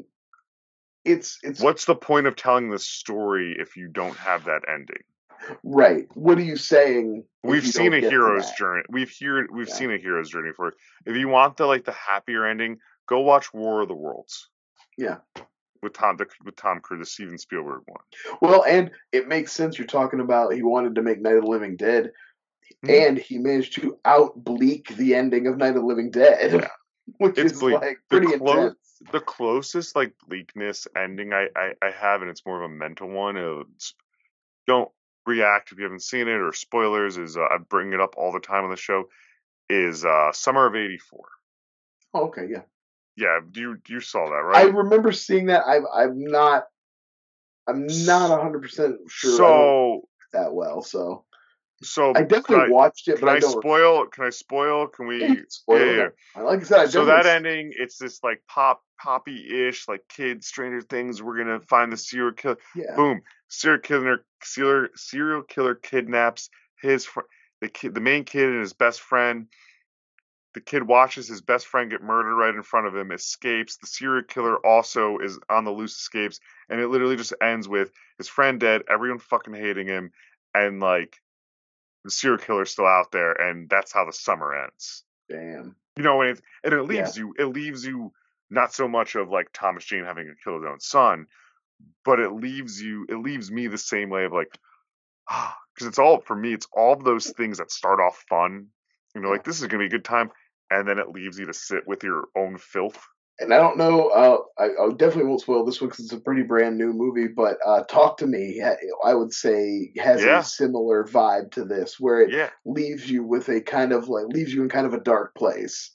Speaker 4: it's it's
Speaker 3: what's the point of telling the story if you don't have that ending?
Speaker 4: right. What are you saying? if
Speaker 3: We've
Speaker 4: you
Speaker 3: seen
Speaker 4: don't
Speaker 3: a
Speaker 4: get to
Speaker 3: hero's
Speaker 4: that?
Speaker 3: journey. We've hear we've
Speaker 4: Yeah.
Speaker 3: seen a hero's journey for it. If you want the like the happier ending, go watch War of the Worlds.
Speaker 4: Yeah.
Speaker 3: With Tom the, with Tom Cruise, the Steven Spielberg one.
Speaker 4: Well, and it makes sense. You're talking about he wanted to make Night of the Living Dead,
Speaker 3: Mhm.
Speaker 4: and he managed to out bleak the ending of Night of the Living Dead,
Speaker 3: Yeah.
Speaker 4: which
Speaker 3: It's
Speaker 4: is
Speaker 3: bleak.
Speaker 4: like
Speaker 3: The
Speaker 4: pretty
Speaker 3: clo-
Speaker 4: intense.
Speaker 3: The closest like bleakness ending I, I, I have, and it's more of a mental one. It's, don't react if you haven't seen it or spoilers. Is uh, I bring it up all the time on the show. Is uh, Summer of eighty-four.
Speaker 4: Oh, okay, yeah.
Speaker 3: Yeah, you you saw that
Speaker 4: I
Speaker 3: right?
Speaker 4: remember seeing that. I'm I'm not I'm not a hundred percent sure I don't
Speaker 3: so
Speaker 4: that well. So
Speaker 3: So
Speaker 4: I
Speaker 3: can
Speaker 4: definitely
Speaker 3: I
Speaker 4: watched it,
Speaker 3: can
Speaker 4: but I
Speaker 3: I
Speaker 4: don't.
Speaker 3: spoil? Can I spoil? Can
Speaker 4: Yeah, you
Speaker 3: we?
Speaker 4: can
Speaker 3: Yeah,
Speaker 4: spoil
Speaker 3: yeah.
Speaker 4: it.
Speaker 3: yeah.
Speaker 4: Like I said, I
Speaker 3: So
Speaker 4: definitely.
Speaker 3: that ending, it's this like pop poppy-ish, like kids, Stranger Things. We're gonna find the serial killer.
Speaker 4: Yeah,
Speaker 3: Boom! Serial killer, serial serial killer kidnaps his fr- the kid, the main kid, and his best friend. The kid watches his best friend get murdered right in front of him, escapes. The serial killer also is on the loose, escapes, and it literally just ends with his friend dead, everyone fucking hating him, and like the serial killer's still out there, and that's how the summer ends.
Speaker 4: damn.
Speaker 3: You know, and it, and it
Speaker 4: Yeah,
Speaker 3: leaves you, it leaves you not so much of like Thomas Jane having to kill his own son, but it leaves you, it leaves me the same way of like, because it's all for me, it's all of those things that start off fun. You know,
Speaker 4: yeah.
Speaker 3: like this is gonna be a good time, and then it leaves you to sit with your own filth.
Speaker 4: And I don't know. Uh, I, I definitely won't spoil this one because it's a pretty brand new movie. But uh, Talk to Me, ha- I would say, has a
Speaker 3: Yeah,
Speaker 4: similar vibe to this, where it
Speaker 3: yeah,
Speaker 4: leaves you with a kind of like leaves you in kind of a dark place.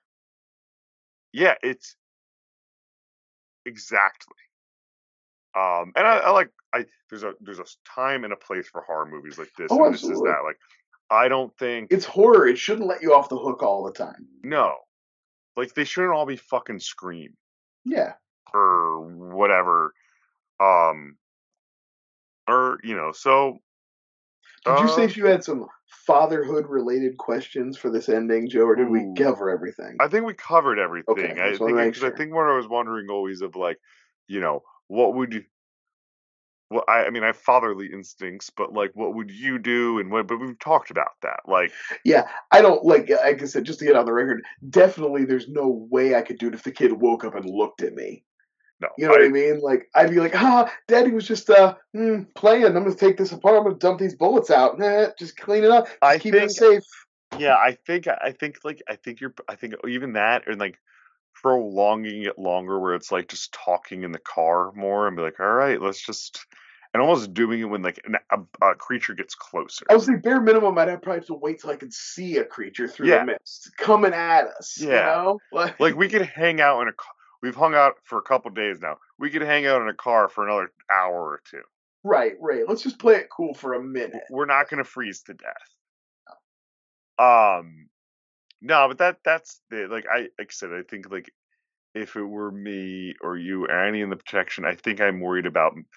Speaker 3: yeah. It's exactly. Um, and I, I like I there's a there's a time and a place for horror movies like this,
Speaker 4: Oh,
Speaker 3: and this is
Speaker 4: absolutely.
Speaker 3: that. Like, I don't think
Speaker 4: It's horror. It shouldn't let you off the hook all the time.
Speaker 3: no, like they shouldn't all be fucking Scream
Speaker 4: Yeah.
Speaker 3: or whatever. Um, or you know, so
Speaker 4: Did you say
Speaker 3: uh,
Speaker 4: you had some fatherhood related questions for this ending, Joe, or did we
Speaker 3: ooh,
Speaker 4: cover everything?
Speaker 3: I think we covered
Speaker 4: Okay,
Speaker 3: everything.
Speaker 4: I
Speaker 3: I
Speaker 4: just want to
Speaker 3: think
Speaker 4: make
Speaker 3: because I
Speaker 4: sure.
Speaker 3: think what I was wondering always of like, you know, what would you well, I, I mean, I have fatherly instincts, but like, what would you do? And what? But we've talked about that. Like,
Speaker 4: Yeah, I don't like. Like I said, just to get on the record, definitely, there's no way I could do it if the kid woke up and looked at me.
Speaker 3: no,
Speaker 4: You know what I
Speaker 3: I,
Speaker 4: mean? Like I'd be like, "Ah, Daddy was just uh hmm, playing. I'm gonna take this apart. I'm gonna dump these bullets out. Nah, just clean it up.
Speaker 3: I
Speaker 4: Just keeping it
Speaker 3: think,
Speaker 4: safe."
Speaker 3: yeah, I think, I think, like, I think you're, I think even that, and like prolonging it longer, where it's like just talking in the car more, and be like, all right, let's just, and almost doing it when like an, a, a creature gets closer.
Speaker 4: I would say bare minimum, I'd have probably have to wait till I could see a creature through the
Speaker 3: Yeah,
Speaker 4: mist coming at us. You
Speaker 3: yeah.
Speaker 4: know, like
Speaker 3: Like we could hang out in a. ca- We've hung out for a couple days now. We could hang out in a car for another hour or two.
Speaker 4: right, right. Let's just play it cool for a
Speaker 3: W-
Speaker 4: minute.
Speaker 3: We're not going to freeze to death. Um, no, but that that's the like I like I said. I think like if it were me or you or any in the protection, I think I'm worried about m-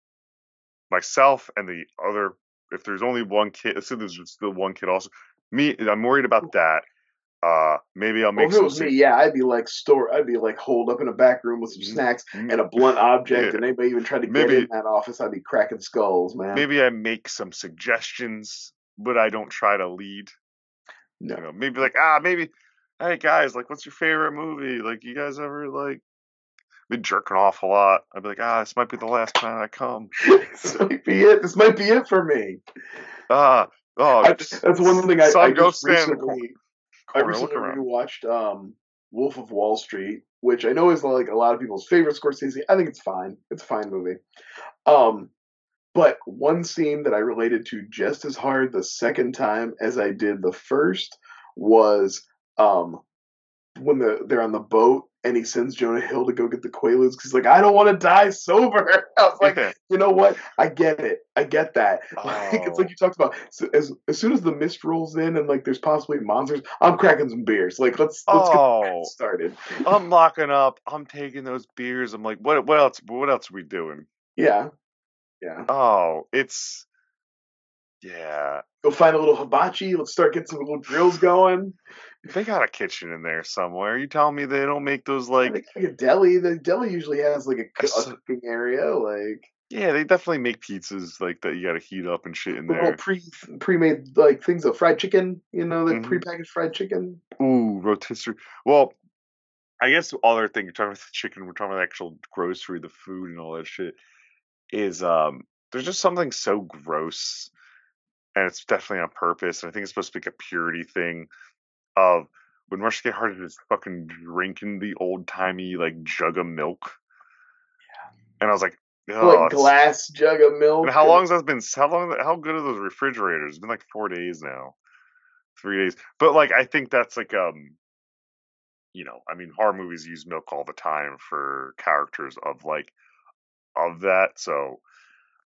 Speaker 3: myself and the other. If there's only one kid, so there's still one kid. Also, me, I'm worried about that. Uh, maybe I'll
Speaker 4: Well,
Speaker 3: make
Speaker 4: if it
Speaker 3: some.
Speaker 4: was me,
Speaker 3: Sug-
Speaker 4: yeah, I'd be like store. I'd be like holed up in a back room with some
Speaker 3: m-
Speaker 4: snacks
Speaker 3: m-
Speaker 4: and a blunt object,
Speaker 3: yeah,
Speaker 4: and anybody even tried to get in
Speaker 3: maybe
Speaker 4: that office, I'd be cracking skulls, man.
Speaker 3: maybe I make some suggestions, but I don't try to lead. You
Speaker 4: No.
Speaker 3: know, maybe like ah, maybe, hey guys, like, what's your favorite movie? Like, you guys ever like been jerking off a lot? I'd be like, ah, this might be the last time I come.
Speaker 4: This might be it. This might be it for me.
Speaker 3: Ah, oh,
Speaker 4: I,
Speaker 3: just,
Speaker 4: that's one thing I, I
Speaker 3: son, go
Speaker 4: just
Speaker 3: stand in the cor-
Speaker 4: recently I
Speaker 3: corner, look
Speaker 4: recently
Speaker 3: around.
Speaker 4: rewatched um, Wolf of Wall Street, which I know is like a lot of people's favorite Scorsese. I think it's fine. It's a fine movie. Um, but one scene that I related to just as hard the second time as I did the first was um, when the they're on the boat and he sends Jonah Hill to go get the Quaaludes because he's like, I don't want to die sober. I was like,
Speaker 3: Yeah.
Speaker 4: you know what? I get it. I get that. Like it's like
Speaker 3: Oh,
Speaker 4: you talked about. So as as soon as the mist rolls in and like there's possibly monsters, I'm cracking some beers. Like let's let's get
Speaker 3: oh,
Speaker 4: started.
Speaker 3: I'm locking up. I'm taking those beers. I'm like, what? What else? What else are we doing?
Speaker 4: Yeah, yeah.
Speaker 3: Oh, it's yeah.
Speaker 4: Go find a little hibachi. Let's start getting some little grills going.
Speaker 3: They got a kitchen in there somewhere. You telling me they don't make those
Speaker 4: I
Speaker 3: like?
Speaker 4: think like a deli. The deli usually has like a,
Speaker 3: I
Speaker 4: coo- a
Speaker 3: s-
Speaker 4: cooking area, like
Speaker 3: Yeah, they definitely make pizzas like that. You got to heat up and shit in
Speaker 4: the little
Speaker 3: there.
Speaker 4: pre pre made like things of fried chicken. You know, the
Speaker 3: Hmm.
Speaker 4: prepackaged fried chicken.
Speaker 3: Ooh, rotisserie. Well, I guess the other thing you're talking about the chicken, we're talking about the actual grocery, the food, and all that shit. Is um, there's just something so gross, and it's definitely on purpose. And I think it's supposed to be like a purity thing of when Rush get hard is fucking drinking the old timey like jug of milk, and I was like, oh,
Speaker 4: Like
Speaker 3: it's.
Speaker 4: glass jug of
Speaker 3: And
Speaker 4: milk.
Speaker 3: how
Speaker 4: And
Speaker 3: long has that been? How long? How good are those refrigerators? It's been like four days now, three days. But like, I think that's like um, you know, I mean, horror movies use milk all the time for characters of like of that. So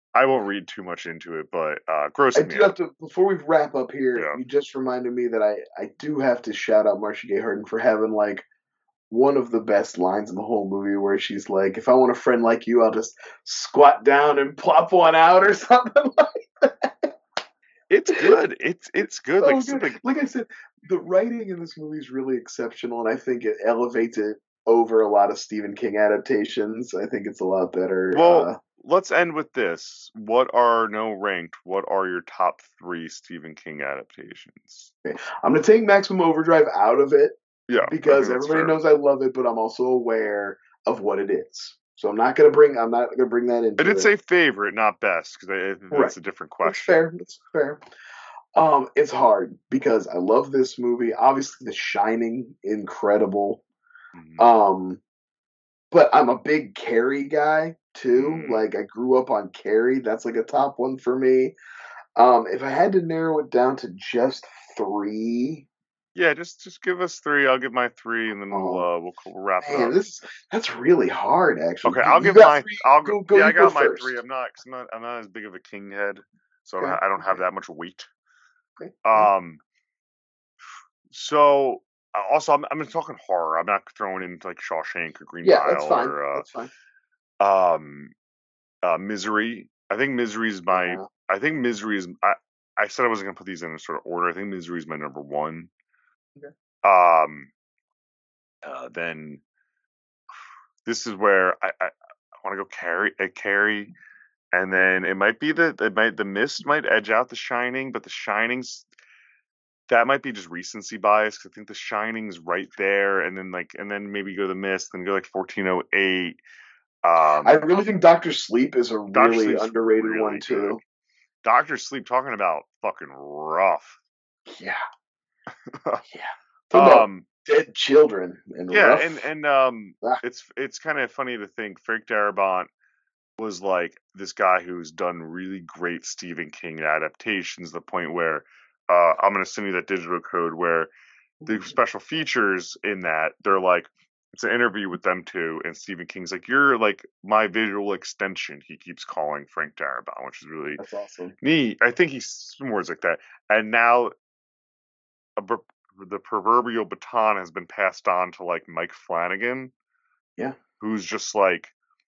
Speaker 3: I won't read too much into it, but uh, gross
Speaker 4: I
Speaker 3: me
Speaker 4: do have
Speaker 3: out.
Speaker 4: to before we wrap up here.
Speaker 3: Yeah.
Speaker 4: You just reminded me that I I do have to shout out Marcia Gay Harden for having like one of the best lines in the whole movie, where she's like, "If I want a friend like you, I'll just squat down and plop one out," or something like that.
Speaker 3: It's good. It's it's good.
Speaker 4: So
Speaker 3: Like
Speaker 4: good.
Speaker 3: like
Speaker 4: Like I said, the writing in this movie is really exceptional, and I think it elevates it over a lot of Stephen King adaptations. I think it's a lot better.
Speaker 3: well,
Speaker 4: Uh,
Speaker 3: let's end with this. What are no ranked? What are your top three Stephen King adaptations?
Speaker 4: I'm gonna take Maximum Overdrive out of it
Speaker 3: Yeah, I
Speaker 4: because
Speaker 3: think that's
Speaker 4: everybody
Speaker 3: fair.
Speaker 4: knows I love it, but I'm also aware of what it is. So I'm not gonna bring I'm not gonna bring that into
Speaker 3: I did
Speaker 4: it.
Speaker 3: say favorite, not best, because
Speaker 4: Right.
Speaker 3: that's a different
Speaker 4: That's
Speaker 3: question.
Speaker 4: fair. That's fair. Um, it's hard because I love this movie. Obviously, The Shining, incredible.
Speaker 3: Mhm.
Speaker 4: Um, but I'm a big Carrie guy too.
Speaker 3: Mm.
Speaker 4: Like I grew up on Carrie. That's like a top one for me. Um, if I had to narrow it down to just three,
Speaker 3: Yeah, just just give us three. I'll give my three, and then we'll
Speaker 4: oh
Speaker 3: uh we'll, we'll wrap it
Speaker 4: man,
Speaker 3: up.
Speaker 4: this that's really hard. Actually,
Speaker 3: Okay,
Speaker 4: you,
Speaker 3: I'll
Speaker 4: you
Speaker 3: give
Speaker 4: got
Speaker 3: my
Speaker 4: three.
Speaker 3: I'll go,
Speaker 4: Go go.
Speaker 3: yeah, I
Speaker 4: You go
Speaker 3: got my
Speaker 4: first.
Speaker 3: three. I'm not cause I'm not I'm not as big of a King head, so I
Speaker 4: Okay.
Speaker 3: don't ha- I don't have
Speaker 4: Okay.
Speaker 3: that much weight.
Speaker 4: Okay.
Speaker 3: Um, so uh, also I'm I'm just talking horror. I'm not throwing in like Shawshank or Green
Speaker 4: Yeah, that's
Speaker 3: Mile
Speaker 4: fine.
Speaker 3: or
Speaker 4: That's fine.
Speaker 3: uh um uh Misery. I think Misery is my
Speaker 4: Yeah.
Speaker 3: I think Misery is I I said I wasn't gonna put these in a sort of order. I think Misery is my number one.
Speaker 4: Okay.
Speaker 3: Um, uh, then this is where I I, I want to go Carrie uh, Carrie. And then it might be that it might the Mist might edge out The Shining, but The Shining's that might be just recency bias because I think The Shining's right there, and then like and then maybe go The Mist, then go like fourteen oh eight. Um,
Speaker 4: I really think Doctor Sleep is a
Speaker 3: Doctor
Speaker 4: really
Speaker 3: Sleep's
Speaker 4: underrated
Speaker 3: really
Speaker 4: one
Speaker 3: good.
Speaker 4: too.
Speaker 3: Doctor Sleep, talking about fucking rough.
Speaker 4: Yeah. Yeah. Talk about
Speaker 3: um,
Speaker 4: dead children and
Speaker 3: yeah,
Speaker 4: rough.
Speaker 3: and and um,
Speaker 4: Ah,
Speaker 3: it's it's kind of funny to think Frank Darabont was like this guy who's done really great Stephen King adaptations, the point where uh, I'm going to send you that digital code where the special features in that they're like it's an interview with them two, and Stephen King's like, you're like my visual extension. He keeps calling Frank Darabont, which is really
Speaker 4: that's awesome.
Speaker 3: neat. I think he's some words like that. And now a, the proverbial baton has been passed on to like Mike Flanagan,
Speaker 4: Yeah.
Speaker 3: who's just like,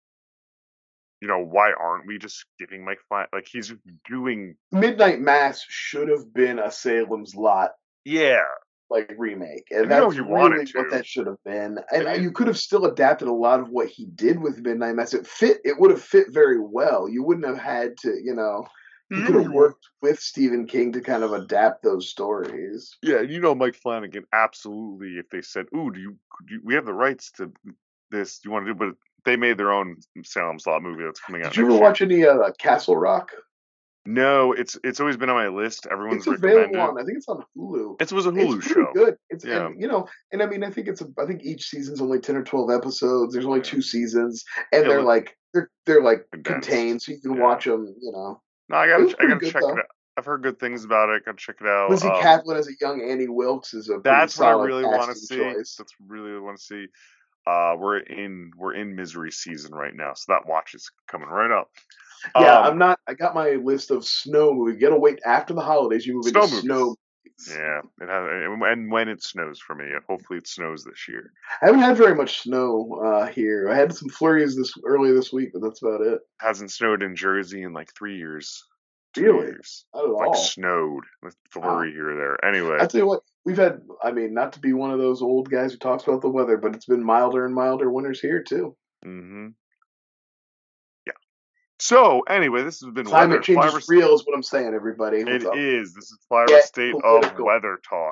Speaker 3: you know, why aren't we just giving Mike Flanagan, like he's doing
Speaker 4: Midnight Mass should have been a Salem's Lot
Speaker 3: yeah.
Speaker 4: like remake, and
Speaker 3: And you know
Speaker 4: that's
Speaker 3: he wanted
Speaker 4: really what
Speaker 3: to.
Speaker 4: that should have been. And
Speaker 3: And it-
Speaker 4: you could have still adapted a lot of what he did with Midnight Mass. It fit. It would have fit very well. You wouldn't have had to, you know. You
Speaker 3: You
Speaker 4: could
Speaker 3: know
Speaker 4: have
Speaker 3: he
Speaker 4: worked with Stephen King to kind of adapt those stories.
Speaker 3: Yeah, you know Mike Flanagan absolutely. If they said, "Ooh, do you, do you we have the rights to this? Do you want to do?" But they made their own Salem's Lot movie that's coming out
Speaker 4: Did you
Speaker 3: next
Speaker 4: ever
Speaker 3: year.
Speaker 4: watch any uh, Castle Rock?
Speaker 3: No, it's it's always been on my list. Everyone's
Speaker 4: It's available
Speaker 3: recommended
Speaker 4: on.
Speaker 3: it.
Speaker 4: I think it's on Hulu.
Speaker 3: It was a
Speaker 4: It's
Speaker 3: Hulu
Speaker 4: pretty
Speaker 3: show.
Speaker 4: good. It's
Speaker 3: Yeah.
Speaker 4: and you know, and I mean, I think it's a. I think each season's only ten or twelve episodes. There's only
Speaker 3: Yeah.
Speaker 4: two seasons, and
Speaker 3: Yeah,
Speaker 4: they're
Speaker 3: look-
Speaker 4: like they're they're like
Speaker 3: Condensed.
Speaker 4: contained, so you can
Speaker 3: Yeah.
Speaker 4: watch them. You know,
Speaker 3: No, I
Speaker 4: It
Speaker 3: gotta
Speaker 4: was
Speaker 3: I
Speaker 4: pretty
Speaker 3: gotta
Speaker 4: good,
Speaker 3: check
Speaker 4: though.
Speaker 3: it out. I've heard good things about it. Gotta check it out.
Speaker 4: Lizzie
Speaker 3: Um,
Speaker 4: Kaplan as a young Annie Wilkes is a pretty
Speaker 3: that's what I
Speaker 4: solid
Speaker 3: really want to
Speaker 4: casting
Speaker 3: see.
Speaker 4: choice.
Speaker 3: That's really what I want to see. Uh, we're in we're in Misery season right now, so that watch is coming right up.
Speaker 4: Yeah,
Speaker 3: Um,
Speaker 4: I'm not. I got my list of snow movies. You gotta wait after the holidays. You move
Speaker 3: Snow
Speaker 4: into
Speaker 3: movies.
Speaker 4: snow. Movies.
Speaker 3: Yeah, it has, and when it snows for me, and hopefully it snows this year.
Speaker 4: I haven't had very much snow uh, here. I had some flurries this earlier this week, but that's about it.
Speaker 3: Hasn't snowed in Jersey in like three years. Two
Speaker 4: Really?
Speaker 3: years.
Speaker 4: Not at
Speaker 3: Like
Speaker 4: all.
Speaker 3: snowed with flurry
Speaker 4: Wow.
Speaker 3: here or there. Anyway,
Speaker 4: I tell you what, we've had. I mean, not to be one of those old guys who talks about the weather, but it's been milder and milder winters here too.
Speaker 3: mm-hmm. Yeah. So anyway, this has been
Speaker 4: Climate
Speaker 3: weather.
Speaker 4: change
Speaker 3: Flyover
Speaker 4: is real, is what I'm saying, everybody. What's
Speaker 3: It
Speaker 4: up?
Speaker 3: is. This is Flyover
Speaker 4: Get
Speaker 3: State
Speaker 4: political.
Speaker 3: of Weather Talk.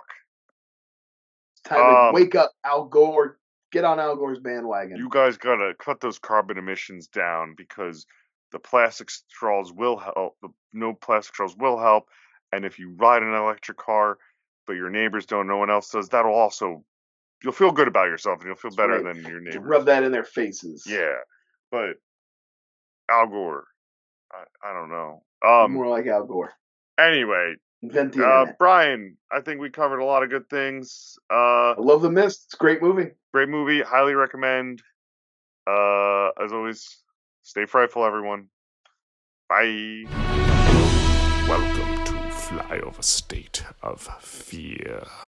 Speaker 4: It's time to
Speaker 3: Um,
Speaker 4: wake up, Al Gore. Get on Al Gore's bandwagon.
Speaker 3: You guys gotta cut those carbon emissions down because the plastic straws will help. The no plastic straws will help. And if you ride an electric car, but your neighbors don't, no one else does, that'll also you'll feel good about yourself and you'll feel
Speaker 4: That's
Speaker 3: better
Speaker 4: right.
Speaker 3: than your
Speaker 4: To
Speaker 3: neighbors.
Speaker 4: rub that in their faces.
Speaker 3: Yeah, but Al Gore, I, I don't know. Um.
Speaker 4: More like Al Gore.
Speaker 3: Anyway,
Speaker 4: Invent the
Speaker 3: uh,
Speaker 4: internet.
Speaker 3: Brian, I think we covered a lot of good things. Uh,
Speaker 4: I love The Mist. It's a great movie.
Speaker 3: great movie, highly recommend. Uh, as always, stay frightful, everyone. Bye.
Speaker 5: Welcome to Flyover State of Fear.